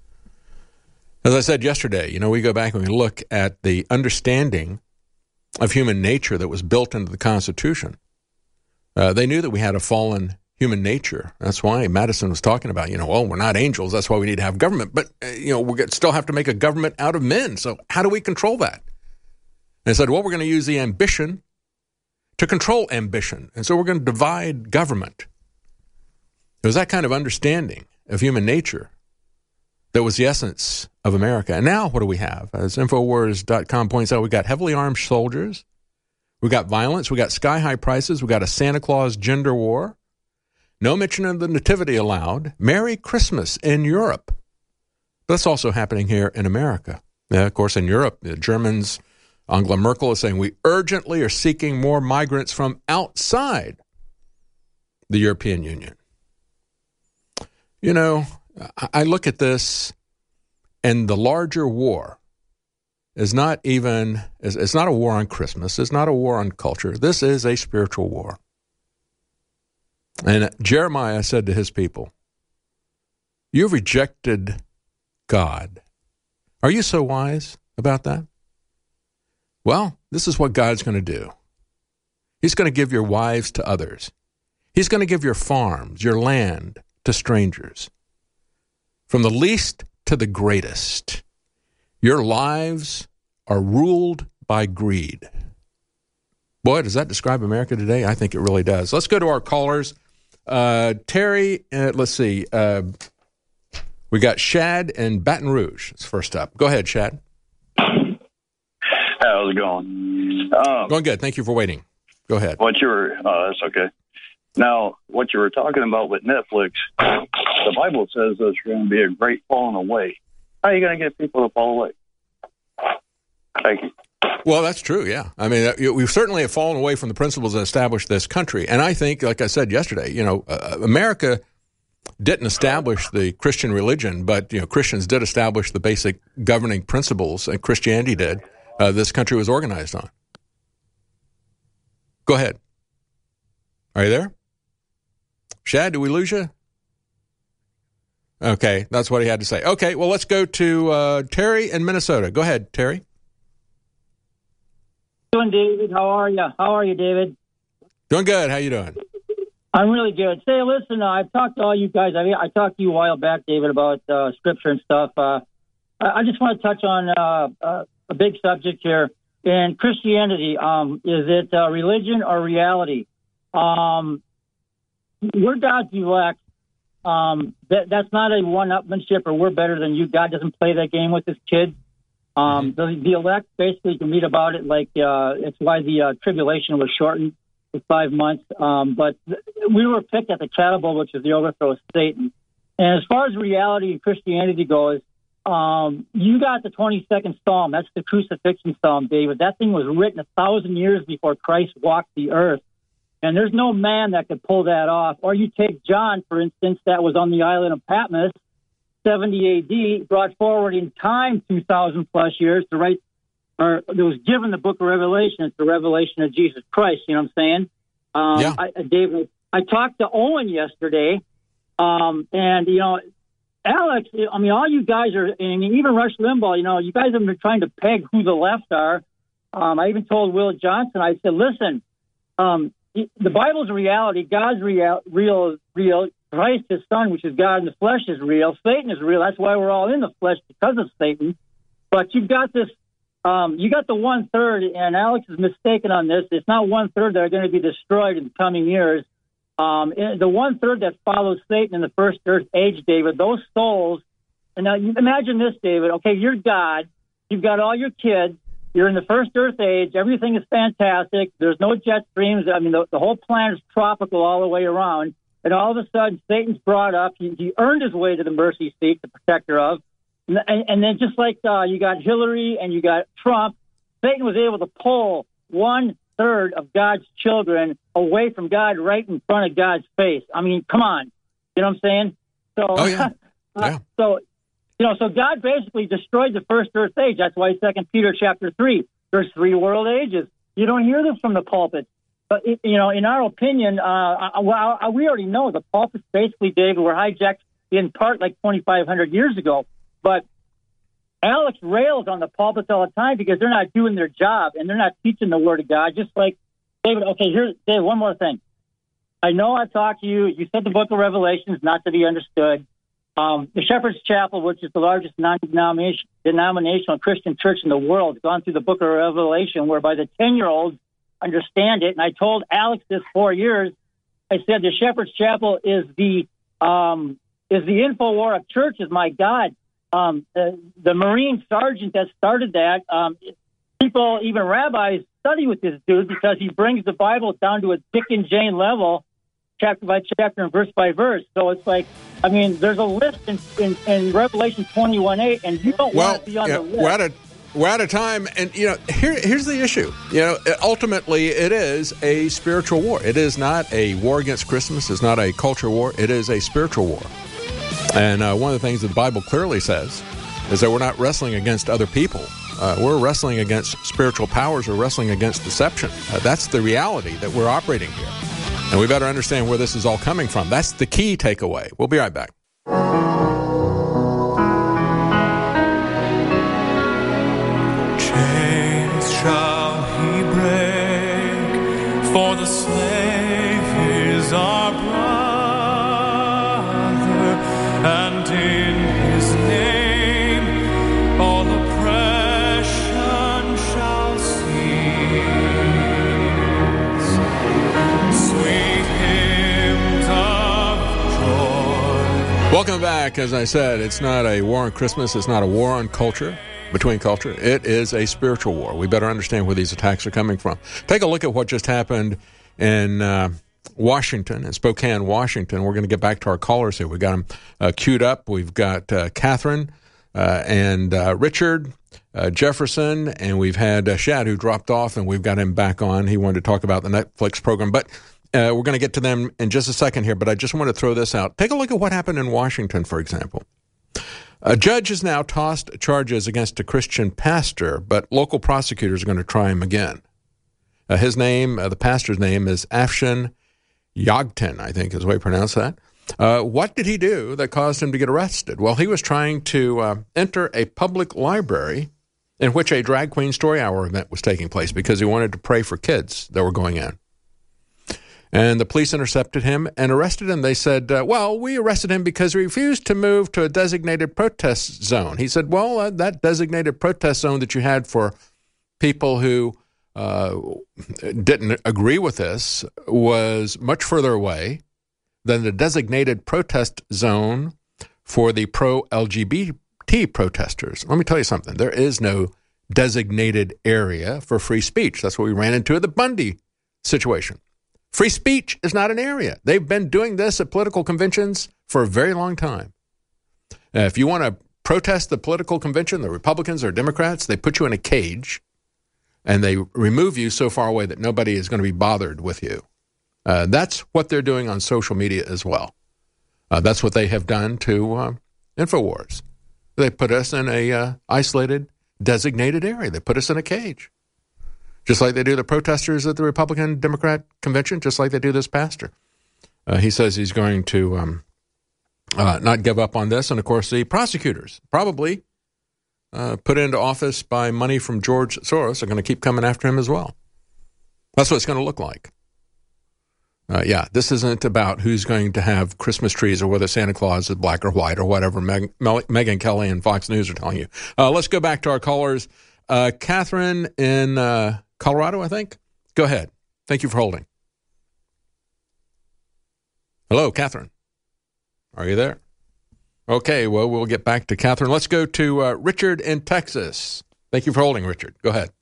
As I said yesterday, you know, we go back and we look at the understanding of human nature that was built into the Constitution. Uh, they knew that we had a fallen human nature. That's why Madison was talking about, you know, well, we're not angels. That's why we need to have government. But, uh, you know, we still have to make a government out of men. So how do we control that? And they said, well, we're going to use the ambition to control ambition. And so we're going to divide government. It was that kind of understanding of human nature that was the essence of America. And now what do we have? As Infowars dot com points out, we got heavily armed soldiers, we got violence, we got sky-high prices, we got a Santa Claus gender war, no mention of the nativity allowed, Merry Christmas in Europe. That's also happening here in America. Yeah, of course, in Europe, the Germans, Angela Merkel is saying, we urgently are seeking more migrants from outside the European Union. You know, I look at this, and the larger war is not even, it's not a war on Christmas. It's not a war on culture. This is a spiritual war. And Jeremiah said to his people, you've rejected God. Are you so wise about that? Well, this is what God's going to do. He's going to give your wives to others. He's going to give your farms, your land to strangers. From the least to the greatest, your lives are ruled by greed. Boy, does that describe America today? I think it really does. Let's go to our callers. Uh, Terry, uh, let's see. Uh, we got Shad and Baton Rouge. It's first up. Go ahead, Shad. How's it going? Um, going good. Thank you for waiting. Go ahead. What you were, uh, that's okay. Now, what you were talking about with Netflix, the Bible says there's going to be a great falling away. How are you going to get people to fall away? Thank you. Well, that's true, yeah. I mean, we certainly have fallen away from the principles that established this country. And I think, like I said yesterday, you know, uh, America didn't establish the Christian religion, but, you know, Christians did establish the basic governing principles, and Christianity did. Uh, this country was organized on. Go ahead. Are you there? Shad, did we lose you? Okay, that's what he had to say. Okay, well, let's go to uh, Terry in Minnesota. Go ahead, Terry. Doing, David? How are you? How are you, David? Doing good. How you doing? I'm really good. Say, listen, uh, I've talked to all you guys. I mean, I talked to you a while back, David, about uh, scripture and stuff. Uh, I just want to touch on uh, uh, a big subject here. In Christianity, um, is it uh, religion or reality? Um, we're God's elect. Um, that, that's not a one-upmanship or we're better than you. God doesn't play that game with his kids. Um, the, the elect, basically, you can read about it like uh, it's why the uh, tribulation was shortened to five months. Um, but th- we were picked at the cattle bowl, which is the overthrow of Satan. And as far as reality and Christianity goes, um, you got the twenty-second Psalm. That's the crucifixion Psalm, David. That thing was written a thousand years before Christ walked the earth. And there's no man that could pull that off. Or you take John, for instance, that was on the island of Patmos, seventy A D, brought forward in time two thousand plus years to write or that was given the book of Revelation. It's the revelation of Jesus Christ. You know what I'm saying? Um, yeah. I, David, I talked to Owen yesterday, um, and, you know, Alex, I mean, all you guys are, and even Rush Limbaugh, you know, you guys have been trying to peg who the left are. Um, I even told Will Johnson, I said, listen, um, the Bible's reality, God's real, real, real. Christ, his son, which is God in the flesh, is real. Satan is real. That's why we're all in the flesh, because of Satan. But you've got this, um, you got the one third, and Alex is mistaken on this. It's not one third that are going to be destroyed in the coming years. Um, the one third that follows Satan in the first earth age, David, those souls. And now you imagine this, David. Okay, you're God. You've got all your kids. You're in the first earth age. Everything is fantastic. There's no jet streams. I mean, the, the whole planet is tropical all the way around. And all of a sudden, Satan's brought up. He, he earned his way to the mercy seat, the protector of. And, and then just like uh, you got Hillary and you got Trump, Satan was able to pull one third of God's children away from God right in front of God's face. I mean, come on. You know what I'm saying? So, oh, yeah. uh, yeah. so, you know, so God basically destroyed the first earth age. That's why Second Peter chapter three, there's three world ages. You don't hear this from the pulpit. But, it, you know, in our opinion, uh, well, we already know the pulpits basically, David, were hijacked in part like twenty-five hundred years ago. But Alex rails on the pulpits all the time because they're not doing their job and they're not teaching the Word of God. Just like, David, okay, here's, David, one more thing. I know I talked to you. You said the book of Revelation is not to be understood. Um, the Shepherd's Chapel, which is the largest non-denominational Christian church in the world, has gone through the book of Revelation, whereby the ten-year-olds understand it. And I told Alex this four years. I said the Shepherd's Chapel is the um, is the InfoWar of churches. My God, um, the, the Marine sergeant that started that. Um, people, even rabbis, study with this dude because he brings the Bible down to a Dick and Jane level, chapter by chapter and verse by verse. So it's like, I mean, there's a list in, in, in Revelation twenty-one eight, and you don't well, want to be on yeah, the list. We're out of, we're out of time, and, you know, here, here's the issue. You know, ultimately, it is a spiritual war. It is not a war against Christmas. It's not a culture war. It is a spiritual war. And uh, one of the things that the Bible clearly says is that we're not wrestling against other people. Uh, we're wrestling against spiritual powers. We're wrestling against deception. Uh, that's the reality that we're operating here. And we better understand where this is all coming from. That's the key takeaway. We'll be right back. Chains shall he break, for the slave is our brother, and in his name all oppression shall cease. Sweet hymns of joy. Welcome back. As I said, it's not a war on Christmas. It's not a war on culture, between culture. It is a spiritual war. We better understand where these attacks are coming from. Take a look at what just happened in uh, Washington, in Spokane, Washington. We're going to get back to our callers here. We've got them uh, queued up. We've got uh, Catherine uh, and uh, Richard, uh, Jefferson, and we've had uh, Shad, who dropped off, and we've got him back on. He wanted to talk about the Netflix program, but uh, we're going to get to them in just a second here, but I just want to throw this out. Take a look at what happened in Washington, for example. A judge has now tossed charges against a Christian pastor, but local prosecutors are going to try him again. Uh, his name, uh, the pastor's name, is Afshan Yagtin, I think is the way you pronounce that. Uh, what did he do that caused him to get arrested? Well, he was trying to uh, enter a public library in which a drag queen story hour event was taking place because he wanted to pray for kids that were going in. And the police intercepted him and arrested him. They said, uh, well, we arrested him because he refused to move to a designated protest zone. He said, well, uh, that designated protest zone that you had for people who uh, didn't agree with this was much further away than the designated protest zone for the pro-L G B T protesters. Let me tell you something. There is no designated area for free speech. That's what we ran into at the Bundy situation. Free speech is not an area. They've been doing this at political conventions for a very long time. Uh, if you want to protest the political convention, the Republicans or Democrats, they put you in a cage and they remove you so far away that nobody is going to be bothered with you. Uh, that's what they're doing on social media as well. Uh, that's what they have done to uh, InfoWars. They put us in a uh, isolated designated area. They put us in a cage, just like they do the protesters at the Republican Democrat convention, just like they do this pastor. Uh, he says he's going to um, uh, not give up on this. And, of course, the prosecutors, probably uh, put into office by money from George Soros, are going to keep coming after him as well. That's what it's going to look like. Uh, yeah, this isn't about who's going to have Christmas trees or whether Santa Claus is black or white or whatever Meg- Megyn Kelly and Fox News are telling you. Uh, let's go back to our callers. Uh, Catherine in uh, Colorado, I think. Go ahead. Thank you for holding. Hello, Catherine. Are you there? Okay, well, we'll get back to Catherine. Let's go to uh, Richard in Texas. Thank you for holding, Richard. Go ahead.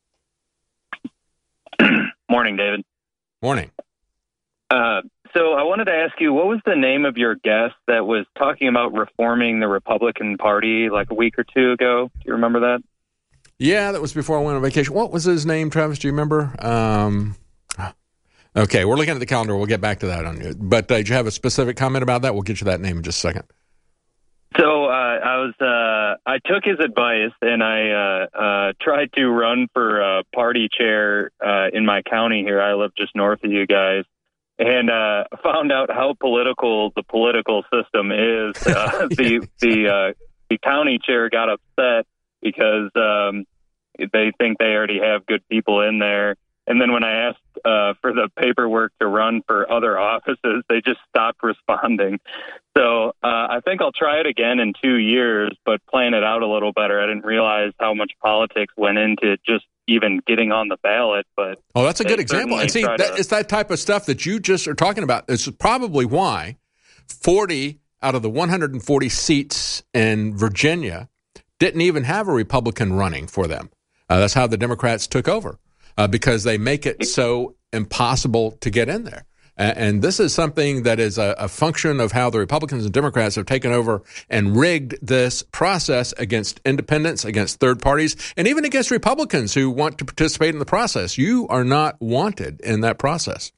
Morning, David. Morning. Uh, so I wanted to ask you, what was the name of your guest that was talking about reforming the Republican Party like a week or two ago? Do you remember that? Yeah, that was before I went on vacation. What was his name, Travis? Do you remember? Um, okay, we're looking at the calendar. We'll get back to that on you. But uh, did you have a specific comment about that? We'll get you that name in just a second. So uh, I was uh, I took his advice and I uh, uh, tried to run for uh, party chair uh, in my county here. I live just north of you guys. And uh, found out how political the political system is. Uh, the the uh, the county chair got upset because um, they think they already have good people in there. And then when I asked uh, for the paperwork to run for other offices, they just stopped responding. So uh, I think I'll try it again in two years, but plan it out a little better. I didn't realize how much politics went into just even getting on the ballot. But oh, that's a good example. And see, that, to... it's that type of stuff that you just are talking about. It's probably why forty out of the one hundred forty seats in Virginia didn't even have a Republican running for them. Uh, that's how the Democrats took over, uh, because they make it so impossible to get in there. And this is something that is a, a function of how the Republicans and Democrats have taken over and rigged this process against independents, against third parties, and even against Republicans who want to participate in the process. You are not wanted in that process.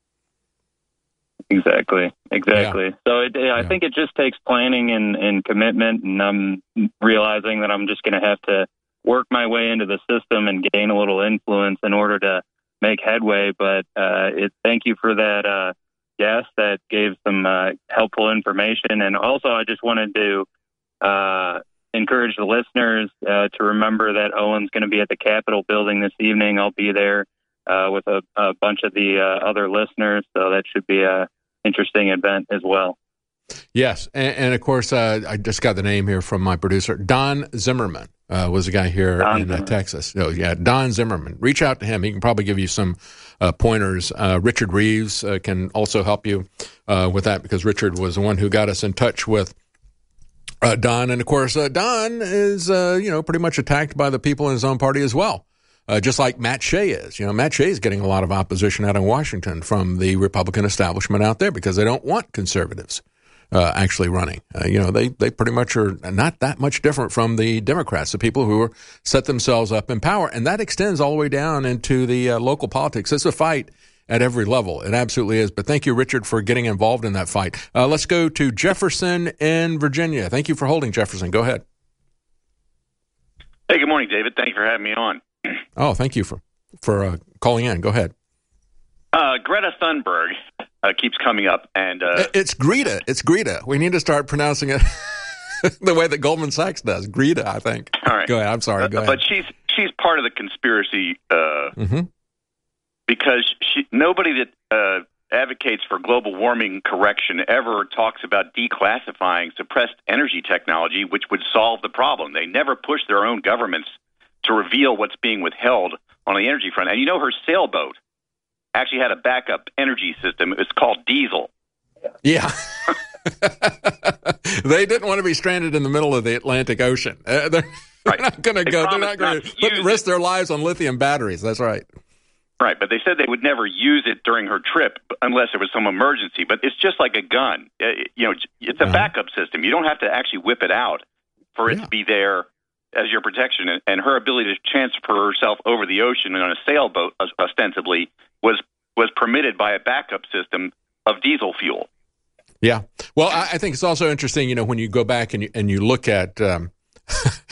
Exactly. Exactly. Yeah. So it, I yeah. think it just takes planning and, and commitment, and I'm realizing that I'm just going to have to work my way into the system and gain a little influence in order to make headway. But uh, it, thank you for that uh, guest that gave some uh, helpful information. And also, I just wanted to uh, encourage the listeners uh, to remember that Owen's going to be at the Capitol building this evening. I'll be there uh, with a, a bunch of the uh, other listeners, so that should be a interesting event as well. Yes, and, and of course, uh, I just got the name here from my producer. Don Zimmerman uh, was a guy here Don in uh, Texas. Oh, yeah, Don Zimmerman. Reach out to him. He can probably give you some uh, pointers. Uh, Richard Reeves uh, can also help you uh, with that, because Richard was the one who got us in touch with uh, Don. And of course, uh, Don is uh, you know pretty much attacked by the people in his own party as well. Uh, just like Matt Shea is. You know, Matt Shea is getting a lot of opposition out in Washington from the Republican establishment out there because they don't want conservatives uh, actually running. Uh, you know, they, they pretty much are not that much different from the Democrats, the people who are set themselves up in power. And that extends all the way down into the uh, local politics. It's a fight at every level. It absolutely is. But thank you, Richard, for getting involved in that fight. Uh, let's go to Jefferson in Virginia. Thank you for holding, Jefferson. Go ahead. Hey, good morning, David. Thank you for having me on. Oh, thank you for for uh, calling in. Go ahead. Uh, Greta Thunberg uh, keeps coming up, and uh, it's Greta. It's Greta. We need to start pronouncing it the way that Goldman Sachs does. Greta, I think. All right. Go ahead. I'm sorry. Go uh, ahead. But she's she's part of the conspiracy uh, mm-hmm. because she nobody that uh, advocates for global warming correction ever talks about declassifying suppressed energy technology, which would solve the problem. They never push their own governments to reveal what's being withheld on the energy front. And you know, her sailboat actually had a backup energy system. It was called diesel. Yeah. They didn't want to be stranded in the middle of the Atlantic Ocean. Uh, they're, right. they're not going to go. They're not going to risk their lives on lithium batteries. That's right. Right, but they said they would never use it during her trip unless there was some emergency. But it's just like a gun. It, you know, it's a backup system. You don't have to actually whip it out for it yeah. to be there as your protection, and her ability to transfer herself over the ocean on a sailboat, ostensibly, was was permitted by a backup system of diesel fuel. Yeah. Well, I, I think it's also interesting, you know, when you go back and you, and you look at, um,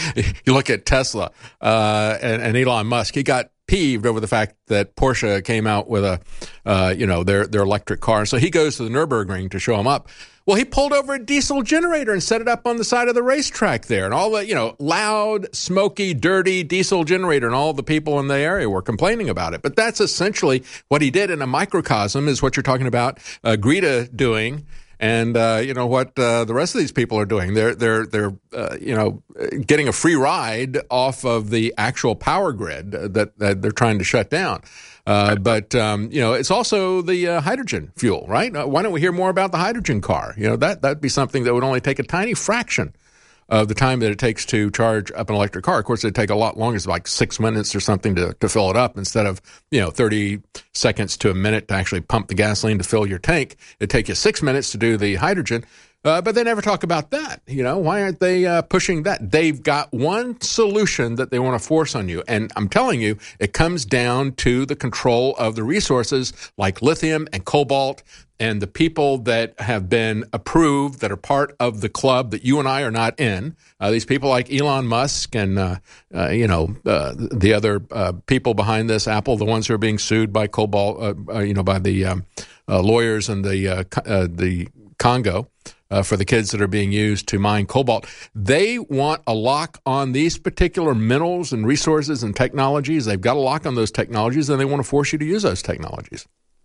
you look at Tesla uh, and, and Elon Musk. He got peeved over the fact that Porsche came out with a, uh, you know, their their electric car. So he goes to the Nürburgring to show them up. Well, he pulled over a diesel generator and set it up on the side of the racetrack there. And all the, you know, loud, smoky, dirty diesel generator, and all the people in the area were complaining about it. But that's essentially what he did in a microcosm, is what you're talking about uh, Greta doing. And, uh, you know, what uh, the rest of these people are doing. They're, they're, they're uh, you know, getting a free ride off of the actual power grid that, that they're trying to shut down. Uh, but, um, you know, it's also the uh, hydrogen fuel, right? Uh, why don't we hear more about the hydrogen car? You know, that, that'd be something that would only take a tiny fraction of the time that it takes to charge up an electric car. Of course, it'd take a lot longer. It's like six minutes or something to, to fill it up instead of, you know, thirty seconds to a minute to actually pump the gasoline to fill your tank. It'd take you six minutes to do the hydrogen. Uh, but they never talk about that. You know, why aren't they uh, pushing that? They've got one solution that they want to force on you. And I'm telling you, it comes down to the control of the resources like lithium and cobalt, and the people that have been approved, that are part of the club that you and I are not in. Uh, these people like Elon Musk and, uh, uh, you know, uh, the other uh, people behind this, Apple, the ones who are being sued by cobalt, uh, uh, you know, by the um, uh, lawyers in the, uh, uh, the Congo. Uh, for the kids that are being used to mine cobalt. They want a lock on these particular minerals and resources and technologies. They've got a lock on those technologies, and they want to force you to use those technologies.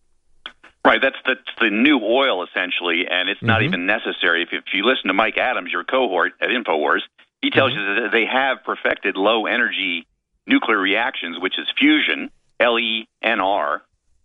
Right, that's that's the new oil, essentially, and it's not Mm-hmm. even necessary. If, if you listen to Mike Adams, your cohort at InfoWars, he tells Mm-hmm. you that they have perfected low-energy nuclear reactions, which is fusion, L E N R,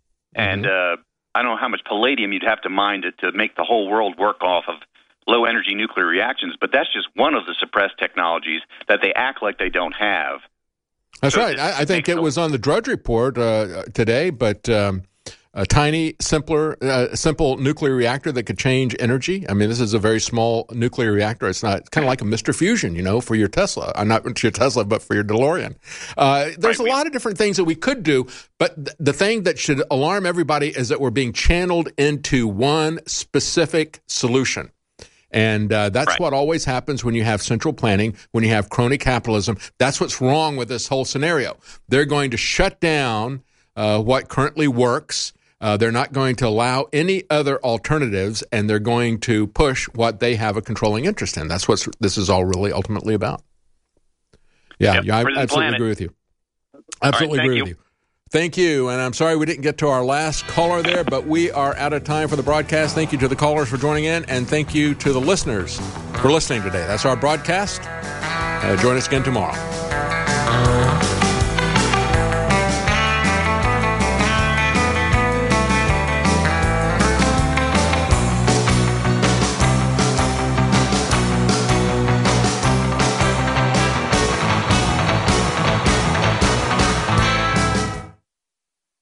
and uh, I don't know how much palladium you'd have to mine to, to make the whole world work off of low-energy nuclear reactions, but that's just one of the suppressed technologies that they act like they don't have. That's So right. it I, I think makes it was on the Drudge Report uh, today, but um, a tiny, simpler, uh, simple nuclear reactor that could change energy. I mean, this is a very small nuclear reactor. It's not, it's kind of like a Mister Fusion, you know, for your Tesla. Uh, not your Tesla, but for your DeLorean. Uh, there's a lot of different things that we could do, but th- the thing that should alarm everybody is that we're being channeled into one specific solution. And uh, that's right. What always happens when you have central planning, when you have crony capitalism. That's what's wrong with this whole scenario. They're going to shut down uh, what currently works. Uh, they're not going to allow any other alternatives, and they're going to push what they have a controlling interest in. That's what this is all really ultimately about. Yeah, Yep. yeah I Prison absolutely planet. agree with you. Absolutely All right, agree thank with you. Thank you, and I'm sorry we didn't get to our last caller there, but we are out of time for the broadcast. Thank you to the callers for joining in, and thank you to the listeners for listening today. That's our broadcast. Uh, join us again tomorrow.